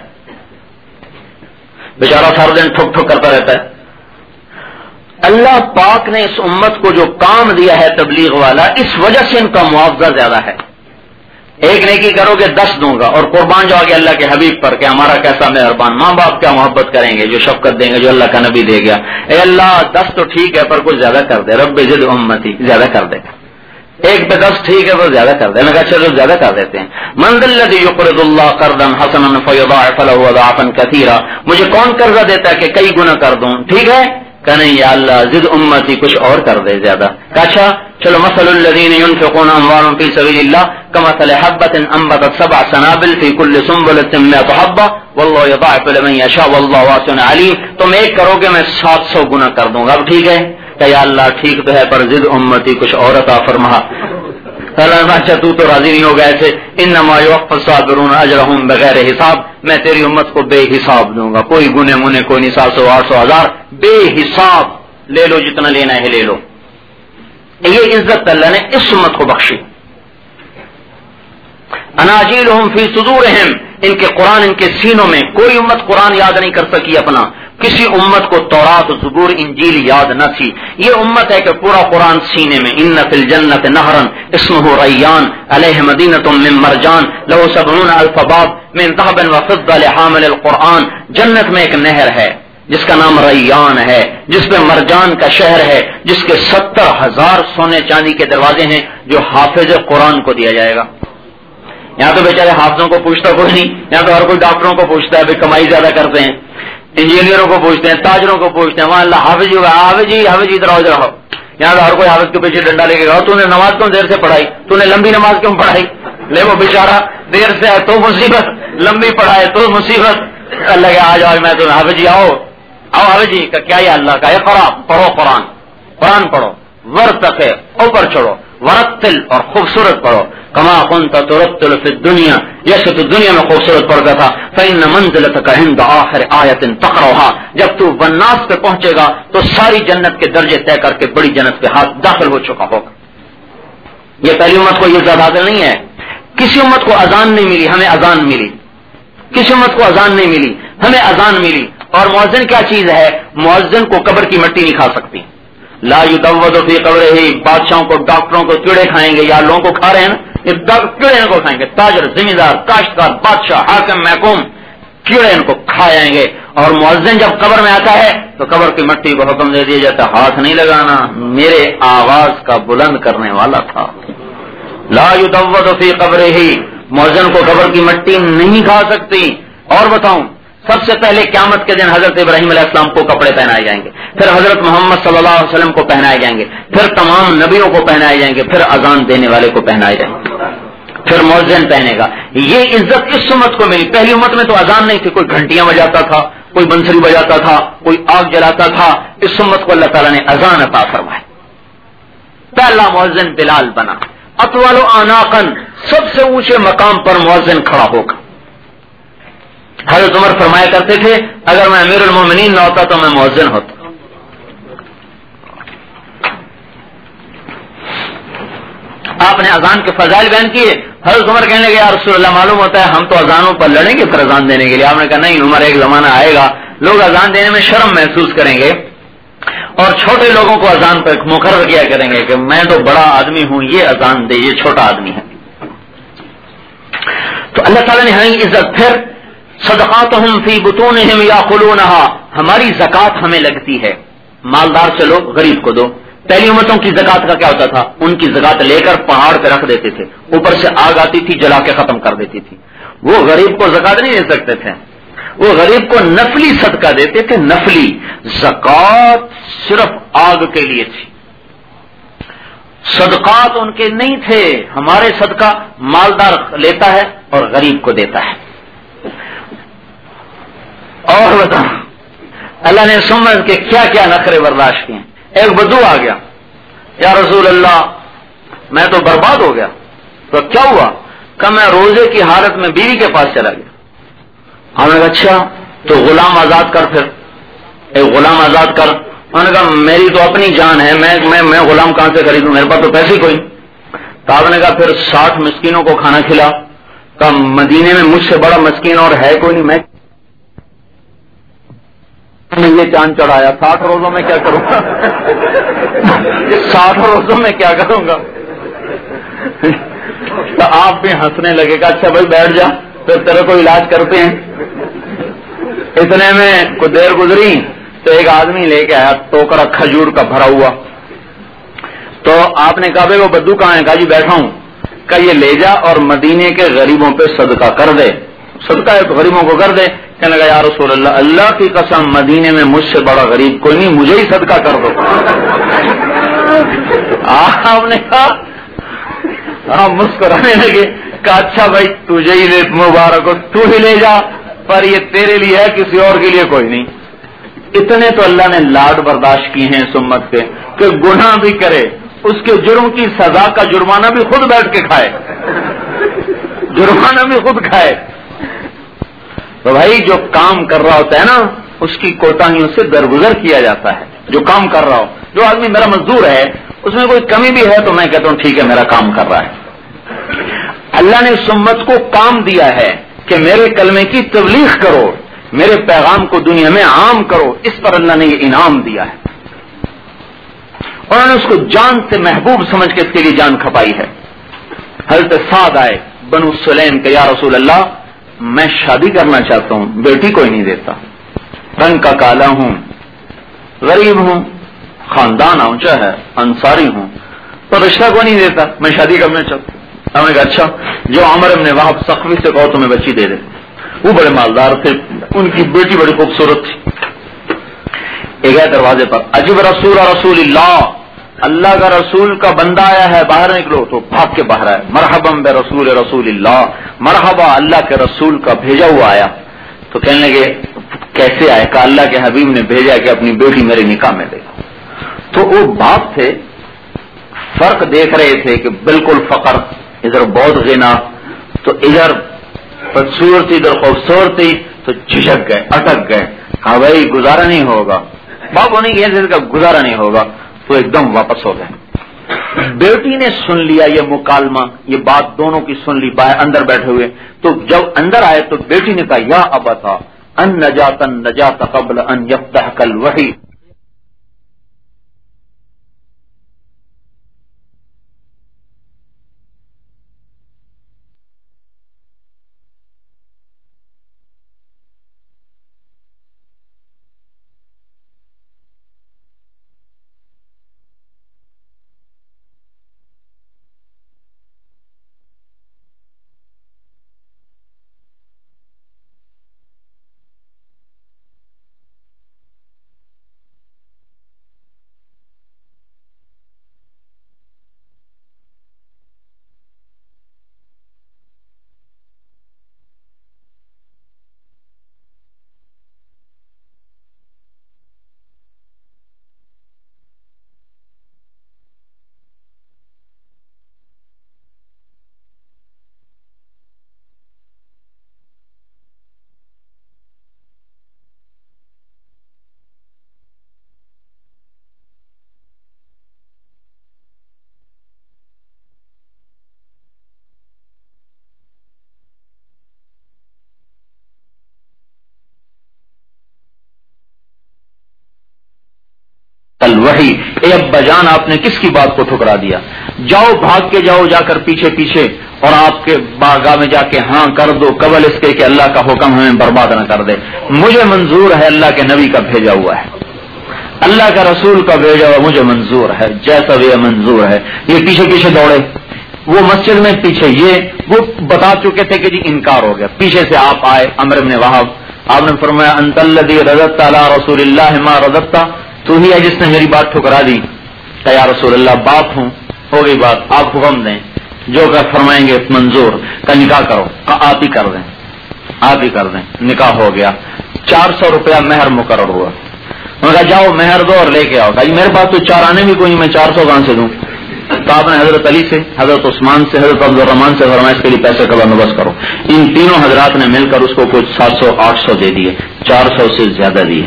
بیچارہ سارا دن ٹھک ٹھک کرتا رہتا ہے. اللہ پاک نے اس امت کو جو کام دیا ہے تبلیغ والا، اس وجہ سے ان کا معاوضہ زیادہ ہے. 1 نیکی کرو گے 10 دوں گا، اور قربان جاؤ گے اللہ کے حبیب پر کہ ہمارا کیسا مہربان. ماں باپ کیا محبت کریں گے جو شفقت دیں گے جو اللہ کا نبی دے گیا. اے اللہ 10 تو ٹھیک ہے پر کچھ زیادہ کر دے، رب زد امتی، زیادہ کر دے. 1 پہ 10 ٹھیک ہے پر زیادہ کر دے. میں کہا چلو زیادہ کر دیتے ہیں. من ذا الذی یقرض اللہ قرضا حسنا فیضاعف له اضعافا کثیرا، مجھے کون قرضہ دیتا ہے کہ کئی گنا کر دوں. ٹھیک ہے کہ نہیں یا اللہ زد امتی، کچھ اور کر دے زیادہ. اچھا چلو مثل الذین ينفقون اموالهم فی سبیل اللہ کمثل حبۃ انبتت 7 سنابل فی کل سنبلۃ 100 حبۃ واللہ یضاعف لمن یشاء واللہ واسع علیم. تم 1 کرو گے میں 700 گنا کر دوں گا. اب ٹھیک ہے کہ یا اللہ ٹھیک تو ہے پر زد امتی، کچھ اور عطا فرما. اچھا تو راضی نہیں ہوگا ایسے، انما یوفی الصابرون اجرهم بغیر حساب، میں تیری امت کو بے حساب دوں گا، کوئی گنے منے کوئی نہیں، 700 800 1000 بے حساب لے لو، جتنا لینا ہے لے لو۔ یہ عزت اللہ نے اس امت کو بخشی۔ اناجیلہم فی صدورہم، ان کے قرآن ان کے سینوں میں، کوئی امت قرآن یاد نہیں کر سکی اپنا، کسی امت کو تورات زبور انجیل یاد نہ تھی، یہ امت ہے کہ پورا قرآن سینے میں۔ ان فی الجنت نہرا اسمہ ریان علیہ مدینۃ من مرجان لہ 70,000 باب من ذهب وفضہ لحامل القرآن، جنت میں ایک نہر ہے جس کا نام ریان ہے، جس پہ مرجان کا شہر ہے، جس کے 70,000 سونے چاندی کے دروازے ہیں، جو حافظ قرآن کو دیا جائے گا۔ یہاں تو بیچارے حافظوں کو پوچھتا کوئی نہیں، یہاں تو ہر کوئی ڈاکٹروں کو پوچھتا ہے، کمائی زیادہ کرتے ہیں، انجینئروں کو پوچھتے ہیں، تاجروں کو پوچھتے ہیں، وہاں اللہ حافظ ہوگا، حافظ جی ادھر آؤ ادھر آؤ۔ یہاں تو ہر کوئی حافظ کے پیچھے ڈنڈا لے کے گا، تو نے نماز کیوں دیر سے پڑھائی، تو نے لمبی نماز کیوں پڑھائی، لے وہ بیچارہ دیر سے ہے تو مصیبت، لمبی پڑھائے تو مصیبت۔ اللہ کے آ جاؤ، میں تمہیں حافظ جی آؤ حافظ جی کا کیا، یہ اللہ کا اقرا پڑھو، قرآن پڑھو، ورتقے اوپر چڑھو، ورتل اور خوبصورت پڑھو، کما كنت ترتل فی الدنیا، جیسے تو دنیا میں خوبصورت پڑھتا تھا، فإن منزلتک عند آخر آیۃ تقرأها، جب تو والناس پہ پہنچے گا تو ساری جنت کے درجے طے کر کے بڑی جنت کے ہاتھ داخل ہو چکا ہوگا۔ یہ پہلی امت کو یہ زیادہ نہیں ہے، کسی امت کو اذان نہیں ملی، ہمیں اذان ملی، کسی امت کو اذان نہیں ملی، ہمیں اذان ملی۔ اور مؤذن کیا چیز ہے، مؤذن کو قبر کی مٹی نہیں کھا سکتی، لا یدود فی قبرہ، بادشاہوں کو ڈاکٹروں کو کیڑے کھائیں گے، یا لوگوں کو کھا رہے ہیں نا، یہ کیڑے ان کو کھائیں گے، تاجر زمیندار کاشتکار بادشاہ حاکم محکوم کیڑے ان کو کھا جائیں گے۔ اور مؤذن جب قبر میں آتا ہے تو قبر کی مٹی کو حکم دے دیا جاتا ہے ہاتھ نہیں لگانا، میرے آواز کا بلند کرنے والا تھا۔ لا یدود فی قبرہ، مؤذن کو قبر کی مٹی نہیں کھا سکتی۔ اور بتاؤں، سب سے پہلے قیامت کے دن حضرت ابراہیم علیہ السلام کو کپڑے پہنائے جائیں گے، پھر حضرت محمد صلی اللہ علیہ وسلم کو پہنائے جائیں گے، پھر تمام نبیوں کو پہنائے جائیں گے، پھر اذان دینے والے کو پہنائے جائیں گے، پھر مؤذن پہنے گا۔ یہ عزت اس امت کو ملی۔ پہلی امت میں تو اذان نہیں تھی، کوئی گھنٹیاں بجاتا تھا، کوئی بنسری بجاتا تھا، کوئی آگ جلاتا تھا۔ اس امت کو اللہ تعالیٰ نے اذان عطا فرمائی، پہلا مؤذن بلال بنا۔ اطول اعناقا، سب سے اونچے مقام پر مؤذن کھڑا ہوگا۔ حضرت عمر فرمایا کرتے تھے اگر میں امیر المومنین نہ ہوتا تو میں مؤذن ہوتا۔ آپ نے اذان کے فضائل بیان کیے۔ حضرت عمر کہنے لگے یا رسول اللہ، معلوم ہوتا ہے ہم تو اذانوں پر لڑیں گے پھر اذان دینے کے لیے۔ آپ نے کہا نہیں عمر، ایک زمانہ آئے گا لوگ اذان دینے میں شرم محسوس کریں گے اور چھوٹے لوگوں کو اذان پر مقرر کیا کریں گے کہ میں تو بڑا آدمی ہوں، یہ اذان دے، یہ چھوٹا آدمی ہے۔ تو اللہ تعالیٰ نے ہمیں عزت۔ پھر صدقاتہم فی بطونہم یاکلونہا، ہماری زکات ہمیں لگتی ہے، مالدار سے لو غریب کو دو۔ پہلی امتوں کی زکات کا کیا ہوتا تھا، ان کی زکات لے کر پہاڑ پہ رکھ دیتے تھے، اوپر سے آگ آتی تھی جلا کے ختم کر دیتی تھی۔ وہ غریب کو زکات نہیں دے سکتے تھے، وہ غریب کو نفلی صدقہ دیتے تھے، نفلی۔ زکات صرف آگ کے لیے تھی، صدقات ان کے نہیں تھے۔ ہمارے صدقہ مالدار لیتا ہے اور غریب کو دیتا ہے۔ اور بتاؤ اللہ نے سمجھ کے کیا کیا نخرے برداشت کیے۔ ایک بدو آ گیا، یا رسول اللہ میں تو برباد ہو گیا۔ تو کیا ہوا؟ کہ میں روزے کی حالت میں بیوی کے پاس چلا گیا۔ ہم نے کہا اچھا تو غلام آزاد کر، پھر ایک غلام آزاد کر۔ انہوں نے کہا میری تو اپنی جان ہے، میں غلام کہاں سے خریدوں، میرے پاس تو پیسے کوئی۔ تو آپ نے کہا پھر 60 مسکینوں کو کھانا کھلا۔ کہ مدینے میں مجھ سے بڑا مسکین اور ہے کوئی نہیں، میں یہ چاند چڑھایا، 60 روزوں میں کیا کروں گا 60 روزوں میں کیا کروں گا۔ تو آپ بھی ہنسنے لگے گا، اچھا بھائی بیٹھ جا پھر تیرے کو علاج کرتے ہیں۔ اتنے میں کچھ دیر گزری تو ایک آدمی لے کے آیا ٹوکرا کھجور کا بھرا ہوا۔ تو آپ نے کہا بھائی وہ بدو کہاں ہے؟ کہا جی بیٹھا ہوں۔ کہ یہ لے جا اور مدینے کے غریبوں پہ صدقہ کر دے، صدقہ ہے تو غریبوں کو کر دے۔ کہنے لگا یا رسول اللہ، اللہ کی قسم مدینے میں مجھ سے بڑا غریب کوئی نہیں، مجھے ہی صدقہ کر دو۔ آپ نے کہا آپ مسکرانے لگے۔ کہا اچھا بھائی تجھے ہی لے، مبارک ہو، تو ہی لے جا، پر یہ تیرے لیے ہے، کسی اور کے لیے کوئی نہیں۔ اتنے تو اللہ نے لاڈ برداشت کی ہیں اس امت کے کہ گناہ بھی کرے اس کے جرم کی سزا کا جرمانہ بھی خود بیٹھ کے کھائے، جرمانہ بھی خود کھائے۔ تو بھائی جو کام کر رہا ہوتا ہے نا اس کی کوتاہیوں سے درگزر کیا جاتا ہے، جو کام کر رہا ہو، جو آدمی میرا مزدور ہے اس میں کوئی کمی بھی ہے تو میں کہتا ہوں ٹھیک ہے میرا کام کر رہا ہے۔ اللہ نے اس امت کو کام دیا ہے کہ میرے کلمے کی تبلیغ کرو، میرے پیغام کو دنیا میں عام کرو، اس پر اللہ نے یہ انعام دیا ہے۔ انہوں نے اس کو جان سے محبوب سمجھ کے اس کے لیے جان کھپائی ہے۔ حضرت سعد آئے بنو سلیم کہ یا رسول اللہ میں شادی کرنا چاہتا ہوں، بیٹی کوئی نہیں دیتا، رنگ کا کالا ہوں، غریب ہوں، خاندان اونچا ہے، انصاری ہوں، تو رشتہ کو نہیں دیتا، میں شادی کرنا چاہتا ہوں۔ ہم نے کہا اچھا جو عمر بن وہب سخوی سے کہو تمہیں بچی دے دے، وہ بڑے مالدار تھے، ان کی بیٹی بڑی خوبصورت تھی۔ ایک ہے دروازے پر عجب رسول رسول اللہ کا رسول کا بندہ آیا ہے، باہر نکلو، تو بھاگ کے باہر آئے، مرحبا بے رسول رسول اللہ، مرحبا اللہ کے رسول کا بھیجا ہوا آیا۔ تو کہنے لگے کیسے آئے؟ کہا اللہ کے حبیب نے بھیجا کہ اپنی بیٹی میرے نکاح میں دے۔ تو وہ باپ تھے، فرق دیکھ رہے تھے کہ بالکل فقر، ادھر بہت غنا، تو ادھر بدصورتی ادھر خوبصورتی، تو جھجک گئے، اٹک گئے، کہا بھائی گزارا نہیں ہوگا، باپ ہونے کی حیثیت کا گزارا نہیں ہوگا، تو ایک دم واپس ہو گئے۔ بیٹی نے سن لیا یہ مکالمہ، یہ بات دونوں کی سن لی، باہر اندر بیٹھے ہوئے، تو جب اندر آئے تو بیٹی نے کہا یا ابتا ان نجات قبل ان یفتحک الوحی۔ الوحی، اے ابا جان آپ نے کس کی بات کو ٹھکرا دیا؟ جاؤ بھاگ کے جاؤ، جا کر پیچھے پیچھے، اور آپ کے بارگاہ میں جا کے ہاں کر دو، قبل اس کے کہ اللہ کا حکم ہمیں برباد نہ کر دے۔ مجھے منظور ہے اللہ کے نبی کا بھیجا ہوا ہے، اللہ کا رسول کا بھیجا ہوا مجھے منظور ہے، جیسا بھی منظور ہے۔ یہ پیچھے پیچھے دوڑے، وہ مسجد میں پیچھے، یہ وہ بتا چکے تھے کہ جی انکار ہو گیا، پیچھے سے آپ آئے عمرو بن وہب، آپ نے فرمایا انت الذی رددت علی رسول اللہ ما رددت، تو ہی ہے جس نے میری بات ٹھکرا دی۔ کہ یا رسول اللہ باپ ہوں، ہو گئی بات، آپ حکم دیں، جو کہ فرمائیں گے منظور، کا نکاح کرو، آپ ہی کر دیں، آپ ہی کر دیں۔ نکاح ہو گیا، 400 روپیہ مہر مقرر ہوا۔ میں کہا جاؤ مہر دو اور لے کے آؤ۔ کہا میرے پاس تو 4 آنے بھی کوئی نہیں، میں 400 کہاں سے دوں؟ تو آپ نے حضرت علی سے، حضرت عثمان سے، حضرت عبد الرحمان سے فرمایا اس کے لیے پیسے کا بندوبست کرو۔ ان تینوں حضرات نے مل کر اس کو کچھ 700-800 دے دیے، 400 سے زیادہ دیے۔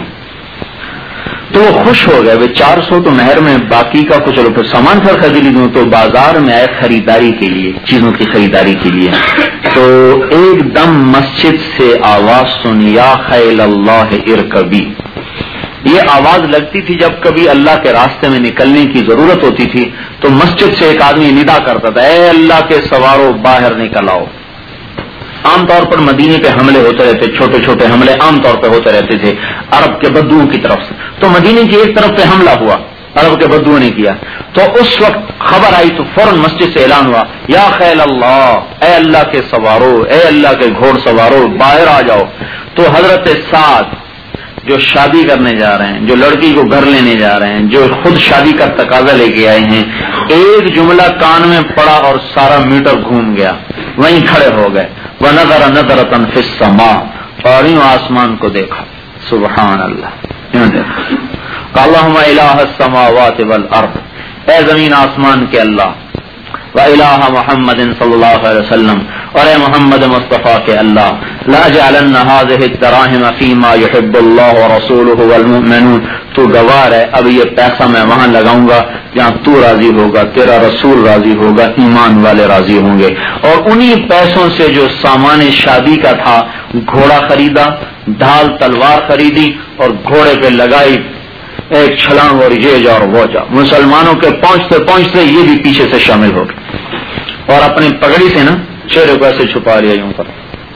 تو وہ خوش ہو گئے، وہ 400 تو مہر میں، باقی کا کچھ روپے سامان پر خرید لوں۔ تو بازار میں آئے خریداری کے لیے، چیزوں کی خریداری کے لیے، تو ایک دم مسجد سے آواز سنی، یا خیل اللہ ارکبی۔ یہ آواز لگتی تھی جب کبھی اللہ کے راستے میں نکلنے کی ضرورت ہوتی تھی تو مسجد سے ایک آدمی ندا کرتا تھا، اے اللہ کے سواروں باہر نکل آؤ۔ عام طور پر مدینے پہ حملے ہوتے رہتے، چھوٹے چھوٹے حملے عام طور پہ ہوتے رہتے تھے عرب کے بدوؤں کی طرف سے۔ تو مدینے کی ایک طرف پہ حملہ ہوا، عرب کے بدوؤں نے کیا، تو اس وقت خبر آئی تو فوراً مسجد سے اعلان ہوا، یا خیل اللہ، اے اللہ کے سواروں، اے اللہ کے گھوڑ سواروں باہر آ جاؤ۔ تو حضرت سعد جو شادی کرنے جا رہے ہیں، جو لڑکی کو گھر لینے جا رہے ہیں، جو خود شادی کا تقاضا لے کے آئے ہیں، ایک جملہ کان میں پڑا اور سارا میٹر گھوم گیا، وہیں کھڑے ہو گئے۔ وَنَظَرَ نَظَرَةً فِي السَّمَاءِ، اور یوں آسمان کو دیکھا، سبحان اللہ، یوں دیکھا، اللہم الہ السماوات والارض، اے زمین آسمان کے اللہ، وَإِلَٰهَ محمد صلی اللہ علیہ وسلم، اور اے محمد مصطفیٰ کے اللہ، لَأَجْعَلَنَّ هَٰذِهِ الدَّرَاهِمَ فِي مَا يُحِبُّ اللَّهُ وَرَسُولُهُ وَالْمُؤْمِنُونَ، تو گوار ہے اب یہ پیسہ میں وہاں لگاؤں گا جہاں تو راضی ہوگا، تیرا رسول راضی ہوگا، ایمان والے راضی ہوں گے۔ اور انہی پیسوں سے جو سامان شادی کا تھا، گھوڑا خریدا، ڈھال تلوار خریدی اور گھوڑے پہ لگائی ایک چھلانگ، اور یہ جا اور وہ جا، مسلمانوں کے پہنچتے پہنچتے یہ بھی پیچھے سے شامل ہو گئے، اور اپنی پگڑی سے نا چہرے کو ایسے چھپا لیا یوں پر۔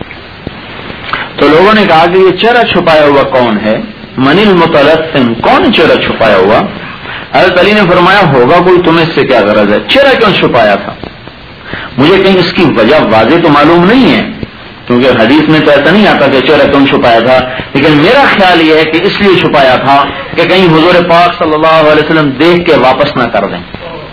تو لوگوں نے کہا کہ یہ چہرہ چھپایا ہوا کون ہے؟ من المتلثم، کون چہرہ چھپایا ہوا؟ حضرت علی نے فرمایا ہوگا کوئی، تمہیں اس سے کیا غرض ہے؟ چہرہ کیوں چھپایا تھا؟ مجھے کہیں اس کی وجہ واضح تو معلوم نہیں ہے، کیونکہ حدیث میں تو ایسا نہیں آتا کہ چہرہ کیوں چھپایا تھا، لیکن میرا خیال یہ ہے کہ اس لیے چھپایا تھا کہ کہیں حضور پاک صلی اللہ علیہ وسلم دیکھ کے واپس نہ کر دیں۔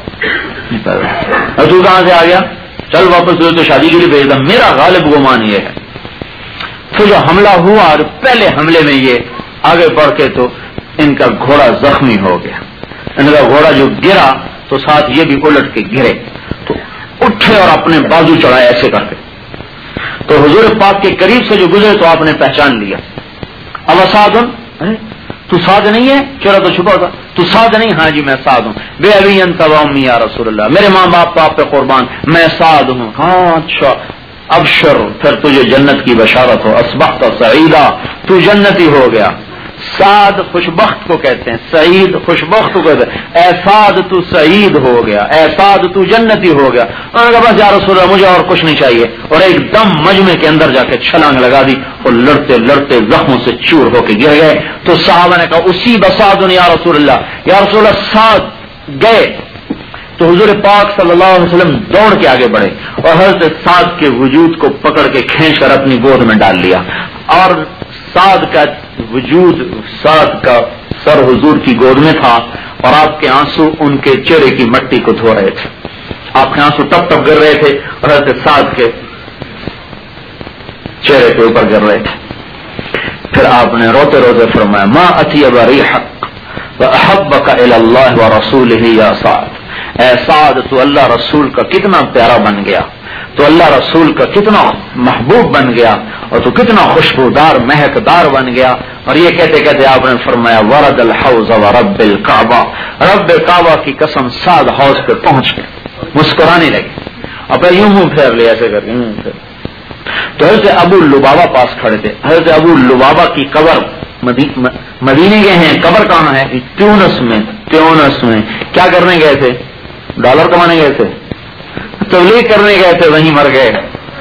اور تو کہاں سے آ گیا؟ چل واپس دو تو شادی کے لیے بھیج دیں۔ میرا غالب گمان یہ ہے۔ تو جو حملہ ہوا اور پہلے حملے میں یہ آگے بڑھ کے تو ان کا گھوڑا زخمی ہو گیا، ان کا گھوڑا جو گرا تو ساتھ یہ بھی الٹ کے گرے، تو اٹھے اور اپنے بازو چڑھائے ایسے کر کے، تو حضور پاک کے قریب سے جو گزرے تو آپ نے پہچان لیا۔ اب سعد، تو سعد نہیں ہے؟ چہرہ تو چھپا تھا۔ تو سعد نہیں؟ ہاں جی میں سعد ہوں۔ بے ابی انت و امی یا رسول اللہ، میرے ماں باپ تو آپ پہ قربان، میں سعد ہوں۔ ہاں اچھا، ابشر، پھر تجھے جنت کی بشارت ہو، اصبحت سعیدا، تو جنتی ہو گیا۔ سعد خوشبخت کو کہتے ہیں، سعید خوشبخت کو کہتے ہیں۔ اے سعد تو سعید ہو گیا، اے سعد تو جنتی ہو گیا۔ انہوں نے کہا بس یا رسول اللہ مجھے اور کچھ نہیں چاہیے، اور ایک دم مجمع کے اندر جا کے چھلانگ لگا دی اور لڑتے لڑتے زخموں سے چور ہو کے گر گئے۔ تو صحابہ نے کہا اسی بسعد یا رسول اللہ، یا رسول اللہ سعد گئے۔ تو حضور پاک صلی اللہ علیہ وسلم دوڑ کے آگے بڑھے اور حضرت سعد کے وجود کو پکڑ کے کھینچ کر اپنی گود میں ڈال لیا، اور سعد کا وجود، سعد کا سر حضور کی گود میں تھا، اور آپ کے آنسو ان کے چہرے کی مٹی کو دھو رہے تھے، آپ کے آنسو ٹپ ٹپ گر رہے تھے اور حضرت سعد کے چہرے کے اوپر گر رہے تھے۔ پھر آپ نے روتے روتے فرمایا ما اطیب ریحک واحبک الی اللہ ورسولہ یا سعد، اے سعد تو اللہ رسول کا کتنا پیارا بن گیا، تو اللہ رسول کا کتنا محبوب بن گیا، اور تو کتنا خوشبودار مہکدار بن گیا۔ اور یہ کہتے کہتے آپ نے فرمایا ورد الحوض ورب الکعبہ، رب کعبہ کی قسم سعد حوض پہ پہنچ گئے، مسکرانے لگے، اب یوں منہ پھیر لیا ایسے کر کے یوں پھیر۔ تو حضرت ابو لبابہ پاس کھڑے تھے، حضرت ابو لبابہ کی قبر مدینے کے ہیں، قبر کہاں ہے؟ تیونس میں۔ کیا کرنے گئے تھے؟ ڈالر کمانے گئے تھے، تبلیغ کرنے گئے تھے، وہیں مر گئے،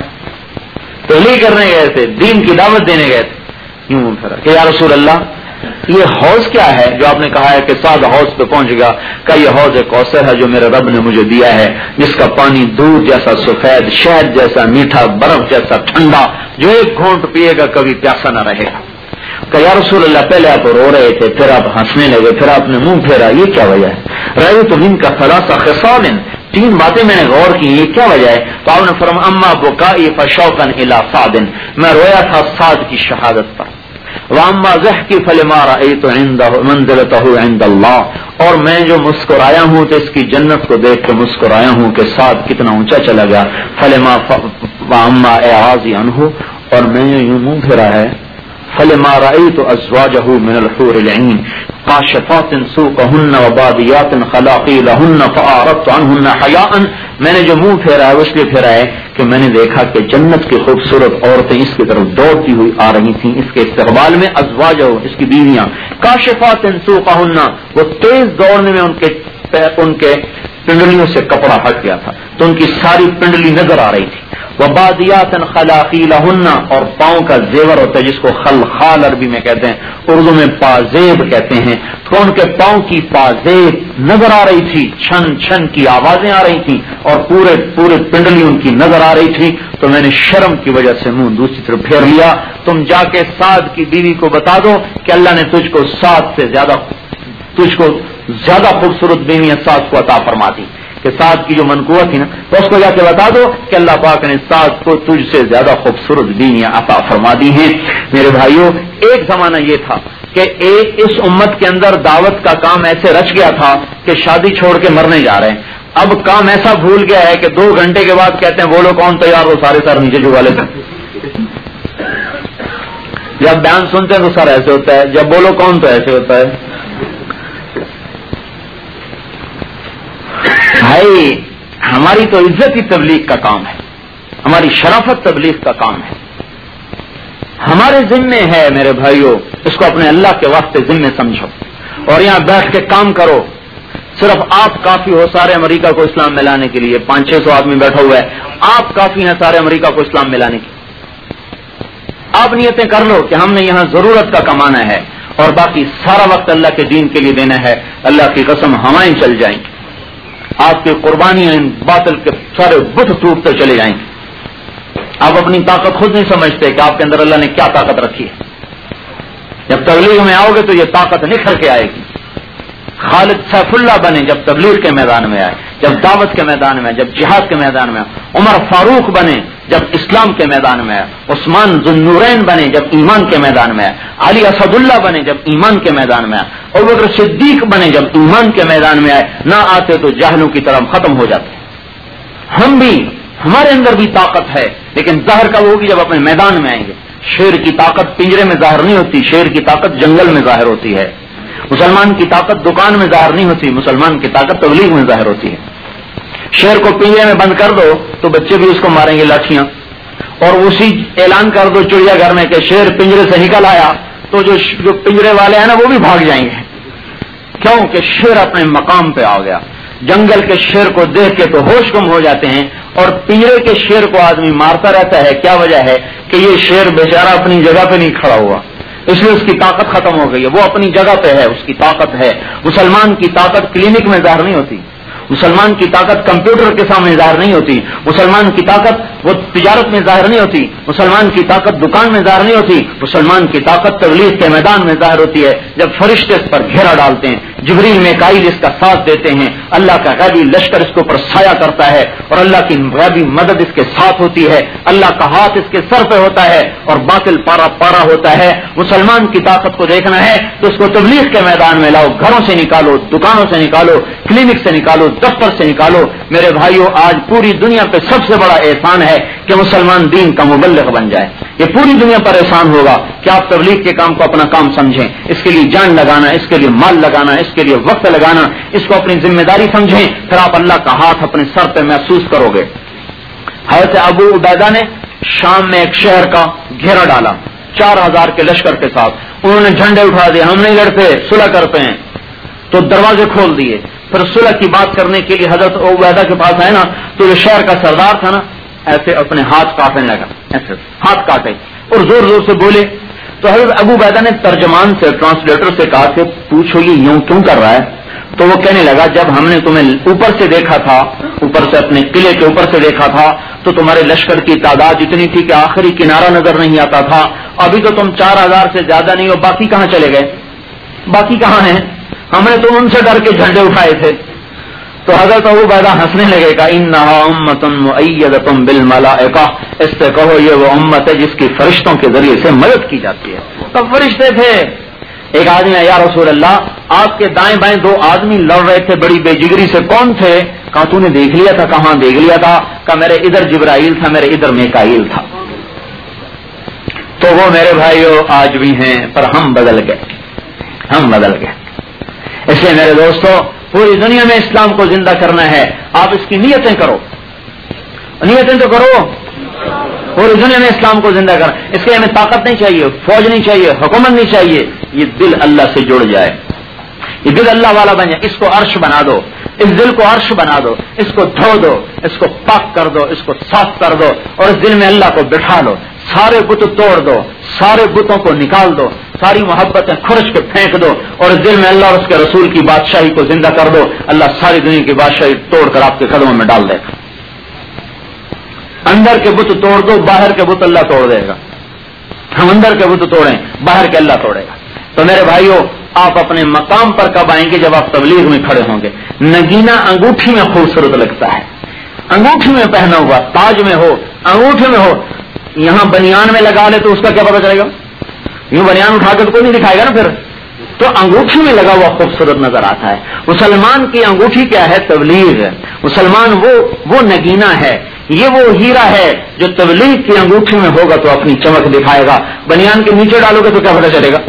تبلیغ کرنے گئے تھے، دین کی دعوت دینے گئے تھے۔ یوں کہ یا رسول اللہ یہ حوض کیا ہے جو آپ نے کہا ہے کہ سعد حوض پہ پہنچ گیا؟ کہ یہ حوض کوثر ہے جو میرے رب نے مجھے دیا ہے، جس کا پانی دودھ جیسا سفید، شہد جیسا میٹھا، برف جیسا ٹھنڈا، جو ایک گھونٹ پیے گا کبھی پیاسا نہ رہے گا۔ کہ یا رسول اللہ پہلے آپ رو رہے تھے، پھر آپ ہنسنے لگے، پھر آپ نے منہ پھیرا، یہ کیا وجہ ہے؟ رأیت منک ثلاث خصال، تین باتیں میں نے غور کی، یہ کیا وجہ ہے؟ تو آپ نے فرمایا اما بکائی فشوقا الی سعد، میں رویا تھا سعد کی شہادت پر، واما ضحکی فلما رأیت عنده منزلته عند اللہ، اور میں جو مسکرایا ہوں تو اس کی جنت کو دیکھ کے مسکرایا ہوں کہ سعد کتنا اونچا چلا گیا۔ فلما واما اعاذی عنہ، اور میں یوں منہ پھیرا ہے، فلما رأيت أزواجه من الحور العين قاشفات سوقهن وباديات خلاقيلهن فأعرضت عنهن حياء، میں نے جو منہ پھیرا ہے اس لیے پھیرا ہے کہ میں نے دیکھا کہ جنت کی خوبصورت عورتیں اس کی طرف دوڑتی ہوئی آ رہی تھیں، اس کے استقبال میں، ازواجہ اس کی بیویاں، کاشفات سوقهن، وہ تیز دوڑنے میں ان کے پنڈلیوں سے کپڑا ہٹ گیا تھا تو ان کی ساری پنڈلی نظر آ رہی تھی، وبادیات خلاقیلہن، اور پاؤں کا زیور ہوتا ہے جس کو خلخال عربی میں کہتے ہیں، اردو میں پازیب کہتے ہیں، تو ان کے پاؤں کی پازیب نظر آ رہی تھی، چھن چھن کی آوازیں آ رہی تھیں، اور پورے پنڈلی ان کی نظر آ رہی تھی۔ تو میں نے شرم کی وجہ سے منہ دوسری طرف پھیر لیا۔ تم جا کے سعد کی بیوی کو بتا دو کہ اللہ نے تجھ کو زیادہ خوبصورت بیویاں سعد کو عطا فرما دی، کہ سعد کی جو منقوہ تھی نا، تو اس کو جا کے بتا دو کہ اللہ پاک نے سعد کو تجھ سے زیادہ خوبصورت بیویاں عطا فرما دی ہیں۔ میرے بھائیوں، ایک زمانہ یہ تھا کہ اس امت کے اندر دعوت کا کام ایسے رچ گیا تھا کہ شادی چھوڑ کے مرنے جا رہے ہیں. اب کام ایسا بھول گیا ہے کہ 2 گھنٹے کے بعد کہتے ہیں بولو کون تیار ہو, سارے سر نیچے جھکا لیتے ہیں. جب بیان سنتے ہیں تو سر ایسے ہوتا ہے, جب بولو کون تو ایسے ہوتا ہے. بھائی ہماری تو عزت ہی تبلیغ کا کام ہے, ہماری شرافت تبلیغ کا کام ہے, ہمارے ذمے ہے میرے بھائیوں. اس کو اپنے اللہ کے واسطے ذمے سمجھو اور یہاں بیٹھ کے کام کرو. صرف آپ کافی ہو سارے امریکہ کو اسلام میں لانے کے لیے. 500-600 آدمی بیٹھا ہوا ہے, آپ کافی ہیں سارے امریکہ کو اسلام میں لانے کی. آپ نیتیں کر لو کہ ہم نے یہاں ضرورت کا کمانا ہے اور باقی سارا وقت اللہ کے دین کے لیے دینا ہے. اللہ کی قسم ہوائیں چل جائیں گی, آپ کی قربانیاں ان باطل کے سارے بت ٹوٹتے چلے جائیں گے. آپ اپنی طاقت خود نہیں سمجھتے کہ آپ کے اندر اللہ نے کیا طاقت رکھی ہے. جب تبلیغ میں آؤ گے تو یہ طاقت نکھر کے آئے گی. خالد سیف اللہ بنے جب تبلیغ کے میدان میں آئے, جب دعوت کے میدان میں آئے, جب جہاد کے میدان میں آئے. عمر فاروق بنے جب اسلام کے میدان میں آئے. عثمان ذو النورین بنے جب ایمان کے میدان میں آئے. علی اسد اللہ بنے جب ایمان کے میدان میں آئے. ابوبکر صدیق بنے جب ایمان کے میدان میں آئے. نہ آتے تو جاہلوں کی طرف ختم ہو جاتے. ہم بھی, ہمارے اندر بھی طاقت ہے, لیکن ظاہر کب ہوگی جب اپنے میدان میں آئیں گے. شیر کی طاقت پنجرے میں ظاہر نہیں ہوتی, شیر کی طاقت جنگل میں ظاہر ہوتی ہے. مسلمان کی طاقت دکان میں ظاہر نہیں ہوتی, مسلمان کی طاقت تبلیغ میں ظاہر ہوتی ہے. شیر کو پنجرے میں بند کر دو تو بچے بھی اس کو ماریں گے لاٹھیاں, اور اسی اعلان کر دو چڑیا گھر میں کہ شیر پنجرے سے نکل آیا تو جو پنجرے والے ہیں نا وہ بھی بھاگ جائیں گے. کیوں کہ شیر اپنے مقام پہ آ گیا. جنگل کے شیر کو دیکھ کے تو ہوش گم ہو جاتے ہیں, اور پنجرے کے شیر کو آدمی مارتا رہتا ہے. کیا وجہ ہے کہ یہ شیر بیچارہ اپنی جگہ پہ نہیں کھڑا ہوا, اس لیے اس کی طاقت ختم ہو گئی ہے. وہ اپنی جگہ پہ ہے, اس کی طاقت ہے. مسلمان کی طاقت کلینک میں ظاہر نہیں ہوتی, مسلمان کی طاقت کمپیوٹر کے سامنے ظاہر نہیں ہوتی, مسلمان کی طاقت وہ تجارت میں ظاہر نہیں ہوتی, مسلمان کی طاقت دکان میں ظاہر نہیں ہوتی. مسلمان کی طاقت تبلیغ کے میدان میں ظاہر ہوتی ہے جب فرشتے اس پر گھیرا ڈالتے ہیں, جبریل میکائیل اس کا ساتھ دیتے ہیں, اللہ کا غیبی لشکر اس کے اوپر سایہ کرتا ہے اور اللہ کی غیبی مدد اس کے ساتھ ہوتی ہے. اللہ کا ہاتھ اس کے سر پہ ہوتا ہے اور باطل پارا پارا ہوتا ہے. مسلمان کی طاقت کو دیکھنا ہے تو اس کو تبلیغ کے میدان میں لاؤ, گھروں سے نکالو, دکانوں سے نکالو, کلینک سے نکالو, دفتر سے نکالو. میرے بھائیوں, آج پوری دنیا پہ سب سے بڑا احسان ہے کہ مسلمان دین کا مبلغ بن جائے. یہ پوری دنیا پر احسان ہوگا کہ آپ تبلیغ کے کام کو اپنا کام سمجھیں, اس کے لیے جان لگانا, اس کے لیے مال لگانا, اس کے لیے وقت لگانا, اس کو اپنی ذمہ داری سمجھیں. پھر آپ اللہ کا ہاتھ اپنے سر پہ محسوس کرو گے. حضرت ابو عبیدہ نے شام میں ایک شہر کا گھیرا ڈالا 4000 کے لشکر کے ساتھ. انہوں نے جھنڈے اٹھا دیے, ہم نہیں لڑتے, صلح کرتے ہیں. تو دروازے کھول دیے. پھر صلح کی بات کرنے کے لیے حضرت ابو عبیدہ کے پاس آئے نا, تو جو شہر کا سردار تھا نا, ایسے اپنے ہاتھ کاٹنے لگا, ایسے ہاتھ کاٹے اور زور زور سے بولے. تو حضرت ابو عبیدہ نے ترجمان سے, ٹرانسلیٹر سے کہا کہ پوچھو یہ یوں کیوں کر رہا ہے. تو وہ کہنے لگا جب ہم نے تمہیں اوپر سے دیکھا تھا, اوپر سے اپنے قلعے کے اوپر سے دیکھا تھا, تو تمہارے لشکر کی تعداد اتنی تھی کہ آخری کنارہ نظر نہیں آتا تھا. ابھی تو تم 4000 سے زیادہ نہیں ہو, باقی کہاں چلے گئے, باقی کہاں ہیں, ہم نے تو ان سے ڈر کے جھنڈے اٹھائے تھے. تو حضرت ابو عبیدہ ہنسنے لگے گا, انہا امۃ مؤیدۃ بالملائکہ, اس سے کہو یہ وہ امت ہے جس کی فرشتوں کے ذریعے سے مدد کی جاتی ہے. تو فرشتے تھے. ایک آدمی ہے, یا رسول اللہ آپ کے دائیں بائیں 2 آدمی لڑ رہے تھے بڑی بے جگری سے, کون تھے؟ کہا تو نے دیکھ لیا تھا. کہاں دیکھ لیا تھا؟ کہا میرے ادھر جبرائیل تھا, میرے ادھر میکائیل تھا. تو وہ میرے بھائیوں آج بھی ہیں, پر ہم بدل گئے, ہم بدل گئے. اس لیے میرے دوستو, پوری دنیا میں اسلام کو زندہ کرنا ہے. آپ اس کی نیتیں کرو, نیتیں تو کرو. پوری دنیا میں اسلام کو زندہ کرنا, اس کے لیے ہمیں طاقت نہیں چاہیے, فوج نہیں چاہیے, حکومت نہیں چاہیے. یہ دل اللہ سے جڑ جائے, یہ دل اللہ والا بن جائے. اس کو عرش بنا دو, اس دل کو عرش بنا دو, اس کو دھو دو, اس کو پاک کر دو, اس کو صاف کر دو, اور اس دل میں اللہ کو بٹھا لو. سارے بت توڑ دو, سارے بتوں کو نکال دو, ساری محبتیں کھرچ کے پھینک دو, اور اس دل میں اللہ اور اس کے رسول کی بادشاہی کو زندہ کر دو. اللہ ساری دنیا کی بادشاہی توڑ کر آپ کے قدموں میں ڈال دے گا. اندر کے بت توڑ دو, باہر کے بت اللہ توڑ دے گا. ہم اندر کے بت توڑیں, باہر کے اللہ توڑے گا. تو میرے بھائیوں, آپ اپنے مقام پر کب آئیں گے؟ جب آپ تبلیغ میں کھڑے ہوں گے. نگینہ انگوٹھی میں خوبصورت لگتا ہے, انگوٹھی میں پہنا ہوا, تاج میں ہو, انگوٹھی میں ہو, یہاں بنیان میں لگا لے تو اس کا کیا پتہ چلے گا؟ یوں بنیان اٹھا کے تو کوئی نہیں دکھائے گا نا پھر. تو انگوٹھی میں لگا ہوا خوبصورت نظر آتا ہے. مسلمان کی انگوٹھی کیا ہے؟ تبلیغ. مسلمان وہ نگینا ہے, یہ وہ ہیرا ہے جو تبلیغ کی انگوٹھی میں ہوگا تو اپنی چمک دکھائے گا. بنیان کے نیچے ڈالو گے تو کیا پتہ چلے گا؟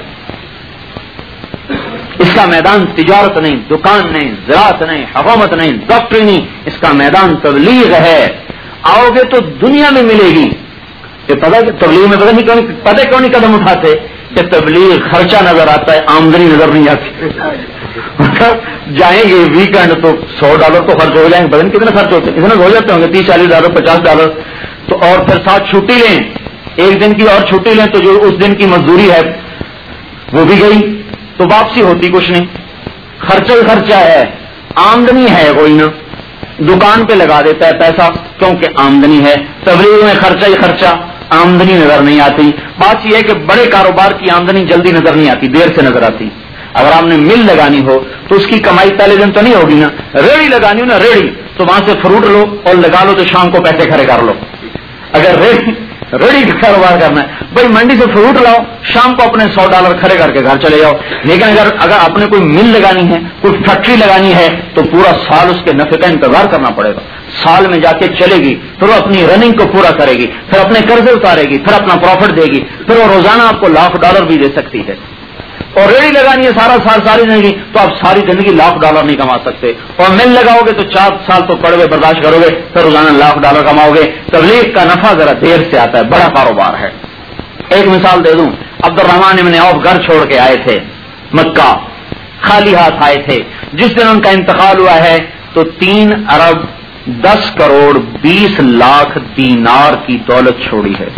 اس کا میدان تجارت نہیں, دکان نہیں, زراعت نہیں, حکومت نہیں, ڈاکٹری نہیں, اس کا میدان تبلیغ ہے. آؤ گے تو دنیا میں ملے گی. پتا کہ تبلیغ میں پتہ کیوں نہیں قدم اٹھاتے کہ تبلیغ خرچہ نظر آتا ہے, آمدنی نظر نہیں آتی. جائیں گے ویکینڈ تو $100 تو خرچ ہو جائیں گے. بدن کتنے خرچ ہوتے ہیں؟ اتنے ہو جاتے ہوں گے, $30-40, $50. تو اور پھر ساتھ چھٹی لیں, ایک دن کی اور چھٹی لیں تو جو اس دن کی مزدوری ہے وہ بھی گئی, تو واپسی ہوتی کچھ نہیں. خرچہ ہی خرچہ ہے, آمدنی ہے کوئی نہ, دکان پہ لگا دیتا ہے پیسہ کیونکہ آمدنی ہے. تبلیغ میں خرچہ ہی خرچہ, آمدنی نظر نہیں آتی. بات یہ ہے کہ بڑے کاروبار کی آمدنی جلدی نظر نہیں آتی, دیر سے نظر آتی. اگر آپ نے مل لگانی ہو تو اس کی کمائی پہلے دن تو نہیں ہوگی نا. ریڑھی لگانی ہو نا, ریڑھی, تو وہاں سے فروٹ لو اور لگا لو تو شام کو پیسے کھڑے کر لو. اگر ریڑھی کا کاروبار کرنا ہے بھائی, منڈی سے فروٹ لاؤ, شام کو اپنے $100 کھڑے کر کے گھر چلے جاؤ. لیکن اگر آپ نے کوئی مل لگانی ہے, کوئی فیکٹری لگانی ہے, تو پورا سال اس کے نفع کا انتظار کرنا پڑے گا. سال میں جا کے چلے گی, پھر وہ اپنی رننگ کو پورا کرے گی, پھر اپنے قرضے اتارے گی, پھر اپنا پروفٹ دے گی, پھر وہ روزانہ آپ کو $1,00,000 بھی دے سکتی ہے. اور ریڑھی لگانی ہے سارا سال ساری زندگی, تو آپ ساری زندگی $1,00,000 نہیں کما سکتے. اور مل لگاؤ گے تو 4 سال تو کڑوے برداشت کرو گے, پھر روزانہ $1,00,000 کماؤ گے. تبلیغ کا نفع ذرا دیر سے آتا ہے, بڑا کاروبار ہے. ایک مثال دے دوں, عبد الرحمان ابن عوف گھر چھوڑ کے آئے تھے مکہ, خالی ہاتھ آئے تھے. جس دن ان کا انتقال ہوا ہے تو 3 ارب 10 کروڑ 20 لاکھ دینار کی دولت چھوڑی ہے.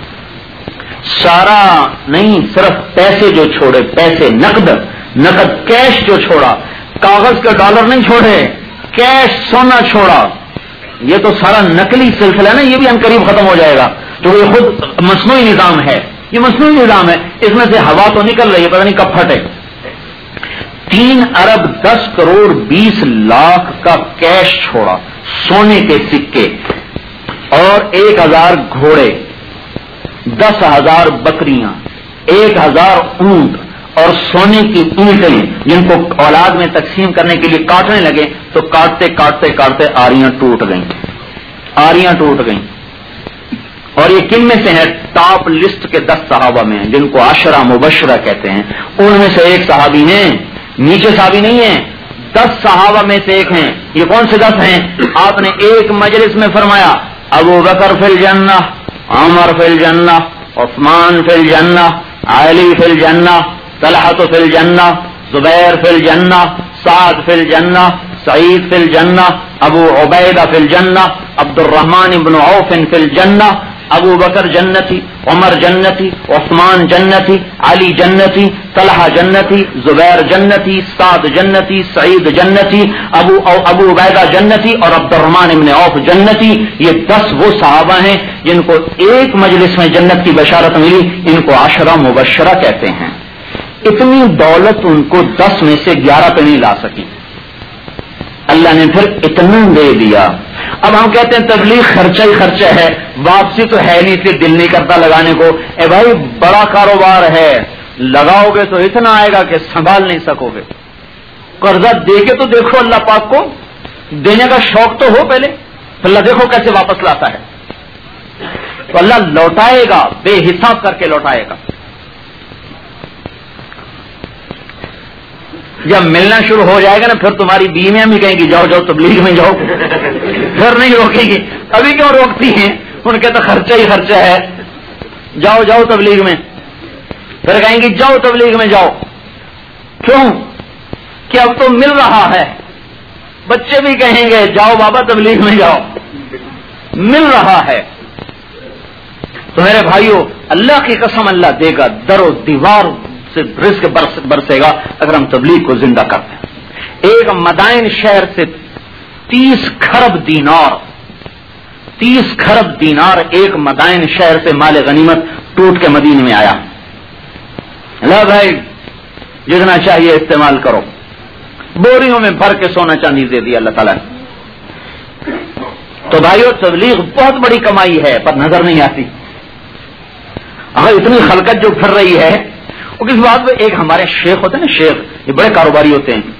سارا نہیں, صرف پیسے جو چھوڑے, پیسے نقد کیش جو چھوڑا, کاغذ کے ڈالر نہیں چھوڑے, کیش سونا چھوڑا. یہ تو سارا نقلی سلسلہ ہے نا, یہ بھی عنقریب ختم ہو جائے گا. تو یہ خود مصنوعی نظام ہے, یہ مصنوعی نظام ہے, اس میں سے ہوا تو نکل رہی ہے, پتہ نہیں کب پھٹے. 3 ارب 10 کروڑ 20 لاکھ کا کیش چھوڑا, سونے کے سکے, اور 1000 گھوڑے, 10,000 بکریاں, 1000 اونٹ, اور سونے کی اینٹیں جن کو اولاد میں تقسیم کرنے کے لیے کاٹنے لگے تو کاٹتے کاٹتے کاٹتے آریاں ٹوٹ گئیں. اور یہ کن میں سے ہے؟ ٹاپ لسٹ کے 10 صحابہ میں ہیں جن کو 10 مبشرہ کہتے ہیں. ان میں سے ایک صحابی ہیں, نیچے صحابی نہیں ہیں, 10 صحابہ میں سے ایک ہیں. یہ کون سے 10 ہیں؟ آپ نے ایک مجلس میں فرمایا ابو بکر فی الجنہ, عمر فی الجنہ, عثمان فی الجنہ, علی فی الجنہ, طلحہ فی الجنہ, زبیر فی الجنہ, سعد فی الجنہ, سعید فی الجنہ, ابو عبیدہ فی الجنہ, عبد الرحمن بن عوف فی الجنہ, ابو بکر جنتی, عمر جنتی, عثمان جنتی, علی جنتی, طلحہ جنتی, زبیر جنتی, سعد جنتی, سعید جنتی, ابو عبیدہ جنتی, اور عبد الرحمن بن عوف جنتی. یہ 10 وہ صحابہ ہیں جن کو ایک مجلس میں جنت کی بشارت ملی. ان کو 10 مبشرہ کہتے ہیں. اتنی دولت ان کو 10 میں سے 11 پہ نہیں لا سکی, اللہ نے پھر اتنا دے دیا. اب ہم کہتے ہیں تبلیغ خرچہ ہی خرچہ ہے, واپسی تو ہے نہیں, پھر دل نہیں کرتا لگانے کو. اے بھائی بڑا کاروبار ہے, لگاؤ گے تو اتنا آئے گا کہ سنبھال نہیں سکو گے. قرضہ دے کے تو دیکھو, اللہ پاک کو دینے کا شوق تو ہو پہلے, اللہ دیکھو کیسے واپس لاتا ہے. تو اللہ لوٹائے گا, بے حساب کر کے لوٹائے گا. جب ملنا شروع ہو جائے گا نا, پھر تمہاری بیویاں بھی کہیں گی جاؤ جاؤ تبلیغ میں جاؤ, پھر نہیں روکیں گی. ابھی کیوں روکتی ہیں؟ ان کے تو خرچہ ہی خرچہ ہے, جاؤ جاؤ تبلیغ میں. پھر کہیں گی جاؤ تبلیغ میں جاؤ. کیوں کہ اب تو مل رہا ہے. بچے بھی کہیں گے جاؤ بابا تبلیغ میں جاؤ, مل رہا ہے. تو میرے بھائیوں, اللہ کی قسم اللہ دے گا, در و دیوار سے رزق برسے گا اگر ہم تبلیغ کو زندہ کرتے ہیں. ایک مدائن شہر سے 30 کھرب دینار ایک مدائن شہر سے مال غنیمت ٹوٹ کے مدینے میں آیا. اللہ بھائی جتنا چاہیے استعمال کرو. بوریوں میں بھر کے سونا چاندی دے دیا اللہ تعالیٰ نے. تو بھائیو تبلیغ بہت بڑی کمائی ہے, پر نظر نہیں آتی. اگر اتنی خلقت جو پھر رہی ہے وہ کس بات پہ؟ ایک ہمارے شیخ ہوتے ہیں نا، شیخ یہ بڑے کاروباری ہوتے ہیں،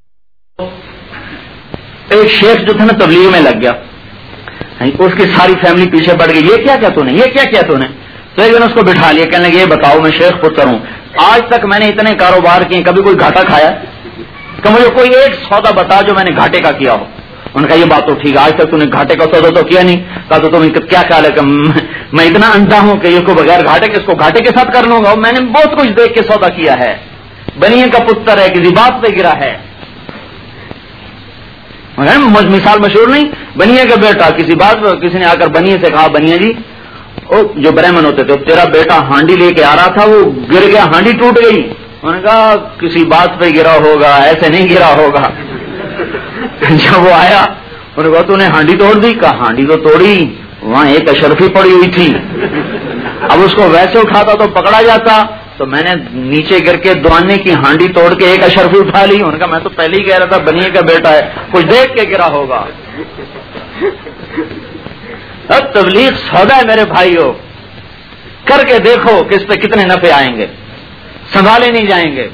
ایک شیخ جو تھا نا تبلیغ میں لگ گیا، اس کی ساری فیملی پیچھے پڑ گئی، یہ کیا کیا تو نے، یہ کیا کیا تو نے؟ تو ایک دن اس کو بٹھا لیا، کہنے لگے یہ بتاؤ میں شیخ پتر ہوں، آج تک میں نے اتنے کاروبار کیے، کبھی کوئی گھاٹا کھایا؟ کہ مجھے کوئی ایک سودا بتا جو میں نے گھاٹے کا کیا ہو۔ ان کا یہ بات تو ٹھیک ہے، آج تک تو نے گھاٹے کا سودا تو کیا نہیں۔ کہا تو تم کیا خیال ہے کہ میں اتنا اندھا ہوں کہ اس کو بغیر گھاٹے کے، اس کو گھاٹے کے ساتھ کر لوں گا؟ میں نے بہت کچھ دیکھ کے سودا کیا ہے، بنیے کا پتر ہے، کسی بات پہ گرا ہے، مثال مشہور نہیں، بنیے کا بیٹا کسی بات پہ، کسی نے آ کر بنیے سے کہا بنیے جی جو برہمن ہوتے تھے، تیرا بیٹا ہانڈی لے کے آ رہا تھا، وہ گر گیا، ہانڈی ٹوٹ گئی۔ انہوں نے کہا کسی بات پہ گرا ہوگا، ایسے نہیں گرا ہوگا۔ جب وہ آیا انہوں نے کہا تو نے ہانڈی توڑ دی؟ کہا ہانڈی تو توڑی، وہاں ایک اشرفی پڑی ہوئی تھی، اب اس کو ویسے اٹھاتا تو پکڑا جاتا، تو میں نے نیچے گر کے دوانے کی ہانڈی توڑ کے ایک اشرفی اٹھا لی۔ انہوں نے کہا میں تو پہلے ہی کہہ رہا تھا بنیے کا بیٹا ہے، کچھ دیکھ کے گرا ہوگا۔ اب تبلیغ سودا ہے میرے بھائیو، کر کے دیکھو کہ اس پہ کتنے نفع آئیں گے، سنبھالے نہیں جائیں گے۔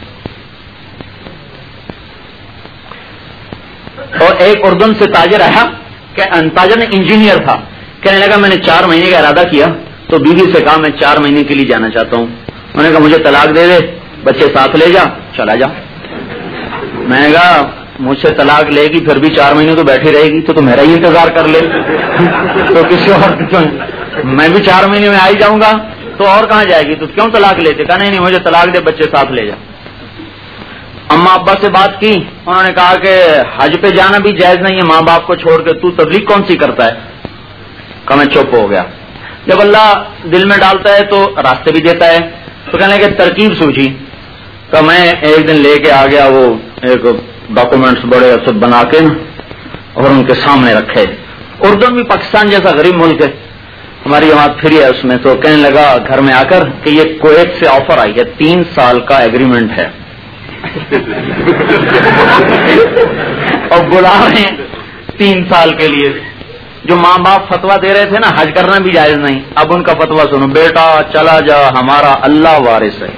اور ایک اردن سے تاجر آیا، تاجر نے انجینئر تھا، کہنے لگا میں نے 4 مہینے کا ارادہ کیا، تو بیوی سے کہا میں 4 مہینے کے لیے جانا چاہتا ہوں۔ انہوں نے کہا مجھے طلاق دے دے، بچے ساتھ لے جا، چلا جا۔ میں نے کہا مجھ سے طلاق لے گی پھر بھی 4 مہینے تو بیٹھی رہے گی، تو میرا ہی انتظار کر لے، تو کسی اور میں بھی 4 مہینے میں آ ہی جاؤں گا، تو اور کہاں جائے گی، تو کیوں طلاق لیتے؟ کہا نہیں مجھے طلاق دے، بچے ساتھ لے جا۔ اما ابا سے بات کی، انہوں نے کہا کہ حج پہ جانا بھی جائز نہیں ہے ماں باپ کو چھوڑ کے، تو تبلیغ کون سی کرتا ہے؟ کہا میں چپ ہو گیا۔ جب اللہ دل میں ڈالتا ہے تو راستے بھی دیتا ہے، تو کہنے کہ ترکیب سوچی، تو میں ایک دن لے کے آ گیا وہ ایک ڈاکومنٹس بڑے سب بنا کے اور ان کے سامنے رکھے۔ اردن بھی پاکستان جیسا غریب ملک ہے، ہماری جماعت پھر ہے اس میں، تو کہنے لگا گھر میں آ کر کہ یہ کویت سے آفر آئی ہے، 3 سال کا ایگریمنٹ ہے اور بلا رہے ہیں 3 سال کے لیے۔ جو ماں باپ فتوا دے رہے تھے نا حج کرنا بھی جائز نہیں، اب ان کا فتوا سنو، بیٹا چلا جا ہمارا اللہ وارث ہے۔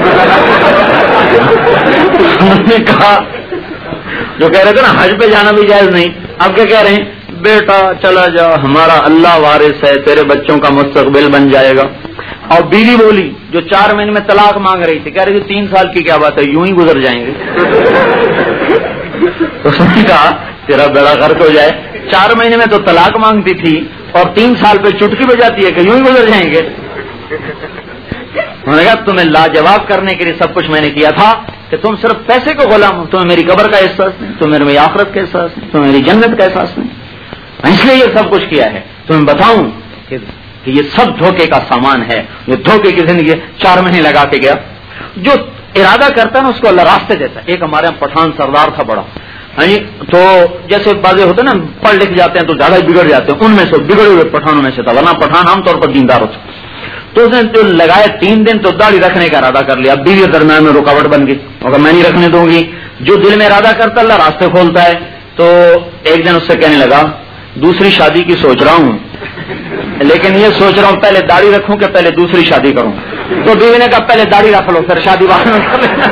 انہوں نے کہا جو کہہ رہے تھے نا حج پہ جانا بھی جائز نہیں، اب کیا کہہ رہے ہیں؟ بیٹا چلا جا ہمارا اللہ وارث ہے، تیرے بچوں کا مستقبل بن جائے گا۔ اور بیوی بولی جو 4 مہینے میں طلاق مانگ رہی تھی، کہہ رہی تھی 3 سال کی کیا بات ہے، یوں ہی گزر جائیں گے۔ تو اس نے کہا تیرا بیڑا غرق ہو جائے، 4 مہینے میں تو طلاق مانگتی تھی اور 3 سال پہ چٹکی بجاتی ہے کہ یوں ہی گزر جائیں گے۔ انہوں نے کہا تمہیں لاجواب کرنے کے لیے سب کچھ میں نے کیا تھا کہ تم صرف پیسے کو غلام ہو، تمہیں میری قبر کا احساس نہیں، تمہیں میری آخرت کا احساس نہیں، تمہیں میری جنت کا احساس نہیں، اس لیے یہ سب کچھ کیا ہے۔ تمہیں بتاؤں کہ یہ سب دھوکے کا سامان ہے، یہ دھوکے کی زندگی ہے۔ 4 مہینے لگا کے گیا، جو ارادہ کرتا ہے نا اس کو اللہ راستے دیتا ہے۔ ایک ہمارے یہاں پٹھان سردار تھا بڑا، تو جیسے بازے ہوتے ہیں نا پڑھ لکھ جاتے ہیں تو زیادہ ہی بگڑ جاتے ہیں، ان میں سے بگڑے ہوئے پٹھانوں میں سے تھا، ورنہ پٹھان عام طور پر دیندار ہوتا۔ تو اس نے جو لگائے 3 دن تو داڑھی رکھنے کا ارادہ کر لیا، اب بیوی درمیان میں رکاوٹ بن گئی، مگر میں نہیں رکھنے دوں گی۔ جو دل میں ارادہ کرتا اللہ راستے کھولتا ہے۔ تو ایک دن اس سے کہنے لگا دوسری شادی کی سوچ رہا ہوں، لیکن یہ سوچ رہا ہوں پہلے داڑھی رکھوں کہ پہلے دوسری شادی کروں۔ تو بیوی نے کہا پہلے داڑھی رکھ لو پھر شادی بعد میں کر لینا۔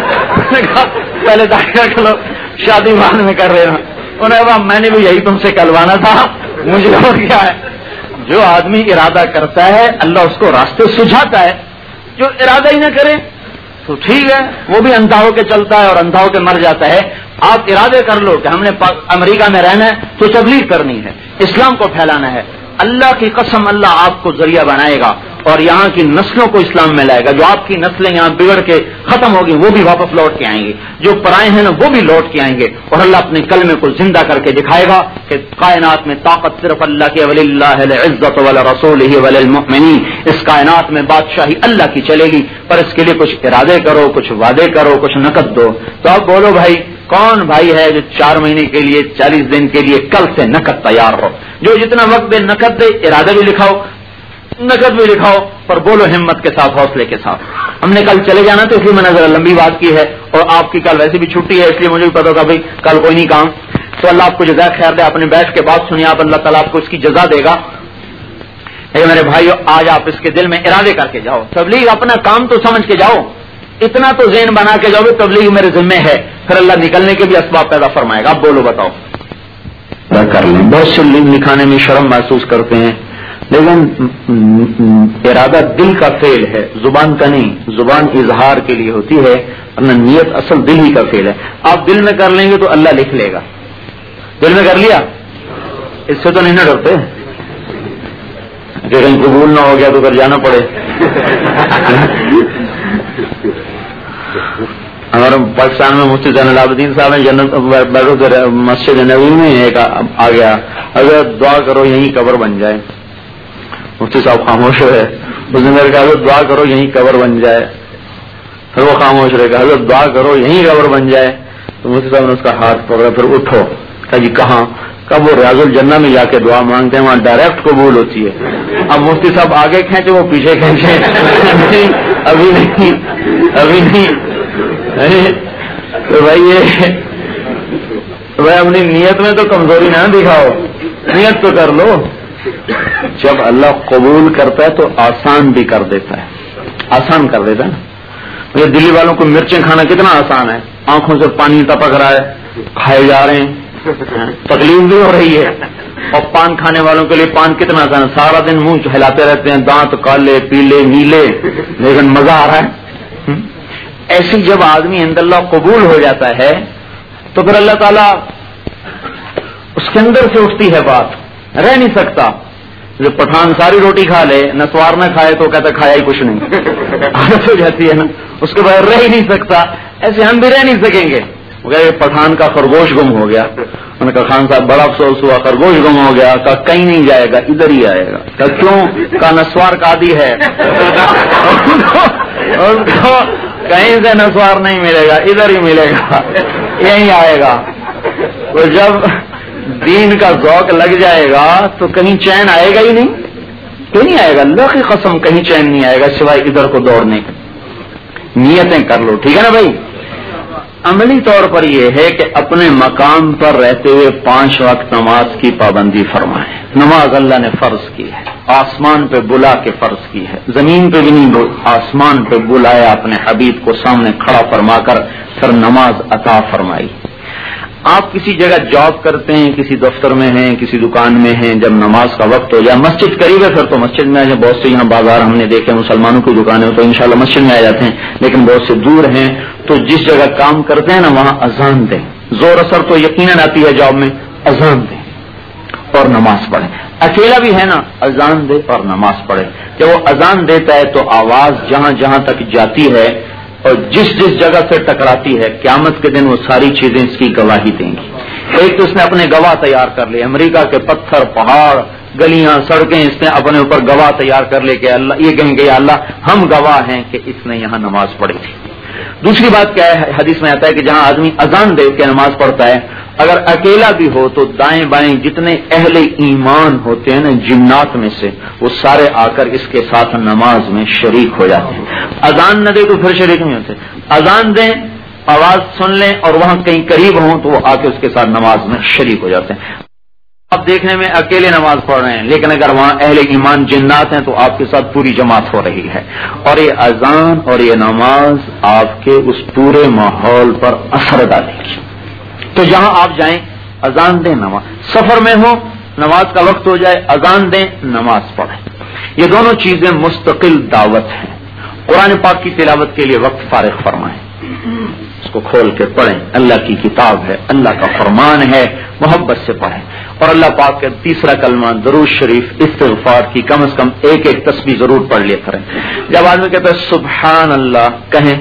پہلے داڑھی رکھ لو شادی بعد میں کر لینا۔ انہوں نے کہا میں نے بھی یہی تم سے کلوانا تھا، مجھے اور کیا ہے۔ جو آدمی ارادہ کرتا ہے اللہ اس کو راستے سجھاتا ہے، جو ارادہ ہی نہ کرے تو ٹھیک ہے وہ بھی اندھا ہو کے چلتا ہے اور اندھا ہو کے مر جاتا ہے۔ آپ ارادے کر لو کہ ہم نے امریکہ میں رہنا ہے تو تبلیغ کرنی ہے، اسلام کو پھیلانا ہے، اللہ کی قسم اللہ آپ کو ذریعہ بنائے گا اور یہاں کی نسلوں کو اسلام میں لائے گا۔ جو آپ کی نسلیں یہاں بگڑ کے ختم ہوگی وہ بھی واپس لوٹ کے آئیں گے، جو پرائے ہیں نا وہ بھی لوٹ کے آئیں گے، اور اللہ اپنے کلمے کو زندہ کر کے دکھائے گا کہ کائنات میں طاقت صرف اللہ کی، وللہ العزت ولرسولہ وللمؤمنین، اس کائنات میں بادشاہی اللہ کی چلے گی، پر اس کے لیے کچھ ارادے کرو، کچھ وعدے کرو، کچھ نقد دو۔ تو اب بولو بھائی کون بھائی ہے جو 4 مہینے کے لیے 40 دن کے لیے کل سے نقد تیار ہو؟ جو جتنا وقت دے نقد دے، ارادہ بھی لکھاؤ نقد بھی لکھاؤ، پر بولو ہمت کے ساتھ حوصلے کے ساتھ۔ ہم نے کل چلے جانا تو اس لیے میں نے ذرا لمبی بات کی ہے، اور آپ کی کل ویسے بھی چھٹی ہے اس لیے مجھے بھی پتا تھا بھائی کل کوئی نہیں کام، تو اللہ آپ کو جزائے خیر دے۔ آپ نے بیٹھ کے بات سنی، آپ اللہ تعالیٰ آپ کو اس کی جزا دے گا۔ لیکن میرے بھائیو آج آپ اس کے دل میں ارادے کر کے جاؤ، تبلیغ اپنا کام تو سمجھ کے جاؤ، اتنا تو ذہن بنا کے جاؤ تبلیغ میرے ذمہ ہے، پھر اللہ نکلنے کے بھی اسباب پیدا فرمائے گا. اب بولو بتاؤ کر لیں. بہت سے لکھانے میں شرم محسوس کرتے ہیں، لیکن ارادہ دل کا فعل ہے، زبان کا نہیں. زبان اظہار کے لیے ہوتی ہے ورنہ نیت اصل دل ہی کا فعل ہے. آپ دل میں کر لیں گے تو اللہ لکھ لے گا. دل میں کر لیا، اس سے تو نہیں نہ ڈرتے کہ کہیں قبول نہ ہو گیا تو کر جانا پڑے. ہمارے پاکستان میں مفتی زین العابدین صاحب ہیں، جنت مسجد نبوی میں ایک آ گیا، اگر دعا کرو یہیں قبر بن جائے. مفتی صاحب خاموش ہوئے. اس نے میرے کہا حضرت دعا کرو یہیں قبر بن جائے. پھر وہ خاموش رہے گا. حضرت دعا کرو یہیں قبر بن جائے. تو مفتی صاحب نے اس کا ہاتھ پکڑا. پھر اٹھو. کہا جی کہاں؟ کب وہ ریاض الجنہ میں جا کے دعا مانگتے ہیں، وہاں ڈائریکٹ قبول ہوتی ہے. اب مفتی صاحب آگے کھینچے، وہ پیچھے کھینچے. ابھی نہیں. تو بھائی اپنی نیت میں تو کمزوری نہ دکھاؤ، نیت تو کر لو. جب اللہ قبول کرتا ہے تو آسان بھی کر دیتا ہے، آسان کر دیتا ہے. یہ دلی والوں کو مرچیں کھانا کتنا آسان ہے، آنکھوں سے پانی ٹپک رہا ہے، کھائے جا رہے ہیں، تکلیف بھی ہو رہی ہے. اور پان کھانے والوں کے لیے پان کتنا آسان ہے، سارا دن منہ ہلاتے رہتے ہیں، دانت کالے پیلے نیلے، لیکن مزہ آ رہا ہے. ایسی جب آدمی عند اللہ قبول ہو جاتا ہے تو پھر اللہ تعالیٰ اس کے اندر سے اٹھتی ہے بات، رہ نہیں سکتا. جو پٹھان ساری روٹی کھا لے، نسوار نہ کھائے تو کہتا کھایا ہی کچھ نہیں، عادت ہو جاتی ہے نا، اس کے بغیر رہ ہی نہیں سکتا. ایسے ہم بھی رہ نہیں سکیں گے. پٹھان کا خرگوش گم ہو گیا. انہوں نے کہا خان صاحب بڑا افسوس ہوا، خرگوش گم ہو گیا. کہا کہیں نہیں جائے گا، ادھر ہی آئے گا. کہا کیوں؟ کہا نسوار کا عادی ہے، کہیں سے نسوار نہیں ملے گا، ادھر ہی ملے گا، یہیں آئے گا. تو جب دین کا ذوق لگ جائے گا تو کہیں چین آئے گا ہی نہیں، کہیں نہیں آئے گا. اللہ کی قسم کہیں چین نہیں آئے گا سوائے ادھر کو دوڑنے کے. نیتیں کر لو، ٹھیک ہے نا بھائی. عملی طور پر یہ ہے کہ اپنے مقام پر رہتے ہوئے 5 وقت نماز کی پابندی فرمائیں. نماز اللہ نے فرض کی ہے، آسمان پہ بلا کے فرض کی ہے. زمین پہ بھی نہیں، آسمان پہ بلایا اپنے حبیب کو سامنے کھڑا فرما کر پھر نماز عطا فرمائی. آپ کسی جگہ جاب کرتے ہیں، کسی دفتر میں ہیں، کسی دکان میں ہیں، جب نماز کا وقت ہو جائے، مسجد قریب ہے پھر تو مسجد میں آ جائیں. بہت سے یہاں بازار ہم نے دیکھے مسلمانوں کی دکانیں تو انشاءاللہ مسجد میں آ جاتے ہیں، لیکن بہت سے دور ہیں تو جس جگہ کام کرتے ہیں نا وہاں اذان دیں. زور اثر تو یقیناً آتی ہے جاب میں، اذان دیں اور نماز پڑھیں. اکیلا بھی ہے نا، اذان دے اور نماز پڑھے. جب وہ اذان دیتا ہے تو آواز جہاں جہاں تک جاتی ہے اور جس جس جگہ سے ٹکراتی ہے، قیامت کے دن وہ ساری چیزیں اس کی گواہی دیں گی. ایک تو اس نے اپنے گواہ تیار کر لیے، امریکہ کے پتھر پہاڑ گلیاں سڑکیں اس نے اپنے اوپر گواہ تیار کر لے کہ اللہ یہ کہیں گے یا اللہ ہم گواہ ہیں کہ اس نے یہاں نماز پڑھی تھی. دوسری بات کیا ہے، حدیث میں آتا ہے کہ جہاں آدمی اذان دے کے نماز پڑھتا ہے، اگر اکیلا بھی ہو تو دائیں بائیں جتنے اہل ایمان ہوتے ہیں نا جنات میں سے، وہ سارے آ کر اس کے ساتھ نماز میں شریک ہو جاتے ہیں. اذان نہ دے تو پھر شریک نہیں ہوتے. اذان دیں، آواز سن لیں اور وہاں کہیں قریب ہوں تو وہ آ کے اس کے ساتھ نماز میں شریک ہو جاتے ہیں. آپ دیکھنے میں اکیلے نماز پڑھ رہے ہیں، لیکن اگر وہاں اہل ایمان جنات ہیں تو آپ کے ساتھ پوری جماعت ہو رہی ہے. اور یہ اذان اور یہ نماز آپ کے اس پورے ماحول پر اثر ڈالے گی. تو جہاں آپ جائیں اذان دیں، نماز. سفر میں ہو، نماز کا وقت ہو جائے، اذان دیں، نماز پڑھیں. یہ دونوں چیزیں مستقل دعوت ہیں. قرآن پاک کی تلاوت کے لیے وقت فارغ فرمائیں، اس کو کھول کے پڑھیں. اللہ کی کتاب ہے، اللہ کا فرمان ہے، محبت سے پڑھیں. اور اللہ پاک کا تیسرا کلمہ درود شریف استغفار کی کم از کم ایک ایک تسبیح ضرور پڑھ لیا کریں. جب آدمی کہتا ہے سبحان اللہ، کہیں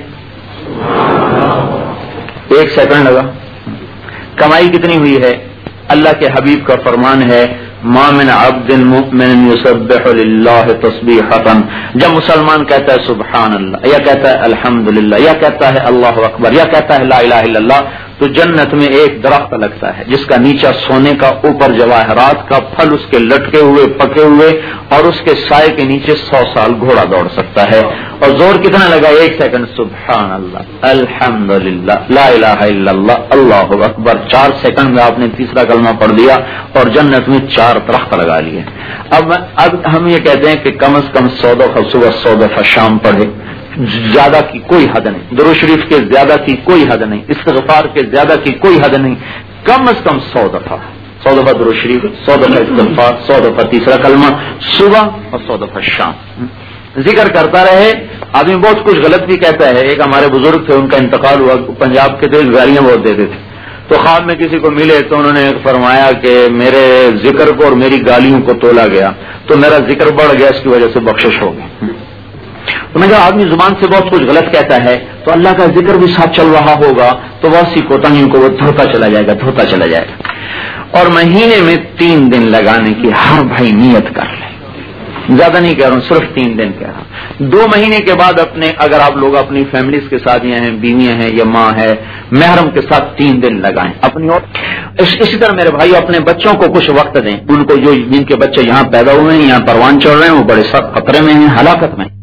1 سیکنڈ لگا. کمائی کتنی ہوئی ہے؟ اللہ کے حبیب کا فرمان ہے ما من عبد مؤمن یسبح للہ تسبیحۃ. جب مسلمان کہتا ہے سبحان اللہ، یا کہتا ہے الحمدللہ، یا کہتا ہے اللہ اکبر، یا کہتا ہے لا الہ الا اللہ، تو جنت میں ایک درخت لگتا ہے جس کا نیچا سونے کا، اوپر جواہرات کا، پھل اس کے لٹکے ہوئے پکے ہوئے، اور اس کے سائے کے نیچے 100 سال گھوڑا دوڑ سکتا ہے. اور زور کتنا لگا؟ 1 سیکنڈ. سبحان اللہ، الحمدللہ، لا الہ الا اللہ، اللہ اکبر. 4 سیکنڈ میں آپ نے تیسرا کلمہ پڑھ دیا اور جنت میں 4 درخت لگا لیے. اب ہم یہ کہتے ہیں کہ کم از کم 100 دفعہ صبح 100 دفعہ شام پڑھے. زیادہ کی کوئی حد نہیں، درود شریف کے زیادہ کی کوئی حد نہیں، استغفار کے زیادہ کی کوئی حد نہیں، کم از کم 100 دفعہ درود شریف، 100 دفعہ استغفار، 100 دفعہ تیسرا کلمہ صبح اور 100 دفعہ شام ذکر کرتا رہے۔ آدمی بہت کچھ غلط بھی کہتا ہے، ایک ہمارے بزرگ تھے، ان کا انتقال ہوا، پنجاب کے تھے، گالیاں بہت دیتے تھے، تو خواب میں کسی کو ملے تو انہوں نے فرمایا کہ میرے ذکر کو اور میری گالیوں کو تولا گیا تو میرا ذکر بڑھ گیا، اس کی وجہ سے بخشش ہو گئی۔ تو میں کہا آدمی زبان سے بہت کچھ غلط کہتا ہے تو اللہ کا ذکر بھی ساتھ چل رہا ہوگا تو بہت سی کوتاہیوں کو وہ دھوتا چلا جائے گا۔ اور مہینے میں 3 دن لگانے کی ہر بھائی نیت کر لے، زیادہ نہیں کہہ رہا ہوں، صرف 3 دن کہہ رہا ہوں۔ 2 مہینے کے بعد اگر آپ لوگ اپنی فیملیز کے ساتھ ہیں، بیویاں ہیں یا ماں ہے، محرم کے ساتھ 3 دن لگائیں اپنی۔ اور اسی طرح میرے بھائی اپنے بچوں کو کچھ وقت دیں، ان کو جن کے بچے یہاں پیدا ہوئے ہیں، یہاں پروان چڑھ رہے ہیں، وہ بڑے سخت خطرے میں ہیں، ہلاکت میں۔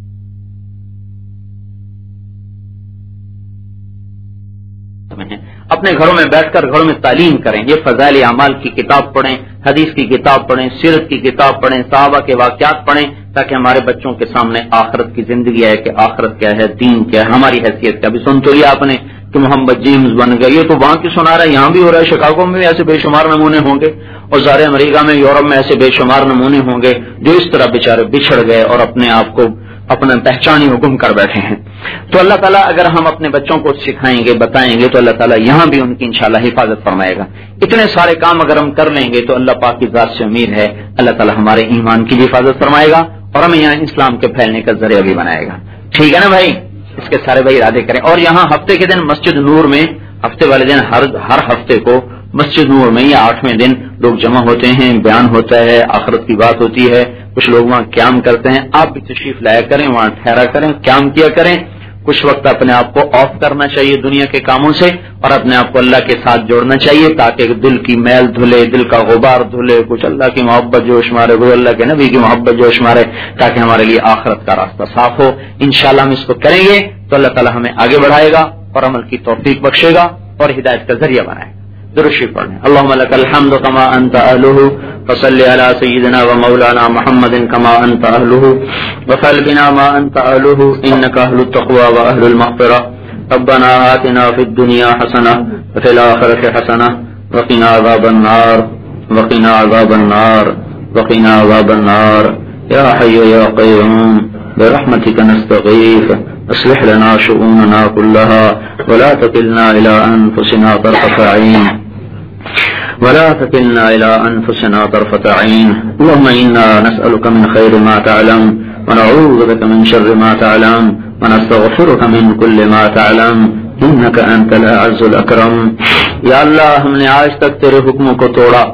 اپنے گھروں میں بیٹھ کر گھروں میں تعلیم کریں، یہ فضائل اعمال کی کتاب پڑھیں، حدیث کی کتاب پڑھیں، سیرت کی کتاب پڑھیں، صحابہ کے واقعات پڑھیں، تاکہ ہمارے بچوں کے سامنے آخرت کی زندگی ہے کہ آخرت کیا ہے، دین کیا ہے، ہماری حیثیت کیا۔ ابھی سن تو لیا آپ نے کہ محمد جیمز بن گئے، یہ تو وہاں کی سنا رہا ہے، یہاں بھی ہو رہا ہے، شکاگو میں بھی ایسے بے شمار نمونے ہوں گے، اور سارے امریکہ میں، یورپ میں ایسے بے شمار نمونے ہوں گے جو اس طرح بیچارے بچھڑ گئے اور اپنے آپ کو اپنا پہچانی و گم کر بیٹھے ہیں۔ تو اللہ تعالیٰ اگر ہم اپنے بچوں کو سکھائیں گے، بتائیں گے، تو اللہ تعالیٰ یہاں بھی ان کی انشاءاللہ حفاظت فرمائے گا۔ اتنے سارے کام اگر ہم کر لیں گے تو اللہ پاک کی ذات سے امید ہے اللہ تعالیٰ ہمارے ایمان کی بھی حفاظت فرمائے گا اور ہمیں یہاں اسلام کے پھیلنے کا ذریعہ بھی بنائے گا۔ ٹھیک ہے نا بھائی؟ اس کے سارے بھائی ارادے کریں۔ اور یہاں ہفتے کے دن مسجد نور میں، ہفتے والے دن ہر ہفتے کو مسجد نور میں یا 8ویں دن لوگ جمع ہوتے ہیں، بیان ہوتا ہے، آخرت کی بات ہوتی ہے، کچھ لوگ وہاں قیام کرتے ہیں۔ آپ بھی تشریف لایا کریں، وہاں ٹھہرا کریں، قیام کیا کریں۔ کچھ وقت اپنے آپ کو آف کرنا چاہیے دنیا کے کاموں سے اور اپنے آپ کو اللہ کے ساتھ جوڑنا چاہیے تاکہ دل کی میل دھلے، دل کا غبار دھلے، کچھ اللہ کی محبت جوش مارے، کچھ اللہ کے نبی کی محبت جوش مارے، تاکہ ہمارے لیے آخرت کا راستہ صاف ہو۔ انشاءاللہ ہم اس کو کریں گے تو اللہ تعالیٰ ہمیں آگے بڑھائے گا اور عمل کی توفیق بخشے گا اور ہدایت کا ذریعہ بنائے گا۔ درود شریف پڑھیں۔ اللهم لك الحمد كما انت اهله فصل على سيدنا ومولانا محمد كما انت اهله وفعل بنا ما انت اهله انك اهل التقوى واهل المغفرة ربنا آتنا في الدنيا حسنة وفي الآخرة حسنة وقنا عذاب النار وقنا عذاب النار وقنا عذاب النار يا حي يا قيوم برحمتك نستغيث اصلح لنا شؤوننا كلها ولا تكلنا إلى أنفسنا طرفة عين طرفة عين اللهم إنا نسألك من خير ما تعلم ونعوذ بك من شر ما تعلم ونستغفرك من كل ما تعلم إنك أنت الأعز الأكرم۔ یا اللہ ہم نے آج تک تیرے حکموں کو توڑا،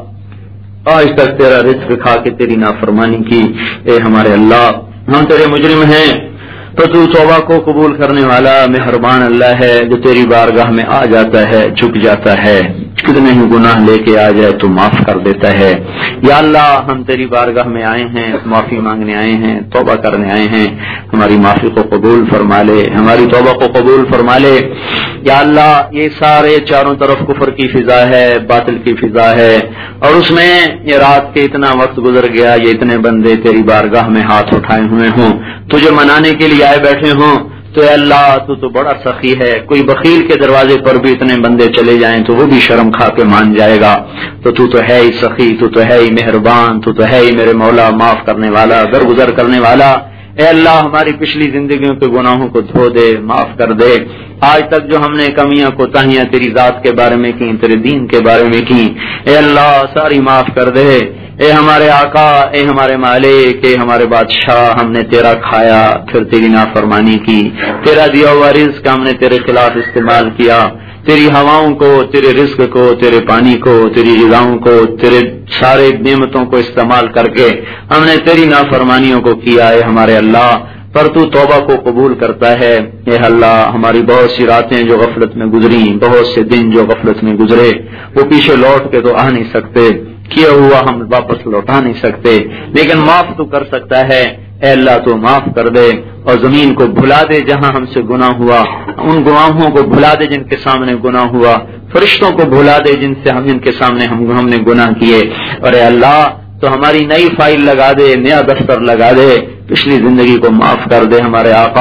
آج تک تیرا رزق کھا کے تیری نافرمانی کی، اے ہمارے اللہ ہم تیرے مجرم ہیں، تو تو توبہ کو قبول کرنے والا مہربان اللہ ہے جو تیری بارگاہ میں آ جاتا ہے، جھک جاتا ہے، کتنے ہی گناہ لے کے آ جائے تو معاف کر دیتا ہے۔ یا اللہ ہم تیری بارگاہ میں آئے ہیں، معافی مانگنے آئے ہیں، توبہ کرنے آئے ہیں، ہماری معافی کو قبول فرما لے، ہماری توبہ کو قبول فرما لے۔ یا اللہ یہ سارے چاروں طرف کفر کی فضا ہے، باطل کی فضا ہے، اور اس میں یہ رات کے اتنا وقت گزر گیا، یہ اتنے بندے تیری بارگاہ میں ہاتھ اٹھائے ہوئے ہوں، تجھے منانے کے لیے آئے بیٹھے ہوں، تو اے اللہ تو بڑا سخی ہے، کوئی بخیل کے دروازے پر بھی اتنے بندے چلے جائیں تو وہ بھی شرم کھا کے مان جائے گا، تو ہے ہی سخی، تو ہے ہی مہربان، تو ہے ہی میرے مولا معاف کرنے والا، درگزر کرنے والا۔ اے اللہ ہماری پچھلی زندگیوں کے گناہوں کو دھو دے، معاف کر دے۔ آج تک جو ہم نے کمیاں کوتاہیاں تیری ذات کے بارے میں کی، تیرے دین کے بارے میں کی، اے اللہ ساری معاف کر دے۔ اے ہمارے آقا، اے ہمارے مالک، اے ہمارے بادشاہ، ہم نے تیرا کھایا پھر تیری نافرمانی کی، تیرا دیا ہوا رزق ہم نے تیرے خلاف استعمال کیا، تیری ہواؤں کو، تیرے رزق کو، تیرے پانی کو، تیری غذاؤں کو، تیرے سارے نعمتوں کو استعمال کر کے ہم نے تیری نافرمانیوں کو کیا۔ ہے ہمارے اللہ پر تو توبہ کو قبول کرتا ہے۔ اے اللہ ہماری بہت سی راتیں جو غفلت میں گزری، بہت سے دن جو غفلت میں گزرے، وہ پیچھے لوٹ کے تو آ نہیں سکتے، کیا ہوا ہم واپس لوٹا نہیں سکتے، لیکن معاف تو کر سکتا ہے۔ اے اللہ تو معاف کر دے اور زمین کو بھلا دے جہاں ہم سے گناہ ہوا، ان گناہوں کو بھلا دے جن کے سامنے گناہ ہوا، فرشتوں کو بھلا دے جن کے سامنے ہم نے گناہ کیے، اور اے اللہ تو ہماری نئی فائل لگا دے، نیا دفتر لگا دے، پچھلی زندگی کو معاف کر دے۔ ہمارے آقا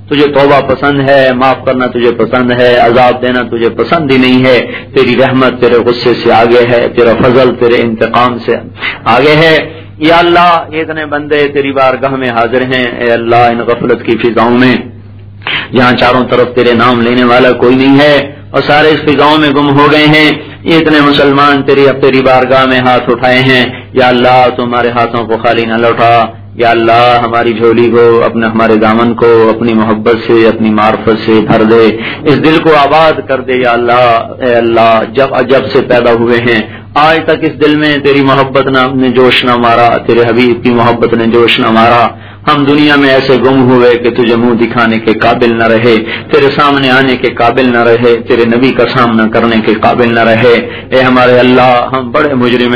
تجھے توبہ پسند ہے، معاف کرنا تجھے پسند ہے، عذاب دینا تجھے پسند ہی نہیں ہے. تیری رحمت تیرے غصے سے آگے ہے، تیرا فضل تیرے انتقام سے آگے ہے. یا اللہ یہ اتنے بندے تیری بارگاہ میں حاضر ہیں. اے اللہ ان غفلت کی فضاؤں میں جہاں چاروں طرف تیرے نام لینے والا کوئی نہیں ہے اور سارے اس فضاؤں میں گم ہو گئے ہیں، یہ اتنے مسلمان تیری بارگاہ میں ہاتھ اٹھائے ہیں. یا اللہ تمہارے ہاتھوں کو خالی نہ لوٹا. یا اللہ ہماری جھولی کو ہمارے دامن کو اپنی محبت سے اپنی معرفت سے بھر دے، اس دل کو آباد کر دے. یا اللہ اے اللہ جب سے پیدا ہوئے ہیں آج تک اس دل میں تیری محبت نے جوش نہ مارا، تیرے حبیب کی محبت نے جوش نہ مارا. ہم دنیا میں ایسے گم ہوئے کہ تجھے منہ دکھانے کے قابل نہ رہے، تیرے سامنے آنے کے قابل نہ رہے، تیرے نبی کا سامنا کرنے کے قابل نہ رہے. اے ہمارے اللہ ہم بڑے مجرم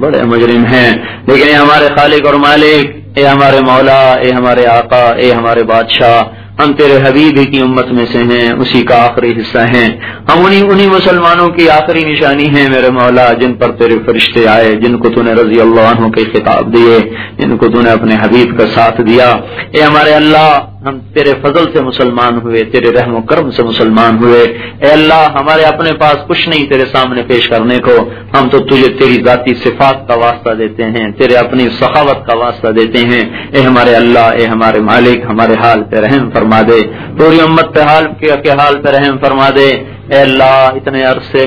ہیں لیکن اے ہمارے خالق اور مالک، اے ہمارے مولا، اے ہمارے آقا، اے ہمارے بادشاہ، ہم تیرے حبیب ہی کی امت میں سے ہیں، اسی کا آخری حصہ ہیں. ہم انہی مسلمانوں کی آخری نشانی ہیں میرے مولا جن پر تیرے فرشتے آئے، جن کو تو نے رضی اللہ عنہ کے خطاب دیے، جن کو تو نے اپنے حبیب کا ساتھ دیا. اے ہمارے اللہ ہم تیرے فضل سے مسلمان ہوئے، تیرے رحم و کرم سے مسلمان ہوئے. اے اللہ ہمارے اپنے پاس کچھ نہیں تیرے سامنے پیش کرنے کو، ہم تو تجھے تیری ذاتی صفات کا واسطہ دیتے ہیں، تیرے اپنی سخاوت کا واسطہ دیتے ہیں. اے ہمارے اللہ، اے ہمارے مالک، ہمارے حال پہ رحم فرما دے، پوری امت پہ حال پہ رحم فرما دے. اے اللہ اتنے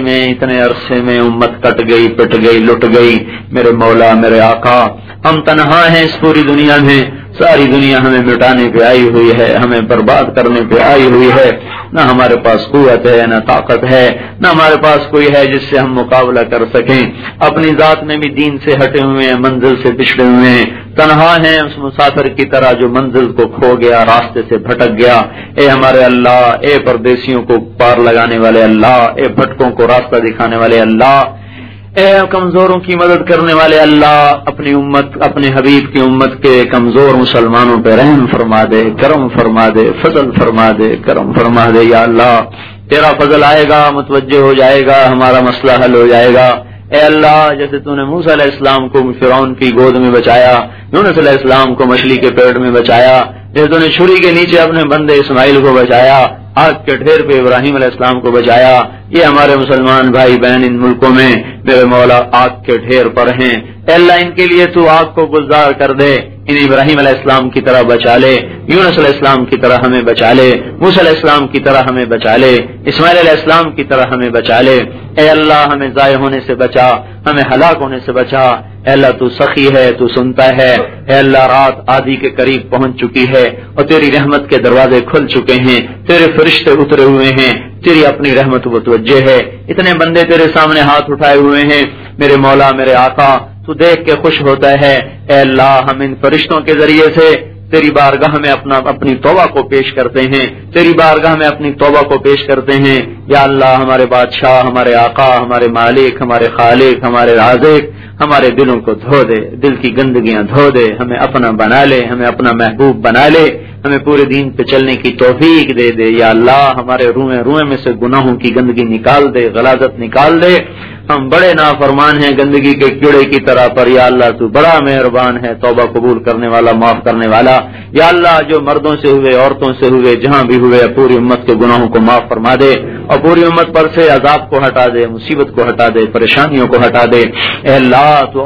عرصے میں امت کٹ گئی، پٹ گئی، لٹ گئی. میرے مولا، میرے آقا، ہم تنہا ہیں اس پوری دنیا میں، ساری دنیا ہمیں مٹانے پہ آئی ہوئی ہے، ہمیں برباد کرنے پہ آئی ہوئی ہے. نہ ہمارے پاس قوت ہے، نہ طاقت ہے، نہ ہمارے پاس کوئی ہے جس سے ہم مقابلہ کر سکیں. اپنی ذات میں بھی دین سے ہٹے ہوئے ہیں، منزل سے پچھڑے ہوئے ہیں، تنہا ہیں اس مسافر کی طرح جو منزل کو کھو گیا، راستے سے بھٹک گیا. اے ہمارے اللہ، اے پردیسیوں کو پار لگانے والے اللہ، اے بھٹکوں کو راستہ دکھانے والے اللہ، اے کمزوروں کی مدد کرنے والے اللہ، اپنی امت، اپنے حبیب کی امت کے کمزور مسلمانوں پہ رحم فرما دے، کرم فرما دے، فضل فرما دے، کرم فرما دے. یا اللہ تیرا فضل آئے گا، متوجہ ہو جائے گا، ہمارا مسئلہ حل ہو جائے گا. اے اللہ جیسے تو نے موسیٰ علیہ السلام کو فرعون کی گود میں بچایا، یونس علیہ السلام کو مچھلی کے پیٹ میں بچایا، جیسے تو نے چھری کے نیچے اپنے بندے اسماعیل کو بچایا، آگ کے ڈھیر پہ ابراہیم علیہ السلام کو بچایا، یہ ہمارے مسلمان بھائی بہن ان ملکوں میں میرے مولا آگ کے ڈھیر پر ہیں. اے اللہ ان کے لیے تو آگ کو گلزار کر دے، ان ابراہیم علیہ السلام کی طرح بچا لے، یونس علیہ السلام کی طرح ہمیں بچا لے، موسیٰ علیہ السلام کی طرح ہمیں بچا لے، اسماعیل علیہ السلام کی طرح ہمیں بچا لے. اے اللہ ہمیں ضائع ہونے سے بچا، ہمیں ہلاک ہونے سے بچا. اے اللہ تو سخی ہے، تو سنتا ہے. اے اللہ رات آدھی کے قریب پہنچ چکی ہے اور تیری رحمت کے دروازے کھل چکے ہیں، تیرے فرشتے اترے ہوئے ہیں، تیری اپنی رحمت متوجہ ہے. اتنے بندے تیرے سامنے ہاتھ اٹھائے ہوئے ہیں میرے مولا، میرے آقا، تو دیکھ کے خوش ہوتا ہے. اے اللہ ہم ان فرشتوں کے ذریعے سے تیری بارگاہ میں اپنی توبہ کو پیش کرتے ہیں، تیری بارگاہ میں اپنی توبہ کو پیش کرتے ہیں. یا اللہ ہمارے بادشاہ، ہمارے آقا، ہمارے مالک، ہمارے خالق، ہمارے رازق، ہمارے دلوں کو دھو دے، دل کی گندگیاں دھو دے، ہمیں اپنا بنا لے، ہمیں اپنا محبوب بنا لے، ہمیں پورے دین پہ چلنے کی توفیق دے دے. یا اللہ ہمارے روئے میں سے گناہوں کی گندگی نکال دے، غلاظت نکال دے. ہم بڑے نافرمان ہیں گندگی کے کیڑے کی طرح پر. یا اللہ تو بڑا مہربان ہے، توبہ قبول کرنے والا، معاف کرنے والا. یا اللہ جو مردوں سے ہوئے، عورتوں سے ہوئے، جہاں بھی ہوئے، پوری امت کے گناہوں کو معاف فرما دے اور پوری امت پر سے عذاب کو ہٹا دے، مصیبت کو ہٹا دے، پریشانیوں کو ہٹا دے. اے اللہ تو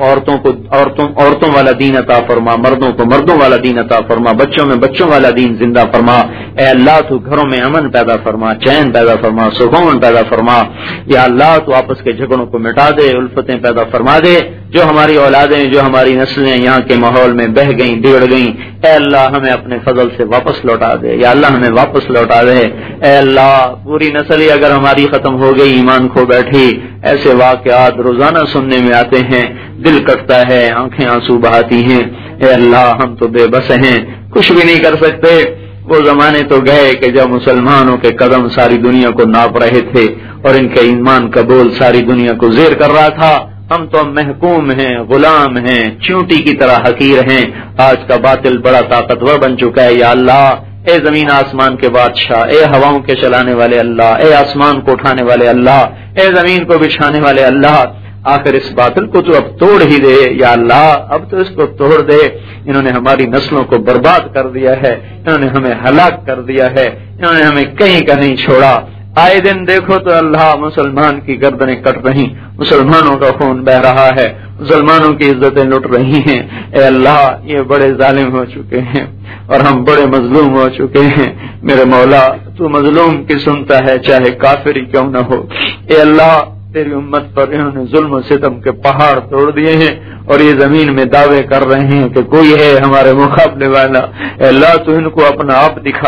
عورتوں والا دین عطا فرما، مردوں کو مردوں والا دین عطا فرما، بچوں میں بچوں والا دین زندہ فرما. اے اللہ تو گھروں میں امن پیدا فرما، چین پیدا فرما، سکون پیدا فرما. یا اللہ تو آپس کے جھگڑوں کو مٹا دے، الفتیں پیدا فرما دے. جو ہماری اولادیں، جو ہماری نسلیں یہاں کے ماحول میں بہہ گئیں، بگڑ گئیں، اے اللہ ہمیں اپنے فضل سے واپس لوٹا دے. یا اللہ ہمیں واپس لوٹا دے. اے اللہ پوری نسل ہی اگر ہماری ختم ہو گئی، ایمان کھو بیٹھی، ایسے واقعات روزانہ سننے میں آتے ہیں، دل کٹتا ہے، آنکھیں آنسو بہاتی ہیں. اے اللہ ہم تو بے بس ہیں، کچھ بھی نہیں کر سکتے. وہ زمانے تو گئے کہ جب مسلمانوں کے قدم ساری دنیا کو ناپ رہے تھے اور ان کے ایمان کا بول ساری دنیا کو زیر کر رہا تھا. ہم تو محکوم ہیں، غلام ہیں، چونٹی کی طرح حقیر ہیں. آج کا باطل بڑا طاقتور بن چکا ہے. یا اللہ اے زمین آسمان کے بادشاہ، اے ہواؤں کے چلانے والے اللہ، اے آسمان کو اٹھانے والے اللہ، اے زمین کو بچھانے والے اللہ، آخر اس باطل کو تو اب توڑ ہی دے یا اللہ، اب تو اس کو توڑ دے۔ انہوں نے ہماری نسلوں کو برباد کر دیا ہے، انہوں نے ہمیں ہلاک کر دیا ہے، انہوں نے ہمیں کہیں کا نہیں چھوڑا۔ آئے دن دیکھو تو اللہ مسلمان کی گردنیں کٹ رہی، مسلمانوں کا خون بہ رہا ہے، مسلمانوں کی عزتیں لٹ رہی ہیں۔ اے اللہ، یہ بڑے ظالم ہو چکے ہیں اور ہم بڑے مظلوم ہو چکے ہیں۔ میرے مولا، تو مظلوم کی سنتا ہے چاہے کافر ہی کیوں نہ ہو۔ اے اللہ، تیری امت پر انہوں نے ظلم و ستم کے پہاڑ توڑ دیے ہیں اور یہ زمین میں دعوے کر رہے ہیں کہ کوئی ہے ہمارے مقابلے والا۔ اے اللہ، تو ان کو اپنا آپ دکھا،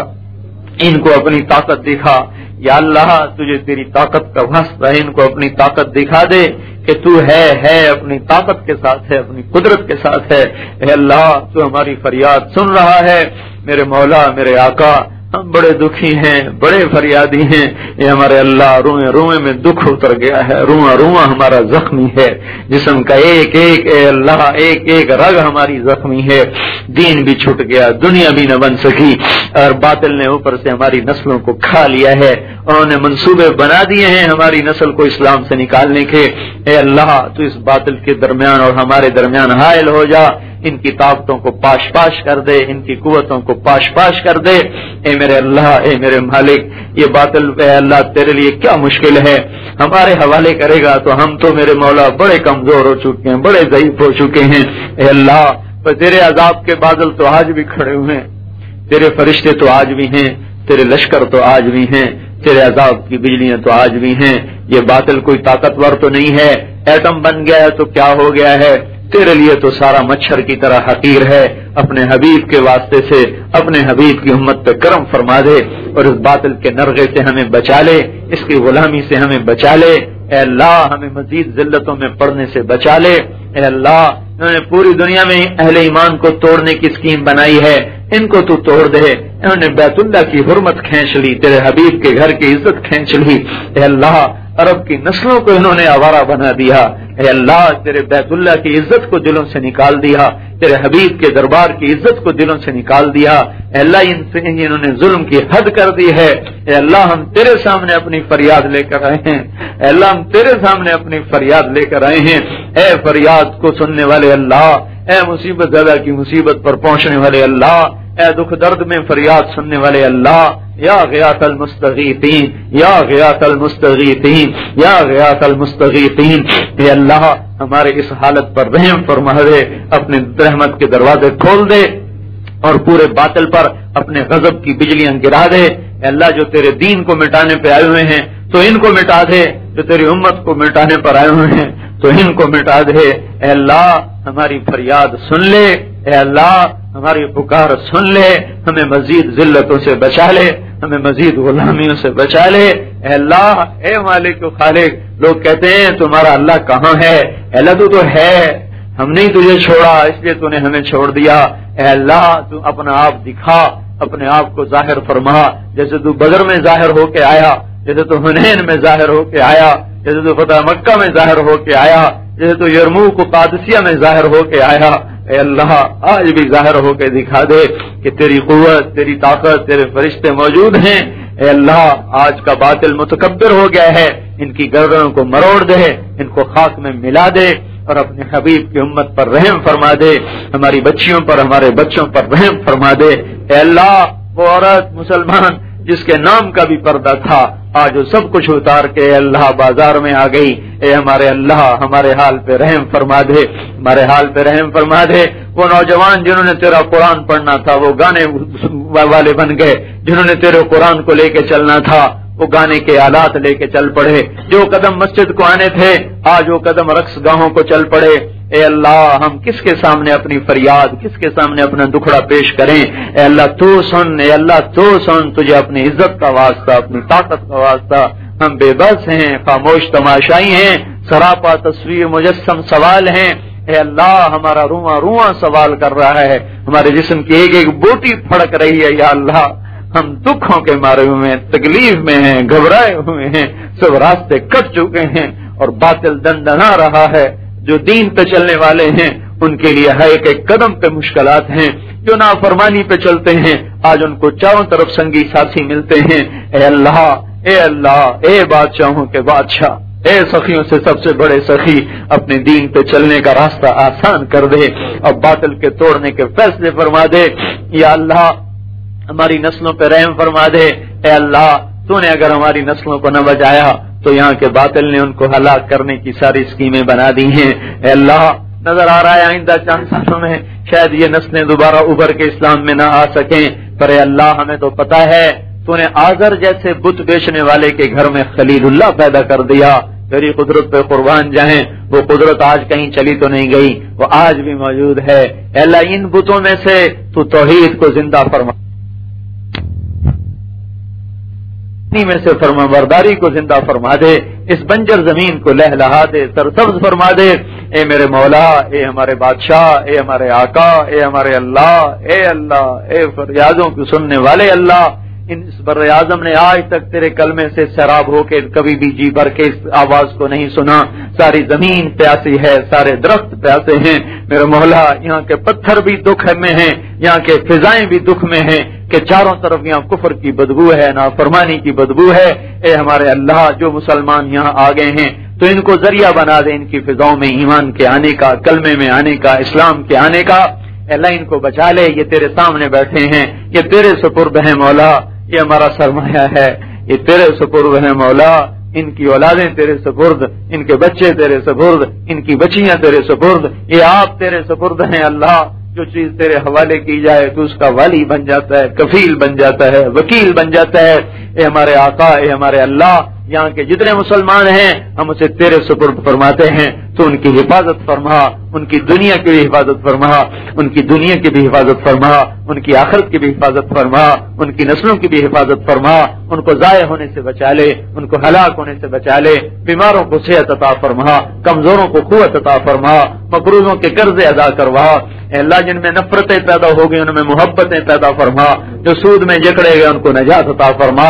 ان کو اپنی طاقت دکھا۔ یا اللہ، تجھے تیری طاقت کا واسطہ ہے، ان کو اپنی طاقت دکھا دے کہ تو ہے اپنی طاقت کے ساتھ ہے، اپنی قدرت کے ساتھ ہے۔ اے اللہ، تو ہماری فریاد سن رہا ہے۔ میرے مولا، میرے آقا، ہم بڑے دکھی ہیں، بڑے فریادی ہیں۔ یہ ہمارے اللہ، روئے روئے میں دکھ اتر گیا ہے، رواں رواں ہمارا زخمی ہے، جسم کا ایک ایک، اے اللہ، ایک ایک رگ ہماری زخمی ہے۔ دین بھی چھٹ گیا، دنیا بھی نہ بن سکی، اور باطل نے اوپر سے ہماری نسلوں کو کھا لیا ہے۔ انہوں نے منصوبے بنا دیے ہیں ہماری نسل کو اسلام سے نکالنے کے۔ اے اللہ، تو اس باطل کے درمیان اور ہمارے درمیان حائل ہو جا، ان کی طاقتوں کو پاش پاش کر دے، ان کی قوتوں کو پاش پاش کر دے۔ اے میرے اللہ، اے میرے مالک، یہ باطل اے اللہ تیرے لیے کیا مشکل ہے، ہمارے حوالے کرے گا تو ہم تو میرے مولا بڑے کمزور ہو چکے ہیں، بڑے ضعیف ہو چکے ہیں۔ اے اللہ، پر تیرے عذاب کے بادل تو آج بھی کھڑے ہوئے ہیں، تیرے فرشتے تو آج بھی ہیں، تیرے لشکر تو آج بھی ہیں، تیرے عذاب کی بجلیاں تو آج بھی ہیں۔ یہ باطل کوئی طاقتور تو نہیں ہے، ایٹم بن گیا ہے تو کیا ہو گیا ہے، تیرے لیے تو سارا مچھر کی طرح حقیر ہے۔ اپنے حبیب کے واسطے سے اپنے حبیب کی امت پہ کرم فرما دے اور اس باطل کے نرغے سے ہمیں بچا لے، اس کی غلامی سے ہمیں بچا لے۔ اے اللہ، ہمیں مزید ذلتوں میں پڑنے سے بچا لے۔ اے اللہ، انہوں نے پوری دنیا میں اہل ایمان کو توڑنے کی اسکیم بنائی ہے، ان کو تو توڑ دے۔ انہوں نے بیت اللہ کی حرمت کھینچ لی، تیرے حبیب کے گھر کی عزت کھینچ لی۔ اے اللہ، عرب کی نسلوں کو انہوں نے آوارہ بنا دیا۔ اے اللہ، تیرے بیت اللہ کی عزت کو دلوں سے نکال دیا، تیرے حبیب کے دربار کی عزت کو دلوں سے نکال دیا۔ اے اللہ، انہوں نے ظلم کی حد کر دی ہے۔ اے اللہ، ہم تیرے سامنے اپنی فریاد لے کر آئے ہیں۔ اے اللہ، ہم تیرے سامنے اپنی فریاد لے کر آئے ہیں۔ اے فریاد کو سننے والے اللہ، اے مصیبت زدہ کی مصیبت پر پہنچنے والے اللہ، اے دکھ درد میں فریاد سننے والے اللہ، یا غیاث المستغیثین، یا غیاث المستغیثین، یا غیاث المستغیثین۔ اے اللہ، ہمارے اس حالت پر رحم فرما دے، اپنے رحمت کے دروازے کھول دے اور پورے باطل پر اپنے غضب کی بجلیاں گرا دے۔ اے اللہ، جو تیرے دین کو مٹانے پہ آئے ہوئے ہیں تو ان کو مٹا دے، جو تیری امت کو مٹانے پر آئے ہوئے ہیں تو ان کو مٹا دے۔ اے اللہ، ہماری فریاد سن لے، اے اللہ، ہماری پکار سن لے، ہمیں مزید ذلتوں سے بچا لے، ہمیں مزید غلامیوں سے بچا لے۔ اے اللہ، اے مالک و خالق، لوگ کہتے ہیں تمہارا اللہ کہاں ہے؟ اے اللہ، تو ہے، ہم نے تجھے چھوڑا اس لیے تو نے ہمیں چھوڑ دیا۔ اے اللہ، تو اپنا آپ دکھا، اپنے آپ کو ظاہر فرما، جیسے تو بدر میں ظاہر ہو کے آیا، جیسے تو حنین میں ظاہر ہو کے آیا، جیسے تو فتح مکہ میں ظاہر ہو کے آیا، جیسے تو یرموک و قادسیہ میں ظاہر ہو کے آیا۔ اے اللہ، آج بھی ظاہر ہو کے دکھا دے کہ تیری قوت، تیری طاقت، تیرے فرشتے موجود ہیں۔ اے اللہ، آج کا باطل متکبر ہو گیا ہے، ان کی گردنوں کو مروڑ دے، ان کو خاک میں ملا دے اور اپنے حبیب کی امت پر رحم فرما دے، ہماری بچیوں پر، ہمارے بچوں پر رحم فرما دے۔ اے اللہ، وہ عورت مسلمان جس کے نام کا بھی پردہ تھا، آج وہ سب کچھ اتار کے اے اللہ بازار میں آ گئی۔ اے ہمارے اللہ، ہمارے حال پہ رحم فرما دے، ہمارے حال پہ رحم فرما دے۔ وہ نوجوان جنہوں نے تیرا قرآن پڑھنا تھا وہ گانے والے بن گئے، جنہوں نے تیرے قرآن کو لے کے چلنا تھا وہ گانے کے آلات لے کے چل پڑے، جو قدم مسجد کو آنے تھے آج وہ قدم رقص گاہوں کو چل پڑے۔ اے اللہ، ہم کس کے سامنے اپنی فریاد، کس کے سامنے اپنا دکھڑا پیش کریں؟ اے اللہ تو سن، اے اللہ تو سن، تجھے اپنی عزت کا واسطہ، اپنی طاقت کا واسطہ، ہم بے بس ہیں، خاموش تماشائی ہیں، سراپا تصویر مجسم سوال ہیں۔ اے اللہ، ہمارا رواں رواں سوال کر رہا ہے، ہمارے جسم کی ایک ایک بوٹی پھڑک رہی ہے۔ یا اللہ، ہم دکھوں کے مارے ہوئے ہیں، تکلیف میں ہیں، گھبرائے ہوئے ہیں، سب راستے کٹ چکے ہیں اور باطل دندنا رہا ہے۔ جو دین پہ چلنے والے ہیں ان کے لیے ہر ایک ایک قدم پہ مشکلات ہیں، جو نافرمانی پہ چلتے ہیں آج ان کو چاروں طرف سنگی ساتھی ملتے ہیں۔ اے اللہ، اے اللہ، اے بادشاہوں کے بادشاہ، اے سخیوں سے سب سے بڑے سخی اپنے دین پہ چلنے کا راستہ آسان کر دے اور باطل کے توڑنے کے فیصلے فرما دے. یا اللہ ہماری نسلوں پہ رحم فرما دے. اے اللہ تو نے اگر ہماری نسلوں کو نہ بچایا تو یہاں کے باطل نے ان کو ہلاک کرنے کی ساری اسکیمیں بنا دی ہیں. اے اللہ نظر آ رہا ہے آئندہ چند سالوں میں شاید یہ نسلیں دوبارہ ابھر کے اسلام میں نہ آ سکیں، پر اے اللہ ہمیں تو پتا ہے تو نے آزر جیسے بت بیچنے والے کے گھر میں خلیل اللہ پیدا کر دیا. تیری قدرت پہ قربان جائیں، وہ قدرت آج کہیں چلی تو نہیں گئی، وہ آج بھی موجود ہے. اے اللہ ان بتوں میں سے تو توحید کو زندہ فرما، میں سے فرما برداری کو زندہ فرما دے، اس بنجر زمین کو لہلہا دے، سرسبز فرما دے. اے میرے مولا، اے ہمارے بادشاہ، اے ہمارے آقا، اے ہمارے اللہ، اے اللہ، اے فریادوں کو سننے والے اللہ، اس بر اعظم نے آج تک تیرے کلمے سے سیراب ہو کے کبھی بھی جی بھر کے اس آواز کو نہیں سنا. ساری زمین پیاسی ہے، سارے درخت پیاسے ہیں میرے مولا. یہاں کے پتھر بھی دکھ میں ہیں، یہاں کے فضائیں بھی دکھ میں ہیں کہ چاروں طرف یہاں کفر کی بدبو ہے، نافرمانی کی بدبو ہے. اے ہمارے اللہ جو مسلمان یہاں آ گئے ہیں تو ان کو ذریعہ بنا دے ان کی فضاؤں میں ایمان کے آنے کا، کلمے میں آنے کا، اسلام کے آنے کا. اللہ ان کو بچا لے. یہ تیرے سامنے بیٹھے ہیں، یہ تیرے سپرد ہیں مولا، یہ ہمارا سرمایہ ہے، یہ تیرے سپرد ہیں مولا. ان کی اولادیں تیرے سپرد، ان کے بچے تیرے سپرد، ان کی بچیاں تیرے سپرد، یہ آپ تیرے سپرد ہیں اللہ. جو چیز تیرے حوالے کی جائے تو اس کا والی بن جاتا ہے، کفیل بن جاتا ہے، وکیل بن جاتا ہے. اے ہمارے آقا، اے ہمارے اللہ، یہاں کے جتنے مسلمان ہیں ہم اسے تیرے سپرد فرماتے ہیں. تو ان کی حفاظت فرما، ان کی دنیا کی بھی حفاظت فرما، ان کی دنیا کی بھی حفاظت فرما، ان کی آخرت کی بھی حفاظت فرما، ان کی نسلوں کی بھی حفاظت فرما. ان کو ضائع ہونے سے بچا لے، ان کو ہلاک ہونے سے بچا لے. بیماروں کو صحت عطا فرما، کمزوروں کو قوت عطا فرما، مقروضوں کے قرضے ادا کروا. اے اللہ جن میں نفرتیں پیدا ہو گئی ان میں محبتیں پیدا فرما. جو سود میں جکڑے گئے ان کو نجات عطا فرما،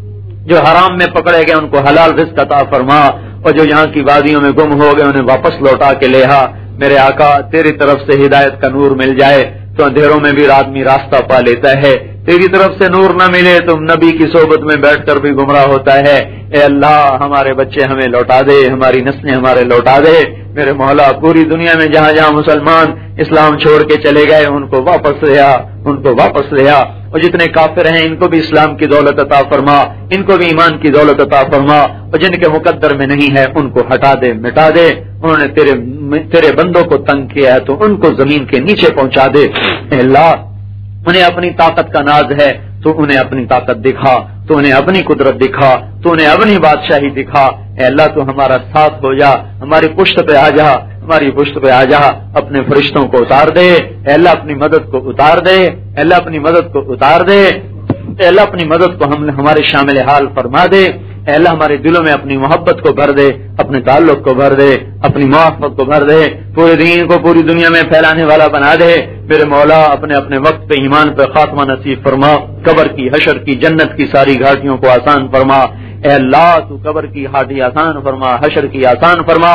جو حرام میں پکڑے گئے ان کو حلال رزق عطا فرما، اور جو یہاں کی وادیوں میں گم ہو گئے انہیں واپس لوٹا کے لے آ. میرے آقا تیری طرف سے ہدایت کا نور مل جائے تو اندھیروں میں بھی آدمی راستہ پا لیتا ہے. تیری طرف سے نور نہ ملے تو نبی کی صحبت میں بیٹھ کر بھی گمراہ ہوتا ہے. اے اللہ ہمارے بچے ہمیں لوٹا دے، ہماری نسلیں ہمارے لوٹا دے. میرے مولا پوری دنیا میں جہاں جہاں مسلمان اسلام چھوڑ کے چلے گئے ان کو واپس لے آ، ان کو واپس لے آ. اور جتنے کافر ہیں ان کو بھی اسلام کی دولت عطا فرما، ان کو بھی ایمان کی دولت عطا فرما. اور جن کے مقدر میں نہیں ہے ان کو ہٹا دے، مٹا دے. انہوں نے تیرے بندوں کو تنگ کیا ہے تو ان کو زمین کے نیچے پہنچا دے. اے اللہ انہیں اپنی طاقت کا ناز ہے تو انہیں اپنی طاقت دکھا، تو انہیں اپنی قدرت دکھا، تو انہیں اپنی بادشاہی دکھا. اے اللہ تو ہمارا ساتھ ہو جا، ہماری پشت پہ آ جا، ہماری پشت پہ آ جا. اپنے فرشتوں کو اتار دے. اے اللہ اپنی مدد کو اتار دے. اے اللہ اپنی مدد کو اتار دے. اے اللہ اپنی مدد کو ہمارے شامل حال فرما دے. اے اللہ ہمارے دلوں میں اپنی محبت کو بھر دے، اپنے تعلق کو بھر دے، اپنی معافت کو بھر دے. پورے دین کو پوری دنیا میں پھیلانے والا بنا دے. میرے مولا اپنے اپنے وقت پہ ایمان پہ خاتمہ نصیب فرما. قبر کی، حشر کی، جنت کی ساری گھاٹیوں کو آسان فرما. اے اللہ تو قبر کی گھاٹی آسان فرما، حشر کی آسان فرما.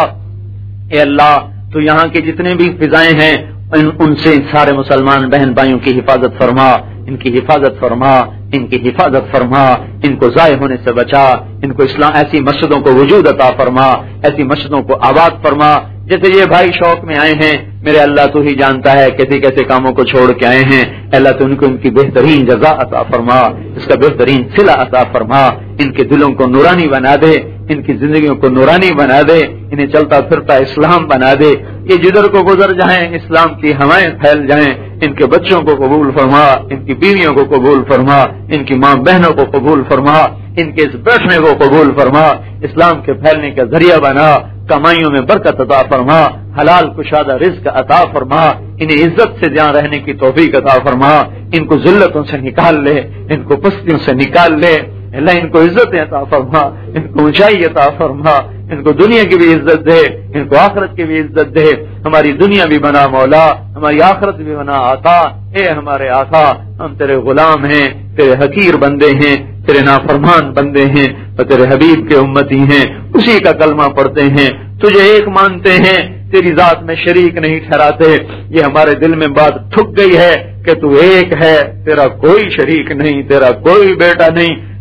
اے اللہ تو یہاں کے جتنے بھی فضائیں ہیں ان سے سارے مسلمان بہن بھائیوں کی حفاظت فرما، ان کی حفاظت فرما، ان کی حفاظت فرما. ان کو ضائع ہونے سے بچا. ان کو اسلام ایسی مسجدوں کو وجود عطا فرما، ایسی مسجدوں کو آباد فرما. جیسے یہ بھائی شوق میں آئے ہیں میرے اللہ تو ہی جانتا ہے کیسے کیسے کاموں کو چھوڑ کے آئے ہیں. اللہ تو ان کو ان کی بہترین جزا عطا فرما، اس کا بہترین صلہ عطا فرما. ان کے دلوں کو نورانی بنا دے، ان کی زندگیوں کو نورانی بنا دے، انہیں چلتا پھرتا اسلام بنا دے. یہ جدھر کو گزر جائیں اسلام کی ہوائیں پھیل جائیں. ان کے بچوں کو قبول فرما، ان کی بیویوں کو قبول فرما، ان کی ماں بہنوں کو قبول فرما، ان کے اس بیٹھنے کو قبول فرما. اسلام کے پھیلنے کا ذریعہ بنا. کمائیوں میں برکت عطا فرما، حلال کشادہ رزق عطا فرما. انہیں عزت سے جہاں رہنے کی توفیق عطا فرما. ان کو ذلتوں سے نکال لے، ان کو پستیوں سے نکال لے. اللہ ان کو عزت عطا فرما، ان کو اونچائی عطا فرما. ان کو دنیا کی بھی عزت دے، ان کو آخرت کی بھی عزت دے. ہماری دنیا بھی بنا مولا، ہماری آخرت بھی بنا آقا. اے ہمارے آقا ہم تیرے غلام ہیں، تیرے حقیر بندے ہیں، تیرے نافرمان بندے ہیں اور تیرے حبیب کے امتی ہیں. اسی کا کلمہ پڑھتے ہیں، تجھے ایک مانتے ہیں، تیری ذات میں شریک نہیں ٹھہراتے. یہ ہمارے دل میں بات ٹھک گئی ہے کہ تو ایک ہے، تیرا کوئی شریک نہیں، تیرا کوئی بیٹا نہیں،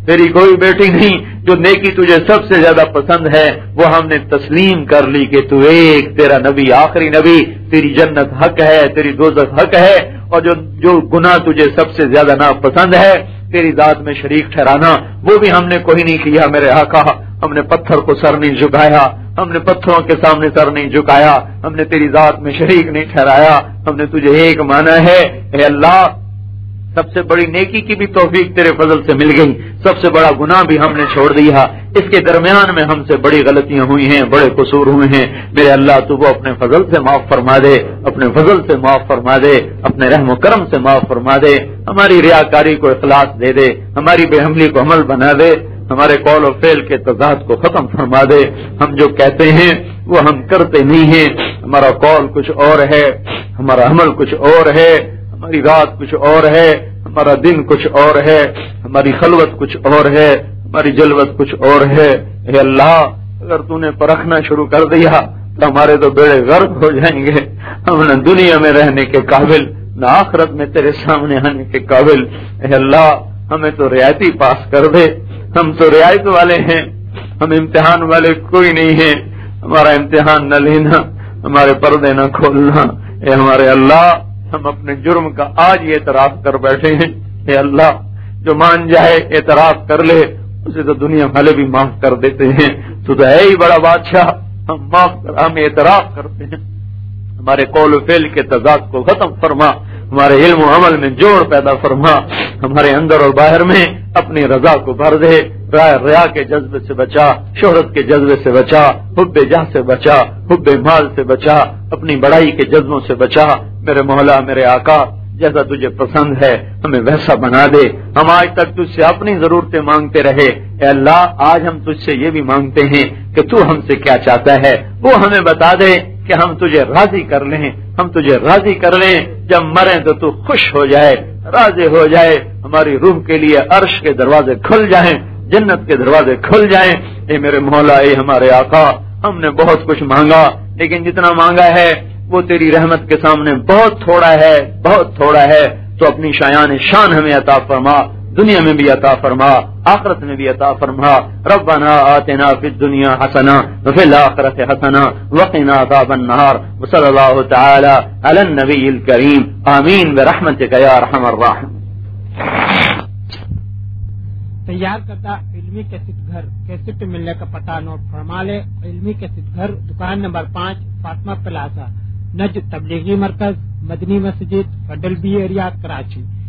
تیری کوئی بیٹی نہیں جو نیکی تجھے سب سے زیادہ پسند ہے وہ ہم نے تسلیم کر لی کہ تو ایک، تیرا نبی آخری نبی، تیری جنت حق ہے، تیری دوزخ حق ہے، اور جو گناہ تجھے سب سے زیادہ ناپسند ہے تیری ذات میں شریک ٹھہرانا، وہ بھی ہم نے کوئی نہیں کیا میرے آقا۔ ہم نے پتھر کو سر نہیں جھکایا، ہم نے پتھروں کے سامنے سر نہیں جھکایا، ہم نے تیری ذات میں شریک نہیں ٹھہرایا، ہم نے تجھے ایک مانا ہے۔ اے اللہ، سب سے بڑی نیکی کی بھی توفیق تیرے فضل سے مل گئی، سب سے بڑا گناہ بھی ہم نے چھوڑ دیا، اس کے درمیان میں ہم سے بڑی غلطیاں ہوئی ہیں، بڑے قصور ہوئے ہیں، میرے اللہ تو وہ اپنے فضل سے معاف فرما دے، اپنے فضل سے معاف فرما دے، اپنے رحم و کرم سے معاف فرما دے، ہماری ریاکاری کو اخلاص دے دے، ہماری بے حملی کو عمل بنا دے، ہمارے قول و فعل کے تضاد کو ختم فرما دے، ہم جو کہتے ہیں وہ ہم کرتے نہیں ہیں، ہمارا قول کچھ اور ہے، ہمارا عمل کچھ اور ہے، ہماری رات کچھ اور ہے، ہمارا دن کچھ اور ہے، ہماری خلوت کچھ اور ہے، ہماری جلوت کچھ اور ہے۔ اے اللہ، اگر تو نے پرکھنا شروع کر دیا تو ہمارے تو بیڑے غرق ہو جائیں گے، ہم نہ دنیا میں رہنے کے قابل نہ آخرت میں تیرے سامنے آنے کے قابل۔ اے اللہ، ہمیں تو رعایتی پاس کر دے، ہم تو رعایت والے ہیں، ہم امتحان والے کوئی نہیں ہیں، ہمارا امتحان نہ لینا، ہمارے پردے نہ کھولنا۔ اے ہمارے اللہ، ہم اپنے جرم کا آج یہ اعتراف کر بیٹھے ہیں، اے اللہ جو مان جائے اعتراف کر لے اسے تو دنیا والے بھی معاف کر دیتے ہیں، تو ہے ہی بڑا بادشاہ، ہم اعتراف کرتے ہیں، ہمارے قول و فعل کے تضاد کو ختم فرما، ہمارے علم و عمل میں جوڑ پیدا فرما، ہمارے اندر اور باہر میں اپنی رضا کو بھر دے، ریا کے جذبے سے بچا، شہرت کے جذبے سے بچا، حب جاہ سے بچا، حب مال سے بچا، اپنی بڑائی کے جذبوں سے بچا، میرے مولا میرے آقا جیسا تجھے پسند ہے ہمیں ویسا بنا دے۔ ہم آج تک تجھ سے اپنی ضرورتیں مانگتے رہے، اے اللہ آج ہم تجھ سے یہ بھی مانگتے ہیں کہ تو ہم سے کیا چاہتا ہے وہ ہمیں بتا دے کہ ہم تجھے راضی کر لیں، ہم تجھے راضی کر لیں، جب مریں تو خوش ہو جائے، راضی ہو جائے، ہماری روح کے لیے عرش کے دروازے کھل جائیں، جنت کے دروازے کھل جائیں۔ اے میرے مولا، اے ہمارے آقا، ہم نے بہت کچھ مانگا لیکن جتنا مانگا ہے وہ تیری رحمت کے سامنے بہت تھوڑا ہے، بہت تھوڑا ہے، تو اپنی شان ہمیں عطا فرما، دنیا میں بھی عطا فرما، آخرت میں بھی عطا فرما۔ ربنا آتنا فی الدنیا حسنہ وفی الآخرۃ حسنہ وقنا عذاب النار، وصلی اللہ تعالی علی النبی الکریم، آمین برحمتک یا ارحم الراحمین۔ تیار کردہ علمی کیسٹ گھر، کیسٹ ملنے کا پتہ نوٹ فرما لے۔ علمی کیسٹ گھر، دکان نمبر 5، فاطمہ پلازا، نجد تبلیغی مرکز، مدنی مسجد، فڈل بی ایریا، کراچی۔